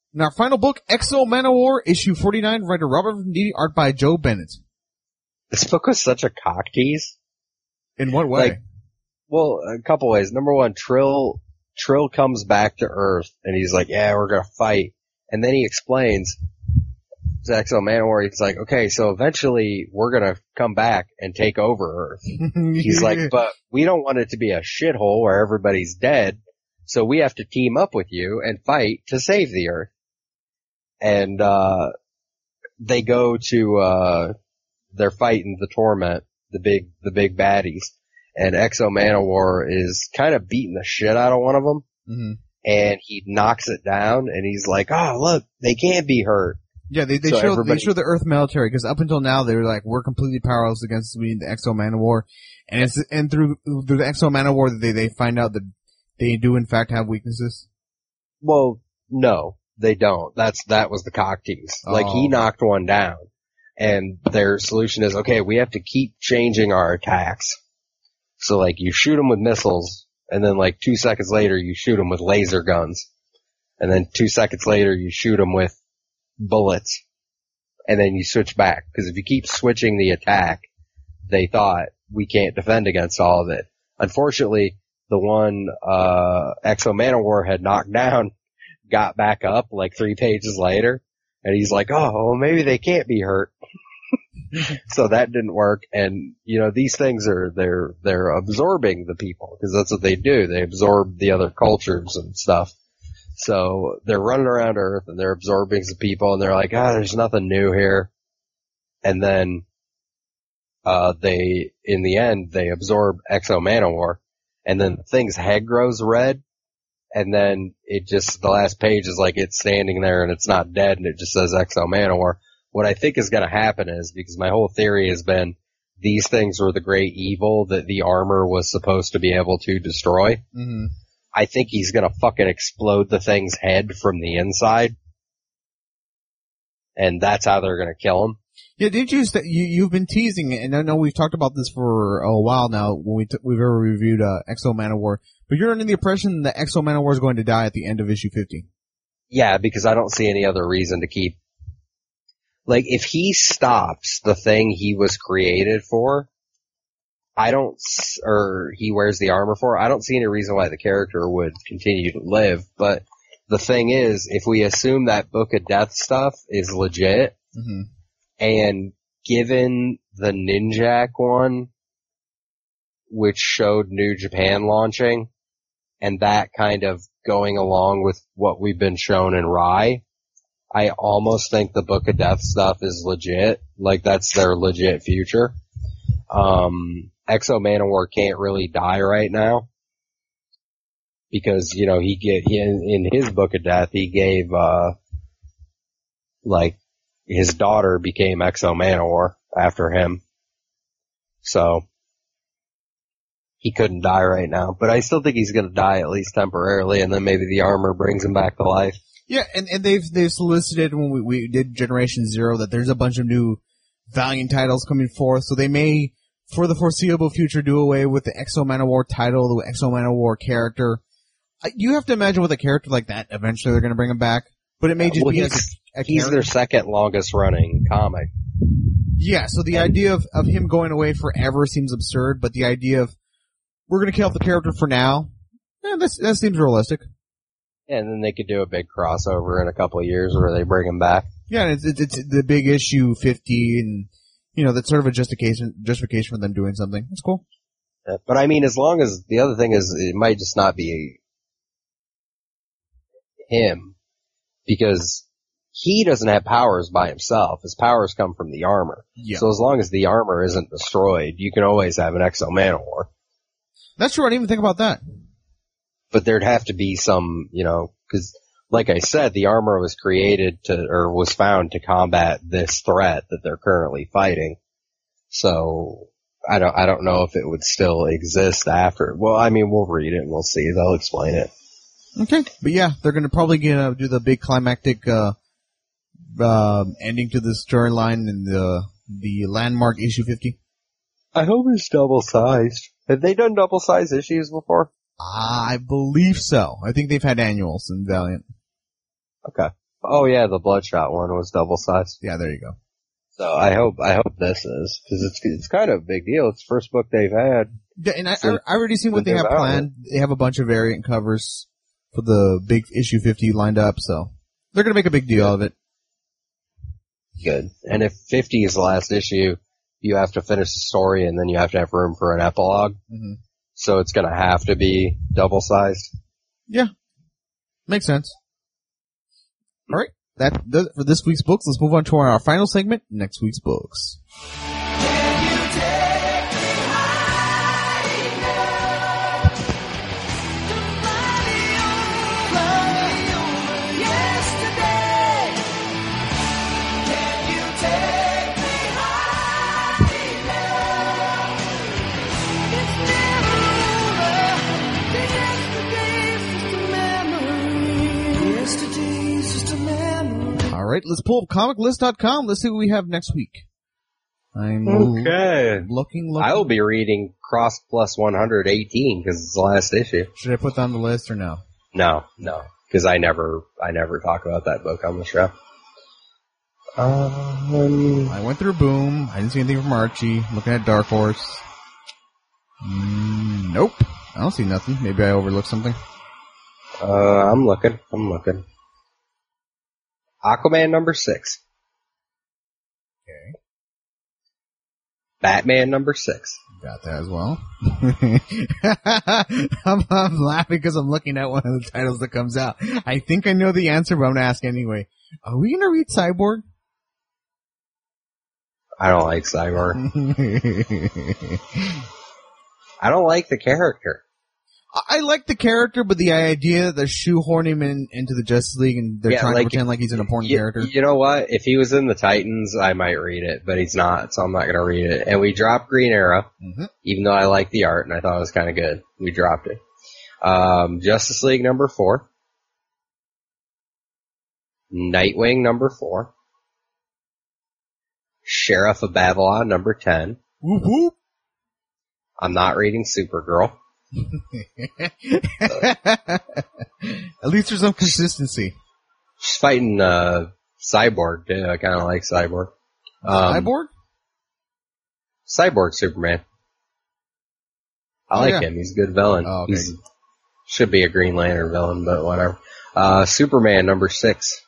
[SPEAKER 7] And our final book, Exo Manowar, issue forty-nine, writer Robert Venditti, art by Joe Bennett.
[SPEAKER 2] This book was such a cock tease.
[SPEAKER 7] In what way?
[SPEAKER 2] Like, well, a couple ways. Number one, Trill, Trill comes back to Earth and he's like, yeah, we're gonna fight. And then he explains to Exo Manowar, he's like, okay, so eventually we're gonna come back and take over Earth. He's like, but we don't want it to be a shithole where everybody's dead, so we have to team up with you and fight to save the Earth. And, uh, they go to, uh, they're fighting the Torment, the big, the big baddies. And Exo Manowar is kind of beating the shit out of one of them.
[SPEAKER 7] Mm-hmm.
[SPEAKER 2] And he knocks it down and he's like, oh, look, they can't be hurt.
[SPEAKER 7] Yeah, they, they
[SPEAKER 2] so
[SPEAKER 7] show,
[SPEAKER 2] everybody...
[SPEAKER 7] they show the Earth military, because up until now they were like, we're completely powerless against the Exo Manowar. And it's, and through, through the Exo Manowar, they, they find out that they do in fact have weaknesses.
[SPEAKER 2] Well, no, they don't. That's, that was the cock tease.
[SPEAKER 7] Oh.
[SPEAKER 2] Like, he knocked one down. And their solution is, okay, we have to keep changing our attacks. So like, you shoot them with missiles, and then like two seconds later you shoot them with laser guns. And then two seconds later you shoot them with bullets. And then you switch back. Because if you keep switching the attack, they thought, we can't defend against all of it. Unfortunately, the one, uh, Exo Manowar had knocked down got back up like three pages later. And he's like, oh, well, maybe they can't be hurt. So that didn't work. And, you know, these things are, they're, they're absorbing the people, because that's what they do. They absorb the other cultures and stuff. So they're running around Earth and they're absorbing the people, and they're like, ah, there's nothing new here. And then, uh, they, in the end, they absorb Exo Manowar, and then the thing's head grows red. And then it just, the last page is like it's standing there and it's not dead, and it just says Exo Manowar. What I think is going to happen is, because my whole theory has been these things were the great evil that the armor was supposed to be able to destroy.
[SPEAKER 7] Mm-hmm.
[SPEAKER 2] I think he's going to fucking explode the thing's head from the inside. And that's how they're going to kill him.
[SPEAKER 7] Yeah, did you, st- you, you've been teasing it, and I know we've talked about this for a while now when we t- we've ever reviewed, uh, Exo Manowar, but you're under the impression that Exo Manowar is going to die at the end of issue fifty.
[SPEAKER 2] Yeah, because I don't see any other reason to keep, like, if he stops the thing he was created for, I don't, or he wears the armor for, I don't see any reason why the character would continue to live. But the thing is, if we assume that Book of Death stuff is legit,
[SPEAKER 7] mm-hmm.
[SPEAKER 2] and given the Ninjak one, which showed New Japan launching, and that kind of going along with what we've been shown in Rai, I almost think the Book of Death stuff is legit. Like, that's their legit future. Um, Exo Manowar can't really die right now. Because, you know, he get, he, in, in his Book of Death, he gave, uh, like, his daughter became Exo Manowar after him. So, he couldn't die right now. But I still think he's gonna die at least temporarily, and then maybe the armor brings him back to life.
[SPEAKER 7] Yeah, and, and they've, they've solicited when we, we did Generation Zero that there's a bunch of new Valiant titles coming forth, so they may, for the foreseeable future, do away with the Exo Manowar title, the Exo Manowar character. You have to imagine with a character like that, eventually they're gonna bring him back. But it may just
[SPEAKER 2] well,
[SPEAKER 7] be
[SPEAKER 2] he's,
[SPEAKER 7] as a, a
[SPEAKER 2] he's
[SPEAKER 7] character.
[SPEAKER 2] their second longest running comic.
[SPEAKER 7] Yeah, so the idea of, of him going away forever seems absurd, but the idea of, we're gonna kill off the character for now, eh, that's, that seems realistic.
[SPEAKER 2] And then they could do a big crossover in a couple of years where they bring him back.
[SPEAKER 7] Yeah, and it's, it's, it's the big issue fifty, and, you know, that's sort of a justification, justification for them doing something. That's cool.
[SPEAKER 2] Yeah, but I mean, as long as, the other thing is, it might just not be him, because he doesn't have powers by himself. His powers come from the armor.
[SPEAKER 7] Yeah.
[SPEAKER 2] So as long as the armor isn't destroyed, you can always have an Exo Manowar.
[SPEAKER 7] That's true, I didn't even think about that.
[SPEAKER 2] But there'd have to be some, you know, cause like I said, the armor was created to, or was found to combat this threat that they're currently fighting. So, I don't, I don't know if it would still exist after. Well, I mean, we'll read it and we'll see. They'll explain it.
[SPEAKER 7] Okay. But yeah, they're gonna probably gonna do the big climactic, uh, uh, ending to the storyline in the, the landmark issue fifty.
[SPEAKER 2] I hope it's double sized. Have they done double sized issues before?
[SPEAKER 7] I believe so. I think they've had annuals in Valiant.
[SPEAKER 2] Okay. Oh yeah, the Bloodshot one was double sized.
[SPEAKER 7] Yeah, there you go.
[SPEAKER 2] So I hope I hope this is because it's it's kind of a big deal. It's the first book they've had.
[SPEAKER 7] Yeah, and I,
[SPEAKER 2] since,
[SPEAKER 7] I already seen what they have
[SPEAKER 2] out.
[SPEAKER 7] planned. They have a bunch of variant covers for the big issue fifty lined up, so they're gonna make a big deal out of it.
[SPEAKER 2] Good. And if fifty is the last issue, you have to finish the story and then you have to have room for an epilogue.
[SPEAKER 7] Mm-hmm.
[SPEAKER 2] So it's gonna have to be double sized.
[SPEAKER 7] Yeah. Makes sense. Alright. That does it for this week's books. Let's move on to our final segment, next week's books. Alright, let's pull up comic list dot com. Let's see what we have next week. I'm
[SPEAKER 2] Okay.
[SPEAKER 7] looking, looking.
[SPEAKER 2] I will be reading Cross Plus one hundred eighteen because it's the last issue.
[SPEAKER 7] Should I put that on the list or no?
[SPEAKER 2] No, no, because I never, I never talk about that book on the show. Um,
[SPEAKER 7] I went through Boom. I didn't see anything from Archie. Looking at Dark Horse. Mm, nope. I don't see nothing. Maybe I overlooked something.
[SPEAKER 2] uh, I'm looking, I'm looking. Aquaman number six.
[SPEAKER 7] Okay.
[SPEAKER 2] Batman number six.
[SPEAKER 7] Got that as well. I'm, I'm laughing because I'm looking at one of the titles that comes out. I think I know the answer, but I'm going to ask anyway. Are we going to read Cyborg?
[SPEAKER 2] I don't like Cyborg. I don't like the character.
[SPEAKER 7] I like the character, but the idea that they're shoehorning him in, into the Justice League and they're
[SPEAKER 2] Yeah,
[SPEAKER 7] trying
[SPEAKER 2] like,
[SPEAKER 7] to pretend like he's an important
[SPEAKER 2] you,
[SPEAKER 7] character.
[SPEAKER 2] You know what? If he was in the Titans, I might read it, but he's not, so I'm not going to read it. And we dropped Green Arrow,
[SPEAKER 7] Mm-hmm.
[SPEAKER 2] even though I like the art and I thought it was kind of good. We dropped it. Um, Justice League number four. Nightwing number four. Sheriff of Babylon number ten.
[SPEAKER 7] Whoop whoop.
[SPEAKER 2] I'm not reading Supergirl.
[SPEAKER 7] At least there's some consistency.
[SPEAKER 2] She's fighting uh, Cyborg, too. I kind of like Cyborg. Um,
[SPEAKER 7] Cyborg?
[SPEAKER 2] Cyborg Superman. I
[SPEAKER 7] Oh,
[SPEAKER 2] like
[SPEAKER 7] yeah.
[SPEAKER 2] him. He's a good villain.
[SPEAKER 7] Oh, okay.
[SPEAKER 2] He's should be a Green Lantern villain, but whatever. Uh, Superman number six.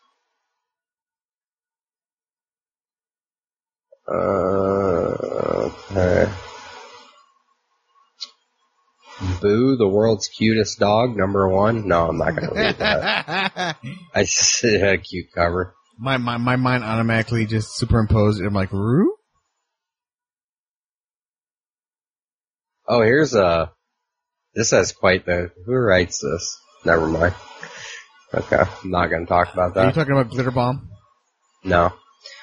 [SPEAKER 2] Uh, okay. Boo, the world's cutest dog, number one. No, I'm not gonna read that. I just had a cute cover.
[SPEAKER 7] my, my, my mind automatically just superimposed it. I'm like, Roo?
[SPEAKER 2] Oh, here's a. This has quite the. Who writes this? Never mind. Okay, I'm not gonna talk about
[SPEAKER 7] Are you
[SPEAKER 2] that.
[SPEAKER 7] talking about Glitter Bomb?
[SPEAKER 2] No.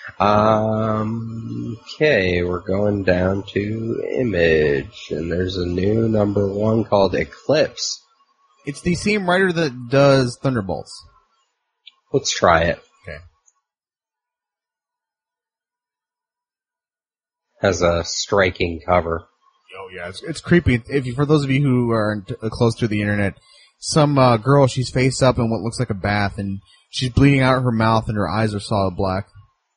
[SPEAKER 2] Um. Okay, we're going down to Image, and there's a new number one called Eclipse.
[SPEAKER 7] It's the same writer that does Thunderbolts.
[SPEAKER 2] Let's try it.
[SPEAKER 7] Okay.
[SPEAKER 2] Has a striking cover.
[SPEAKER 7] Oh yeah, it's, it's creepy. If you, for those of you who are uh, close to the internet, some uh, girl, she's face up in what looks like a bath, and she's bleeding out her mouth, and her eyes are solid black.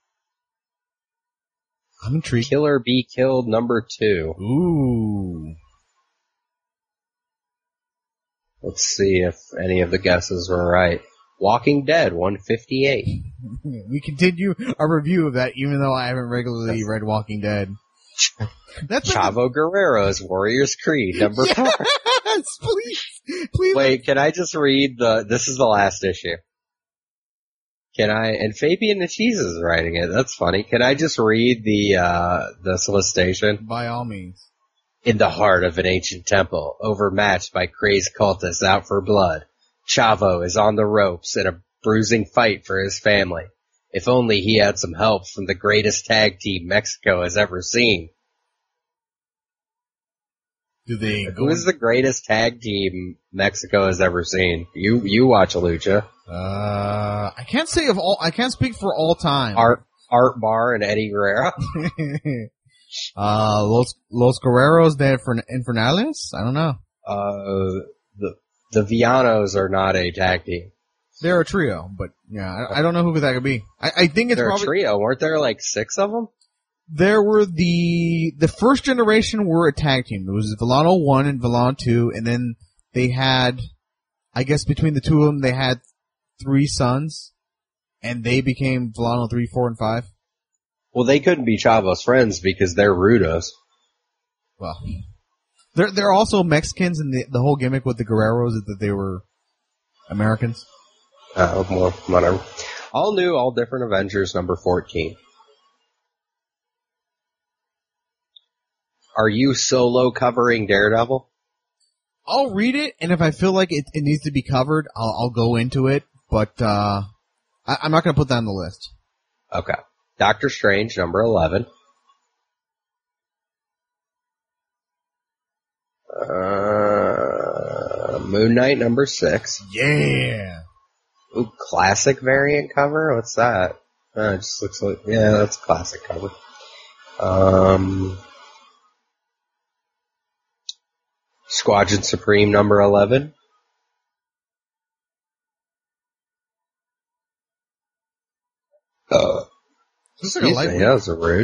[SPEAKER 7] I'm intrigued.
[SPEAKER 2] Killer Be Killed number two.
[SPEAKER 7] Ooh.
[SPEAKER 2] Let's see if any of the guesses were right. Walking Dead one fifty-eight.
[SPEAKER 7] We continue our review of that, even though I haven't regularly read Walking Dead. That's like
[SPEAKER 2] Chavo Guerrero's Warrior's Creed number
[SPEAKER 7] the-
[SPEAKER 2] four.
[SPEAKER 7] Yes, please, please.
[SPEAKER 2] Wait, can I just read the, this is the last issue. Can I, and Fabian the Cheese is writing it, that's funny. Can I just read the, uh, the solicitation?
[SPEAKER 7] By all means.
[SPEAKER 2] In the heart of an ancient temple, overmatched by crazed cultists out for blood, Chavo is on the ropes in a bruising fight for his family. If only he had some help from the greatest tag team Mexico has ever seen.
[SPEAKER 7] Do they go?
[SPEAKER 2] Who is the greatest tag team Mexico has ever seen? You, you watch Lucha.
[SPEAKER 7] Uh, I can't say of all. I can't speak for all time.
[SPEAKER 2] Art, Art Bar and Eddie Guerrero.
[SPEAKER 7] uh, Los Los Guerreros de Infernales. I don't know.
[SPEAKER 2] Uh, the, the Villanos are not a tag team.
[SPEAKER 7] They're a trio, but yeah, I, I don't know who that could be. I, I think it's
[SPEAKER 2] They're
[SPEAKER 7] probably
[SPEAKER 2] a trio. Weren't there like six of them?
[SPEAKER 7] there were the the first generation were a tag team. It was Villano one and Villano two, and then they had, I guess between the two of them, they had three sons, and they became Villano three, four, and five.
[SPEAKER 2] Well, they couldn't be Chavo's friends because they're Rudos.
[SPEAKER 7] Well, they're they're also Mexicans, and the the whole gimmick with the Guerreros is that they were Americans.
[SPEAKER 2] Oh, well, whatever. All new, all different Avengers number fourteen. Are you solo covering Daredevil?
[SPEAKER 7] I'll read it, and if I feel like it, it needs to be covered, I'll, I'll go into it, but uh, I, I'm not going to put that on the list.
[SPEAKER 2] Okay. Doctor Strange number eleven. Uh, Moon Knight number six.
[SPEAKER 7] Yeah.
[SPEAKER 2] Ooh, classic variant cover? What's that? Uh, it just looks like, yeah, that's a classic cover. Um, Squadron Supreme number eleven. Uh,
[SPEAKER 7] Looks like a
[SPEAKER 2] excuse
[SPEAKER 7] light
[SPEAKER 2] me, that was a rude.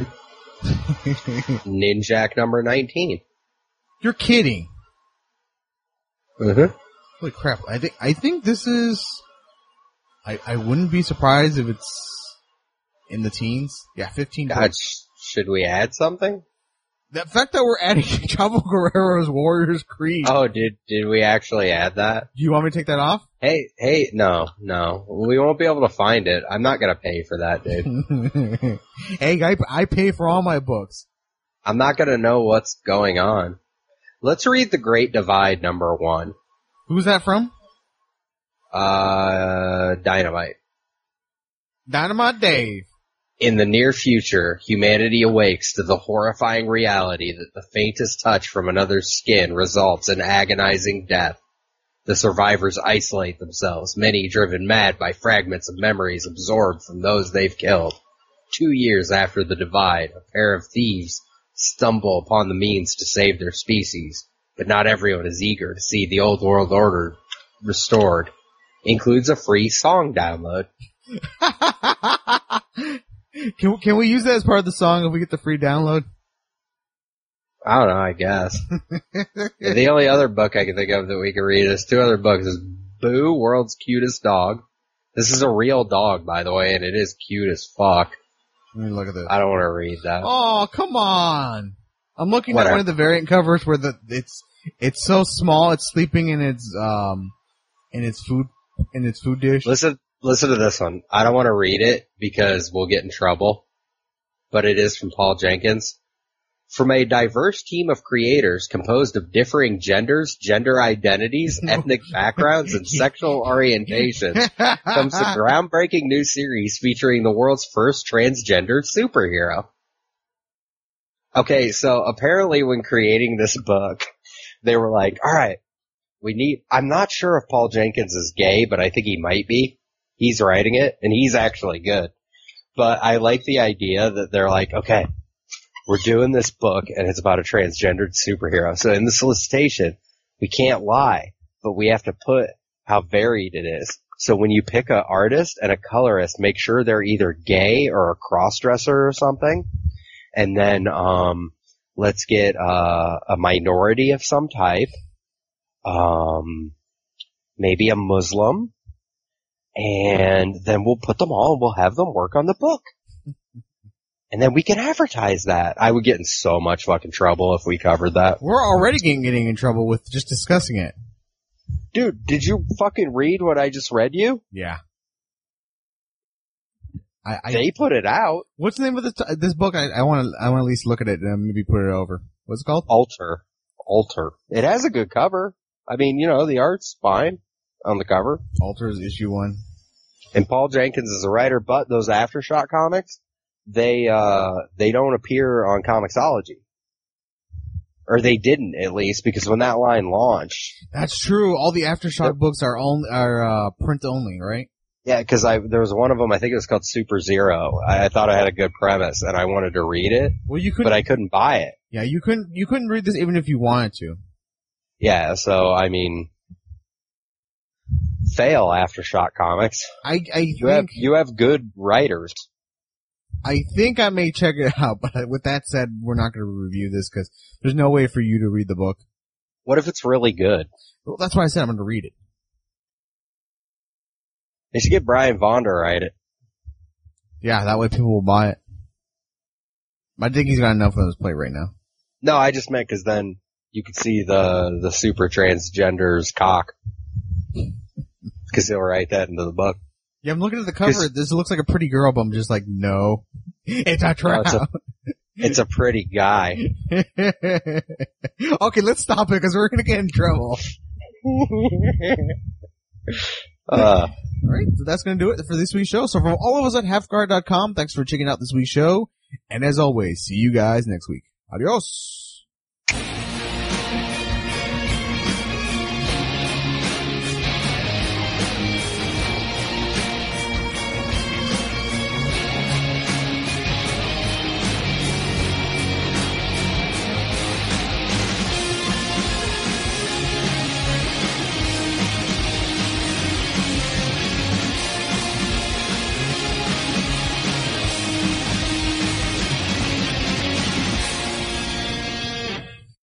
[SPEAKER 2] Ninjak number nineteen.
[SPEAKER 7] You're kidding.
[SPEAKER 2] Mm-hmm.
[SPEAKER 7] Holy crap. I think, I think this is, I, I wouldn't be surprised if it's in the teens. Yeah, fifteen.
[SPEAKER 2] God, sh- should we add something?
[SPEAKER 7] The fact that we're adding Chavo Guerrero's Warriors Creed.
[SPEAKER 2] Oh, did did we actually add that?
[SPEAKER 7] Do you want me to take that off?
[SPEAKER 2] Hey, hey, no, no. We won't be able to find it. I'm not gonna pay for that, dude.
[SPEAKER 7] Hey, I, I pay for all my books.
[SPEAKER 2] I'm not gonna know what's going on. Let's read The Great Divide number one.
[SPEAKER 7] Who's that from?
[SPEAKER 2] Uh, Dynamite.
[SPEAKER 7] Dynamite Dave.
[SPEAKER 2] In the near future, humanity awakes to the horrifying reality that the faintest touch from another's skin results in agonizing death. The survivors isolate themselves, many driven mad by fragments of memories absorbed from those they've killed. Two years after the divide, a pair of thieves stumble upon the means to save their species, but not everyone is eager to see the old world order restored. Includes a free song download.
[SPEAKER 7] Can can we use that as part of the song if we get the free download?
[SPEAKER 2] I don't know, I guess. The only other book I can think of that we can read is two other books is Boo, World's Cutest Dog. This is a real dog, by the way, and it is cute as fuck.
[SPEAKER 7] Let me look at this.
[SPEAKER 2] I don't want to read that.
[SPEAKER 7] Oh, come on. I'm looking
[SPEAKER 2] Whatever.
[SPEAKER 7] at one of the variant covers where the it's it's so small it's sleeping in its um in its food in its food dish.
[SPEAKER 2] Listen, listen to this one. I don't want to read it because we'll get in trouble, but it is from Paul Jenkins. From a diverse team of creators composed of differing genders, gender identities, ethnic backgrounds, and sexual orientations comes the groundbreaking new series featuring the world's first transgender superhero. Okay, so apparently when creating this book, they were like, alright, we need, I'm not sure if Paul Jenkins is gay, but I think he might be. He's writing it, and he's actually good. But I like the idea that they're like, okay, we're doing this book, and it's about a transgendered superhero. So in the solicitation, we can't lie, but we have to put how varied it is. So when you pick an artist and a colorist, make sure they're either gay or a cross-dresser or something. And then um let's get uh, a minority of some type, um maybe a Muslim, and then we'll put them all and we'll have them work on the book. And then we can advertise that. I would get in so much fucking trouble if we covered that.
[SPEAKER 7] We're already getting, getting in trouble with just discussing it.
[SPEAKER 2] Dude, did you fucking read what I just read you?
[SPEAKER 7] Yeah. I, I,
[SPEAKER 2] they put it out.
[SPEAKER 7] What's the name of this, this book? I, I want to I want to at least look at it and maybe put it over. What's it called?
[SPEAKER 2] Alter. Alter. It has a good cover. I mean, you know, the art's fine on the cover.
[SPEAKER 7] Alter is issue one.
[SPEAKER 2] And Paul Jenkins is a writer, but those Aftershock comics, they uh they don't appear on Comixology. Or they didn't, at least, because when that line launched...
[SPEAKER 7] That's true. All the Aftershock yep. books are only, are uh print only, right?
[SPEAKER 2] Yeah, because I there was one of them, I think it was called Super Zero. I, I thought I had a good premise, and I wanted to read it,
[SPEAKER 7] well, you couldn't,
[SPEAKER 2] but I couldn't buy it.
[SPEAKER 7] Yeah, you couldn't you couldn't read this even if you wanted to.
[SPEAKER 2] Yeah, so, I mean... fail, Aftershock Comics.
[SPEAKER 7] I, I
[SPEAKER 2] You
[SPEAKER 7] think,
[SPEAKER 2] have, you have good writers.
[SPEAKER 7] I think I may check it out, but with that said, we're not going to review this because there's no way for you to read the book.
[SPEAKER 2] What if it's really good?
[SPEAKER 7] Well, that's why I said I'm going to read it.
[SPEAKER 2] They should get Brian Vaughan to write it.
[SPEAKER 7] Yeah, that way people will buy it. I think he's got enough on his plate right now.
[SPEAKER 2] No, I just meant because then you could see the, the super transgender's cock. Because he'll write that into the book.
[SPEAKER 7] Yeah, I'm looking at the cover. This looks like a pretty girl, but I'm just like, no. It's a trap.
[SPEAKER 2] No, it's, a, it's a pretty guy.
[SPEAKER 7] Okay, let's stop it because we're going to get in trouble.
[SPEAKER 2] uh,
[SPEAKER 7] Alright, so that's going to do it for this week's show. So from all of us at half guard dot com, thanks for checking out this week's show. And as always, see you guys next week. Adios.